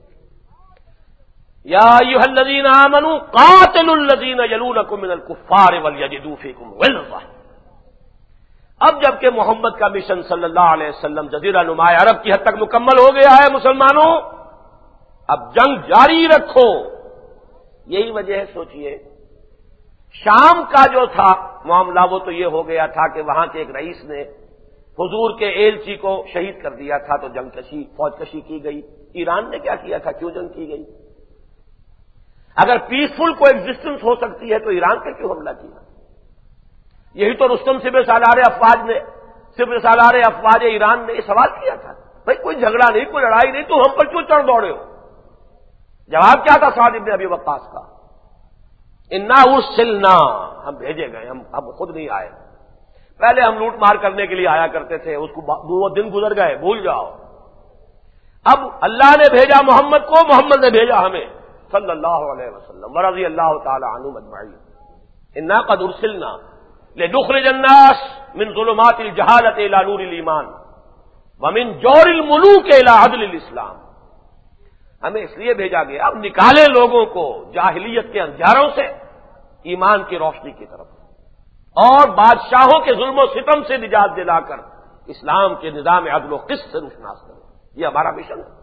Speaker 2: یا ایھا الذین آمنوا قاتلوا الذین یلونکم من الکفار ولیجدوا فیکم غلظہ. اب جبکہ محمد کا مشن صلی اللہ علیہ وسلم جزیرہ نما عرب کی حد تک مکمل ہو گیا ہے مسلمانوں, اب جنگ جاری رکھو. یہی وجہ ہے, سوچئے شام کا جو تھا معاملہ وہ تو یہ ہو گیا تھا کہ وہاں کے ایک رئیس نے حضور کے ایلچی کو شہید کر دیا تھا تو جنگ کشی, فوج کشی کی گئی. ایران نے کیا کیا تھا, کیوں جنگ کی گئی؟ اگر پیسفل کو ایگزسٹنس ہو سکتی ہے تو ایران پہ کیوں حملہ کیا؟ یہی تو رستم سپہ سالار افواج نے سپہ سالار افواج ایران نے یہ سوال کیا تھا, بھائی کوئی جھگڑا نہیں, کوئی لڑائی نہیں, تو ہم پر کیوں چڑھ دوڑے ہو؟ جواب کیا تھا سعد ابن ابی وقاص کا, انا ارسلنا, ہم بھیجے گئے, ہم ہم خود نہیں آئے. پہلے ہم لوٹ مار کرنے کے لیے آیا کرتے تھے, اس کو وہ دن گزر گئے, بھول جاؤ. اب اللہ نے بھیجا محمد کو, محمد نے بھیجا ہمیں صلی اللہ علیہ وسلم ورضی اللہ تعالی عنہم اجمعین. انا قد ارسلنا لنخرج الناس من ظلمات الجہالۃ الی نور الایمان ومن جور الملوک الی عدل الاسلام. ہمیں اس لیے بھیجا گیا اب نکالے لوگوں کو جاہلیت کے اندھیاروں سے ایمان کی روشنی کی طرف, اور بادشاہوں کے ظلم و ستم سے نجات دلا کر اسلام کے نظام عدل و قسط سے روشناس کریں. یہ ہمارا مشن ہے.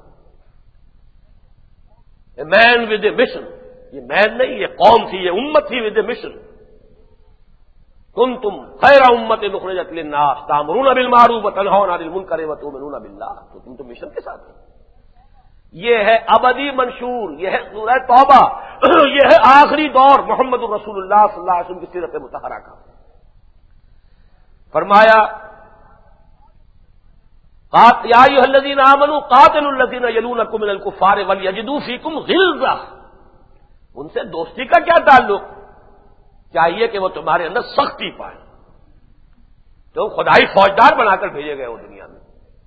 Speaker 2: اے مین ود اے مشن, یہ مین نہیں, یہ قوم تھی, یہ امت تھی ود اے مشن. کنتم خیر امت اخرجت للناس تأمرون بالمعروف وتنہون عن المنکر وتؤمنون باللہ. تو تم تو مشن کے ساتھ ہیں. یہ ہے ابدی منشور, یہ ہے سورہ توبہ, یہ ہے آخری دور محمد الرسول اللہ صلی اللہ علیہ وسلم کی سیرت مطہرہ کا. فرمایا یا ایھا الذین آمنوا قاتلوا الذین یلونکم من الکفار ولیجدوا فیکم غلظہ، ان سے دوستی کا کیا تعلق؟ چاہیے کہ وہ تمہارے اندر سختی پائیں، تو خدائی فوجدار بنا کر بھیجے گئے ہو دنیا میں۔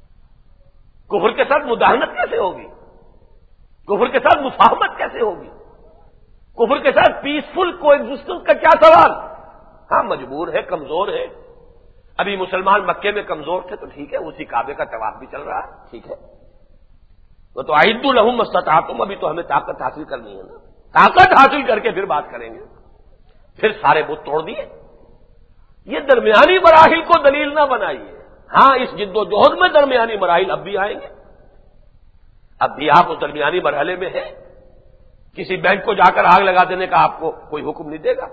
Speaker 2: کفر کے ساتھ مداہنت کیسے ہوگی؟ کفر کے ساتھ مفاہمت کیسے ہوگی؟ کفر کے ساتھ پیسفل کو ایگزسٹنس کا کیا سوال؟ ہاں مجبور ہے، کمزور ہے۔ ابھی مسلمان مکے میں کمزور تھے تو ٹھیک ہے، اسی کعبے کا طواف بھی چل رہا ہے، ٹھیک ہے، وہ تو اعدوا لہم ما استطعتم، ابھی تو ہمیں طاقت حاصل کرنی ہے نا، طاقت حاصل کر کے پھر بات کریں گے۔ پھر سارے بت توڑ دیے۔ یہ درمیانی مراحل کو دلیل نہ بنائیے۔ ہاں اس جد و جہد میں درمیانی مراحل اب بھی آئیں گے، اب بھی آپ اس درمیانی مرحلے میں ہیں۔ کسی بینک کو جا کر آگ لگا دینے کا آپ کو کوئی حکم نہیں دے گا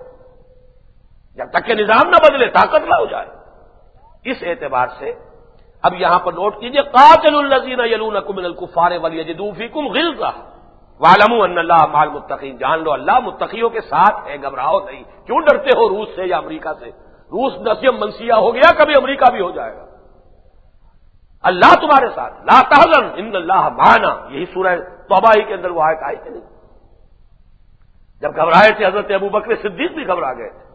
Speaker 2: جب تک کہ نظام نہ بدلے، طاقت نہ ہو جائے۔ اس اعتبار سے اب یہاں پر نوٹ کیجئے قاتلوا الذین یلونکم من الکفار ولیجدوا فیکم غلظہ واعلموا ان اللہ مع المتقین، جان لو اللہ متقیوں کے ساتھ ہے، گھبراؤ نہیں۔ کیوں ڈرتے ہو روس سے یا امریکہ سے؟ روس نسیم منسیہ ہو گیا، کبھی امریکہ بھی ہو جائے گا۔ اللہ تمہارے ساتھ، لا تحزن ان اللہ معنا، یہی سورہ توبہ ہی کے اندر وہ آیت آئی کہ نہیں؟ جب گھبرائے تھے حضرت ابوبکر صدیق بھی گھبرا گئے تھے،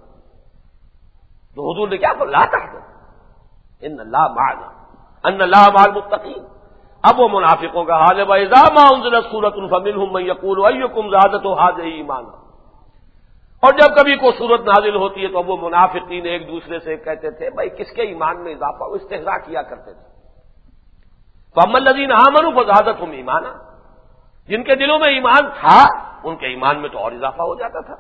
Speaker 2: تو حضور نے کیا کہا؟ لا تحزن ان اللہ معنا ان اللہ مع المتقین۔ اب وہ منافقوں کا حال ہے وَإِذَا مَا أُنزِلَتْ سُورَةٌ فَمِنْهُم مَّن يَقُولُ أَيُّكُمْ زَادَتْهُ هَٰذِهِ إِيمَانًا، اور جب کبھی کوئی صورت نازل ہوتی ہے تو وہ منافقین ایک دوسرے سے کہتے تھے بھائی کس کے ایمان میں اضافہ، وہ استہزاء کیا کرتے تھے۔ فَأَمَّا الَّذِينَ آمَنُوا فَزَادَتْهُمْ إِيمَانًا، جن کے دلوں میں ایمان تھا ان کے ایمان میں تو اور اضافہ ہو جاتا تھا۔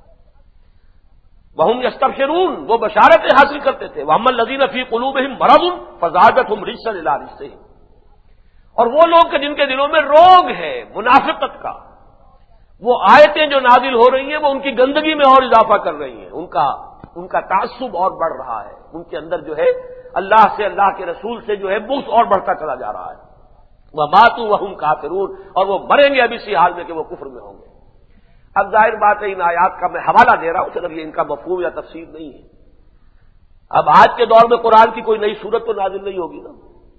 Speaker 2: وَهُمْ يَسْتَبْشِرُونَ، وہ بشارتیں حاصل کرتے تھے۔ وَأَمَّا الَّذِينَ فِي قُلُوبِهِم مَّرَضٌ فَزَادَتْهُمْ رِجْسًا إِلَىٰ رِجْسِهِمْ، اور وہ لوگ کہ جن کے دلوں میں روگ ہے منافقت کا، وہ آیتیں جو نازل ہو رہی ہیں وہ ان کی گندگی میں اور اضافہ کر رہی ہیں، ان کا ان کا تعصب اور بڑھ رہا ہے، ان کے اندر جو ہے اللہ سے، اللہ کے رسول سے جو ہے بغض اور بڑھتا چلا جا رہا ہے۔ وَمَاتُوا وَهُمْ كَافِرُونَ، اور وہ مریں گے ابھی اسی حال میں کہ وہ کفر میں ہوں گے۔ اب ظاہر بات ہے ان آیات کا میں حوالہ دے رہا ہوں، صرف یہ ان کا مفہوم یا تفسیر نہیں ہے۔ اب آج کے دور میں قرآن کی کوئی نئی صورت تو نازل نہیں ہوگی نا۔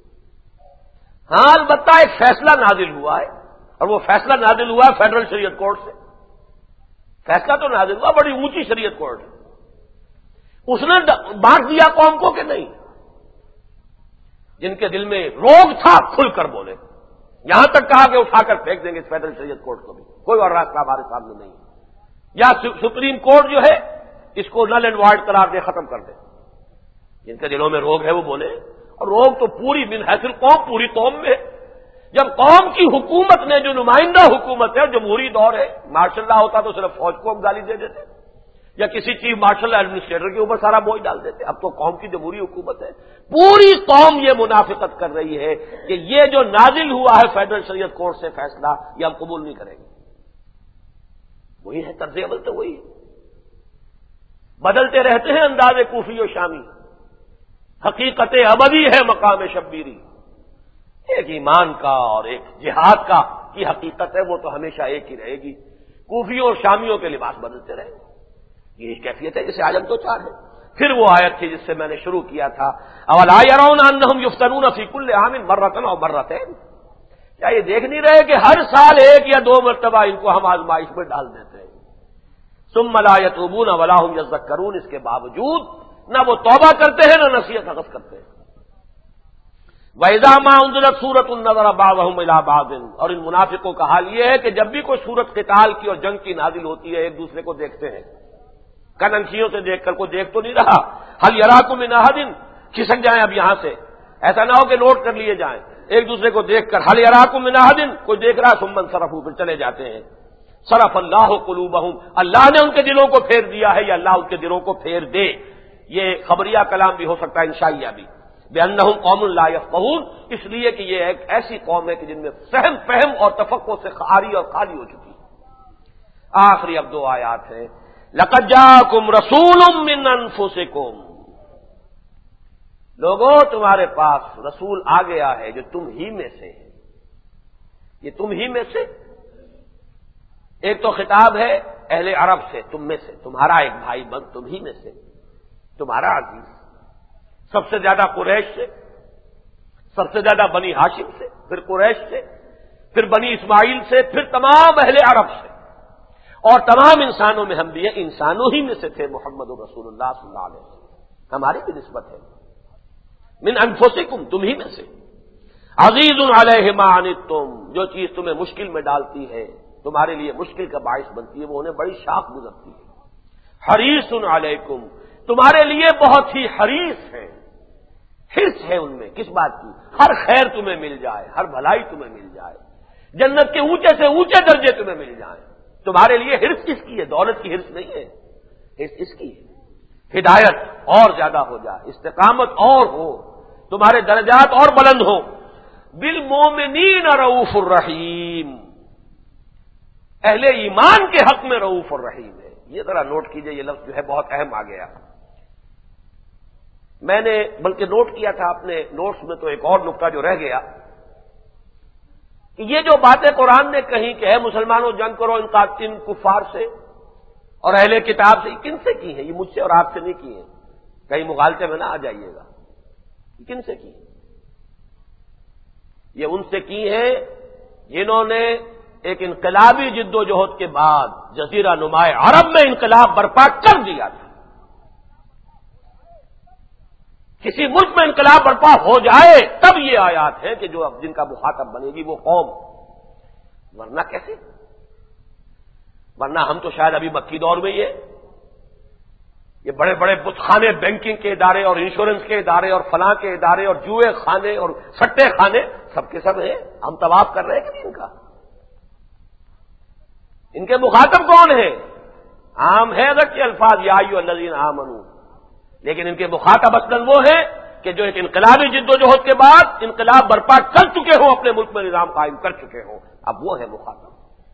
Speaker 2: ہاں البتہ ایک فیصلہ نازل ہوا ہے، اور وہ فیصلہ نازل ہوا ہے فیڈرل شریعت کورٹ سے۔ فیصلہ تو نازل ہوا بڑی اونچی شریعت کورٹ ہے، اس نے بانٹ دیا قوم کو کہ نہیں؟ جن کے دل میں روگ تھا کھل کر بولے، یہاں تک کہا کہ اٹھا کر پھینک دیں گے اس فیڈرل شریعت کورٹ کو بھی، کوئی اور راستہ ہمارے سامنے نہیں ہے، یا سپریم کورٹ جو ہے اس کو نل اینڈ وائڈ قرار دے، ختم کر دے۔ جن کے دلوں میں روگ ہے وہ بولے، اور روگ تو پوری من حیث القوم، پوری قوم میں ہے۔ جب قوم کی حکومت نے، جو نمائندہ حکومت ہے، جمہوری دور ہے، مارشل لا ہوتا تو صرف فوج کو ہم گالی دے دیتے یا کسی چیف مارشل ایڈمنسٹریٹر کے اوپر سارا بوجھ ڈال دیتے، اب تو قوم کی جمہوری حکومت ہے، پوری قوم یہ منافقت کر رہی ہے کہ یہ جو نازل ہوا ہے فیڈرل شریعت کورٹ سے فیصلہ، یہ ہم قبول نہیں کریں گے۔ وہی ہے طرز عمل، تو وہی ہے، بدلتے رہتے ہیں انداز کوفی و شامی، حقیقت ابدی ہے مقام شبیری۔ ایک ایمان کا اور ایک جہاد کا کی حقیقت ہے، وہ تو ہمیشہ ایک ہی رہے گی۔ کوفیوں اور شامیوں کے لباس بدلتے رہیں گے، یہ کیفیت ہے جسے عالم تو چار ہے۔ پھر وہ آیت تھی جس سے میں نے شروع کیا تھا، اولا يرون انهم يفتنون في كل عام مرة او مرتين، کیا یہ دیکھ نہیں رہے کہ ہر سال ایک یا دو مرتبہ ان کو ہم آزمائش میں ڈال دیتے ہیں؟ ثم لا يتوبون ولا هم يذكرون، اس کے باوجود نہ وہ توبہ کرتے ہیں نہ نصیحت اخذ کرتے ہیں۔ وَإِذَا مَا أُنزِلَتْ سُورَةٌ نَظَرَ بَعْضُهُمْ إِلَىٰ بَعْضٍ، اور ان منافقوں کا حال یہ ہے کہ جب بھی کوئی سورت قتال کی اور جنگ کی نازل ہوتی ہے ایک دوسرے کو دیکھتے ہیں، کننکھیوں سے دیکھ کر، کوئی دیکھ تو نہیں رہا، هَلْ يَرَاكُم مِّنْ أَحَدٍ، کھسک جائیں اب یہاں سے، ایسا نہ ہو کہ نوٹ کر لیے جائیں، ایک دوسرے کو دیکھ کر هَلْ يَرَاكُم مِّنْ أَحَدٍ، کوئی دیکھ رہا، ثُمَّ انصَرَفُوا، پھر چلے جاتے ہیں۔ صرف اللہ قلوبہم، اللہ نے ان کے دلوں کو پھیر دیا ہے، یا اللہ ان کے دلوں کو پھیر دے، یہ خبریہ کلام بھی ہو سکتا ہے، انشائیہ بھی، بِأَنَّهُمْ قَوْمٌ لَا يَفْقَهُونَ، اس لیے کہ یہ ایک ایسی قوم ہے کہ جن میں فہم فہم اور تفقہ سے خالی اور خالی ہو چکی ہے۔ آخری اب دو آیات ہیں، لَقَدْ جَاءَكُمْ رَسُولٌ مِّنْ أَنفُسِكُمْ، لوگوں تمہارے پاس رسول آ گیا ہے جو تم ہی میں سے ہے۔ یہ تم ہی میں سے، ایک تو خطاب ہے اہل عرب سے، تم میں سے، تمہارا ایک بھائی بند تم ہی میں سے، تمہارا عزیز۔ سب سے زیادہ قریش سے، سب سے زیادہ بنی ہاشم سے، پھر قریش سے، پھر بنی اسماعیل سے، پھر تمام اہل عرب سے، اور تمام انسانوں میں ہم بھی ہیں، انسانوں ہی میں سے تھے محمد رسول اللہ صلی اللہ علیہ وسلم، ہماری بھی نسبت ہے، من انفسکم، تم ہی میں سے، عزیز علیہ ما عنتم، جو چیز تمہیں مشکل میں ڈالتی ہے، تمہارے لیے مشکل کا باعث بنتی ہے، وہ انہیں بڑی شاق گزرتی ہے، حریص علیکم، تمہارے لیے بہت ہی حریص ہے، حرص ہے ان میں، کس بات کی؟ ہر خیر تمہیں مل جائے، ہر بھلائی تمہیں مل جائے، جنت کے اونچے سے اونچے درجے تمہیں مل جائیں، تمہارے لیے حرص کس کی ہے؟ دولت کی حرص نہیں ہے، حرص اس کی ہے، ہدایت اور زیادہ ہو جائے، استقامت اور ہو، تمہارے درجات اور بلند ہو، بالمومنین رؤوف الرحیم، اہل ایمان کے حق میں رؤوف الرحیم ہے، یہ ذرا نوٹ کیجئے، یہ لفظ جو ہے بہت اہم آ گیا، میں نے بلکہ نوٹ کیا تھا اپنے نوٹس میں، تو ایک اور نقطہ جو رہ گیا کہ یہ جو باتیں قرآن نے کہیں کہ اے مسلمانوں جنگ کرو ان قاتل کفار سے اور اہل کتاب سے، کن سے کی ہیں؟ یہ مجھ سے اور آپ سے نہیں کی ہیں، کہیں مغالطے میں نہ آ جائیے گا، کن سے کی ہیں؟ یہ ان سے کی ہیں جنہوں نے ایک انقلابی جد و جہد کے بعد جزیرہ نما عرب میں انقلاب برپا کر دیا تھا۔ کسی ملک میں انقلاب برپا ہو جائے تب یہ آیات ہے کہ جو اب جن کا مخاطب بنے گی وہ قوم، ورنہ کیسے؟ ورنہ ہم تو شاید ابھی مکی دور میں یہ یہ بڑے بڑے بت خانے، بینکنگ کے ادارے اور انشورنس کے ادارے اور فلاں کے ادارے اور جوئے خانے اور سٹے خانے سب کے سب ہیں، ہم طواف کر رہے ہیں کہ نہیں ان کا؟ ان کے مخاطب کون ہیں؟ عام ہے اگر کہ الفاظ یا ایھا الذین آمنو، لیکن ان کے مخاطب اصلاً وہ ہیں کہ جو ایک انقلابی جد و جہد کے بعد انقلاب برپا کر چکے ہوں، اپنے ملک میں نظام قائم کر چکے ہوں، اب وہ ہے مخاطب۔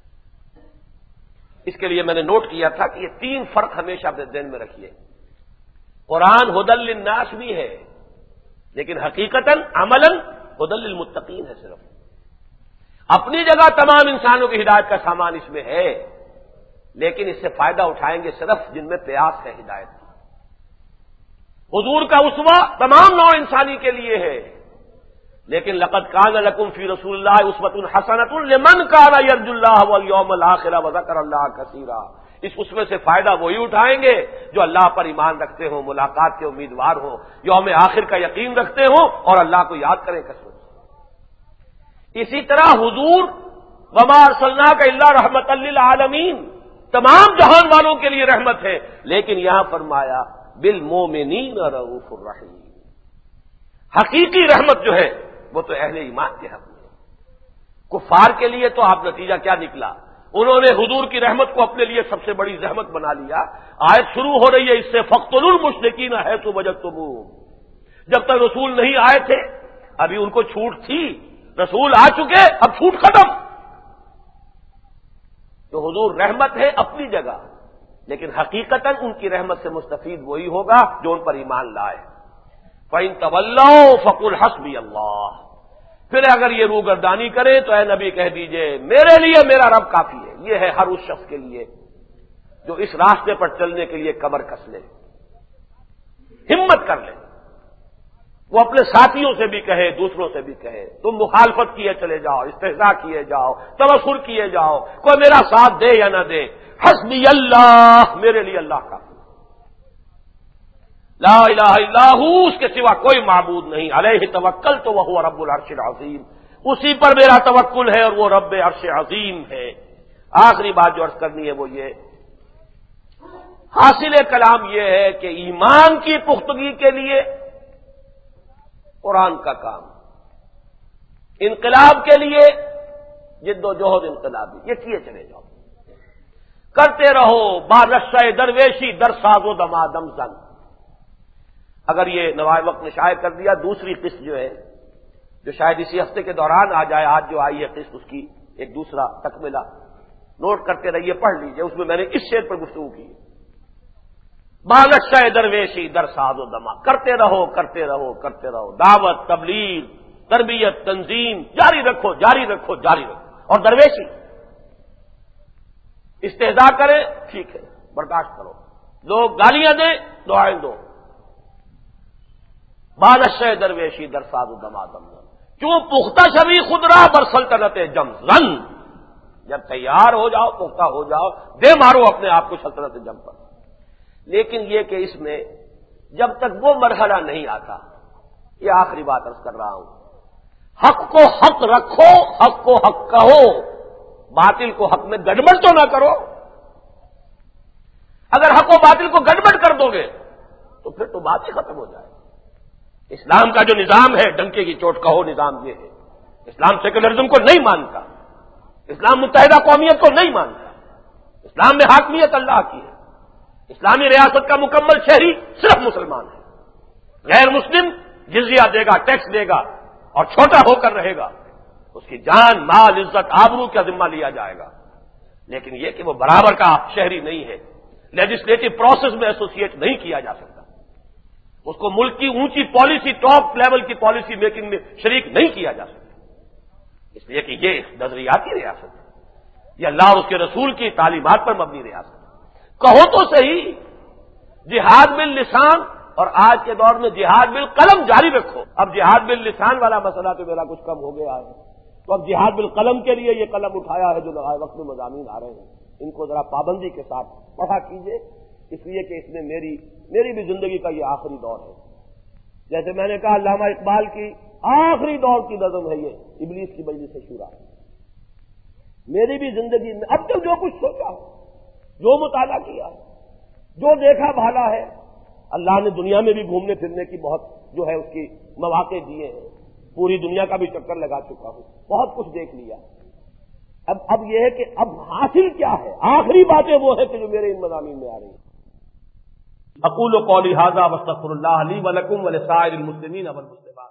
Speaker 2: اس کے لیے میں نے نوٹ کیا تھا کہ یہ تین فرق ہمیشہ اپنے ذہن میں رکھیے، قرآن ھدی للناس بھی ہے لیکن حقیقتاً عملاً ھدی للمتقین ہے، صرف اپنی جگہ تمام انسانوں کی ہدایت کا سامان اس میں ہے، لیکن اس سے فائدہ اٹھائیں گے صرف جن میں پیاس ہے ہدایت کی۔ حضور کا اسوہ تمام نوع انسانی کے لیے ہے، لیکن لقد کان لکم فی رسول اللہ اسوۃ حسنۃ لمن کان یرجو اللہ والیوم الآخر وذکر اللہ کثیرا، اس اسوے سے فائدہ وہی اٹھائیں گے جو اللہ پر ایمان رکھتے ہوں، ملاقات کے امیدوار ہوں، یوم آخر کا یقین رکھتے ہوں اور اللہ کو یاد کریں کثرت سے۔ اسی طرح حضور وما ارسلناک الا رحمۃ للعالمین، تمام جہان والوں کے لیے رحمت ہے، لیکن یہاں فرمایا بالمومنین رؤوف الرحیم، حقیقی رحمت جو ہے وہ تو اہل ایمان کے حق میں ہے۔ کفار کے لیے تو آپ نتیجہ کیا نکلا؟ انہوں نے حضور کی رحمت کو اپنے لیے سب سے بڑی زحمت بنا لیا۔ آیت شروع ہو رہی ہے اس سے، فاقتلوا المشرکین حیث وجدتموہم، جب تک رسول نہیں آئے تھے ابھی ان کو چھوٹ تھی، رسول آ چکے اب چھوٹ ختم۔ تو حضور رحمت ہے اپنی جگہ، لیکن حقیقتاً ان کی رحمت سے مستفید وہی ہوگا جو ان پر ایمان لائے۔ فَإِن تَوَلَّوْا فَقُلْ حَسْبِيَ اللَّهُ، پھر اگر یہ روگردانی کرے تو اے نبی کہہ دیجئے میرے لیے میرا رب کافی ہے۔ یہ ہے ہر اس شخص کے لیے جو اس راستے پر چلنے کے لیے کمر کس لے، ہمت کر لے، وہ اپنے ساتھیوں سے بھی کہے، دوسروں سے بھی کہے، تم مخالفت کیے چلے جاؤ، استہزاء کیے جاؤ، تبصر کیے جاؤ، کوئی میرا ساتھ دے یا نہ دے، حسبی اللہ، میرے لیے اللہ کافی، لا الہ الا ہو، اس کے سوا کوئی معبود نہیں، علیہ توکلت وہو رب العرش العظیم، اسی پر میرا توکل ہے اور وہ رب عرش عظیم ہے۔ آخری بات جو عرض کرنی ہے وہ یہ، حاصل کلام یہ ہے کہ ایمان کی پختگی کے لیے قرآن کا کام، انقلاب کے لیے جد و جہد انقلابی، یہ کیے چلے جاؤ، کرتے رہو، بارشہ درویشی در ساز و دمادم زن۔ اگر یہ نوائے وقت نے شائع کر دیا، دوسری قسط جو ہے جو شاید اسی ہفتے کے دوران آ جائے، آج جو آئی ہے قسط، اس کی ایک دوسرا تکملہ نوٹ کرتے رہیے، پڑھ لیجیے، اس میں میں نے اس شعر پر گفتگو کی، بالشہ درویشی در ساز و دما، کرتے رہو کرتے رہو کرتے رہو، دعوت، تبلیغ، تربیت، تنظیم جاری رکھو جاری رکھو جاری رکھو، اور درویشی، استہزاء کریں ٹھیک ہے برداشت کرو، لوگ گالیاں دیں دعائیں دو، بادشاہ درویشی در ساز و دمادم کیوں پختہ شوی خود را بر سلطنت جم زن، جب تیار ہو جاؤ، پختہ ہو جاؤ، دے مارو اپنے آپ کو سلطنت جم پر۔ لیکن یہ کہ اس میں جب تک وہ مرحلہ نہیں آتا، یہ آخری بات عرض کر رہا ہوں، حق کو حق رکھو، حق کو حق کہو، باطل کو حق میں گڑبڑ تو نہ کرو۔ اگر حق و باطل کو گڑبڑ کر دو گے تو پھر تو بات ہی ختم ہو جائے گی۔ اسلام کا جو نظام ہے، ڈنکے کی چوٹ کہو نظام یہ ہے، اسلام سیکولرزم کو نہیں مانتا، اسلام متحدہ قومیت کو نہیں مانتا، اسلام میں حاکمیت اللہ کی ہے، اسلامی ریاست کا مکمل شہری صرف مسلمان ہے، غیر مسلم جزیہ دے گا، ٹیکس دے گا اور چھوٹا ہو کر رہے گا، اس کی جان، مال، عزت، آبرو کا ذمہ لیا جائے گا۔ لیکن یہ کہ وہ برابر کا شہری نہیں ہے، لیجسلیٹو پروسیس میں ایسوسیٹ نہیں کیا جا سکتا، اس کو ملک کی اونچی پالیسی، ٹاپ لیول کی پالیسی میکنگ میں شریک نہیں کیا جا سکتا، اس لیے کہ یہ نظریاتی ریاست ہے، یہ اللہ اور اس کے رسول کی تعلیمات پر مبنی ریاست ہے۔ کہو تو صحیح، جہاد باللسان، اور آج کے دور میں جہاد بالقلم جاری رکھو۔ اب جہاد باللسان والا مسئلہ تو میرا کچھ کم ہو گیا ہے، تو اب جہاد بالقلم کے لیے یہ قلم اٹھایا ہے جو لگائے وقت میں مضامین آ رہے ہیں، ان کو ذرا پابندی کے ساتھ پڑھا کیجئے، اس لیے کہ اس میں میری میری بھی زندگی کا یہ آخری دور ہے۔ جیسے میں نے کہا علامہ اقبال کی آخری دور کی نظم ہے یہ ابلیس کی مجلس شورا، میری بھی زندگی میں اب تک جو کچھ سوچا، جو مطالعہ کیا، جو دیکھا بھالا ہے، اللہ نے دنیا میں بھی گھومنے پھرنے کی بہت جو ہے اس کی مواقع دیے ہیں، پوری دنیا کا بھی چکر لگا چکا ہوں، بہت کچھ دیکھ لیا۔ اب اب یہ ہے کہ اب حاصل کیا ہے، آخری باتیں وہ ہے کہ جو میرے ان مضامین میں آ رہی ہیں۔ اقول قولی ھذا واستغفر اللہ لی ولکم ولسائر المسلمین والمسلمات۔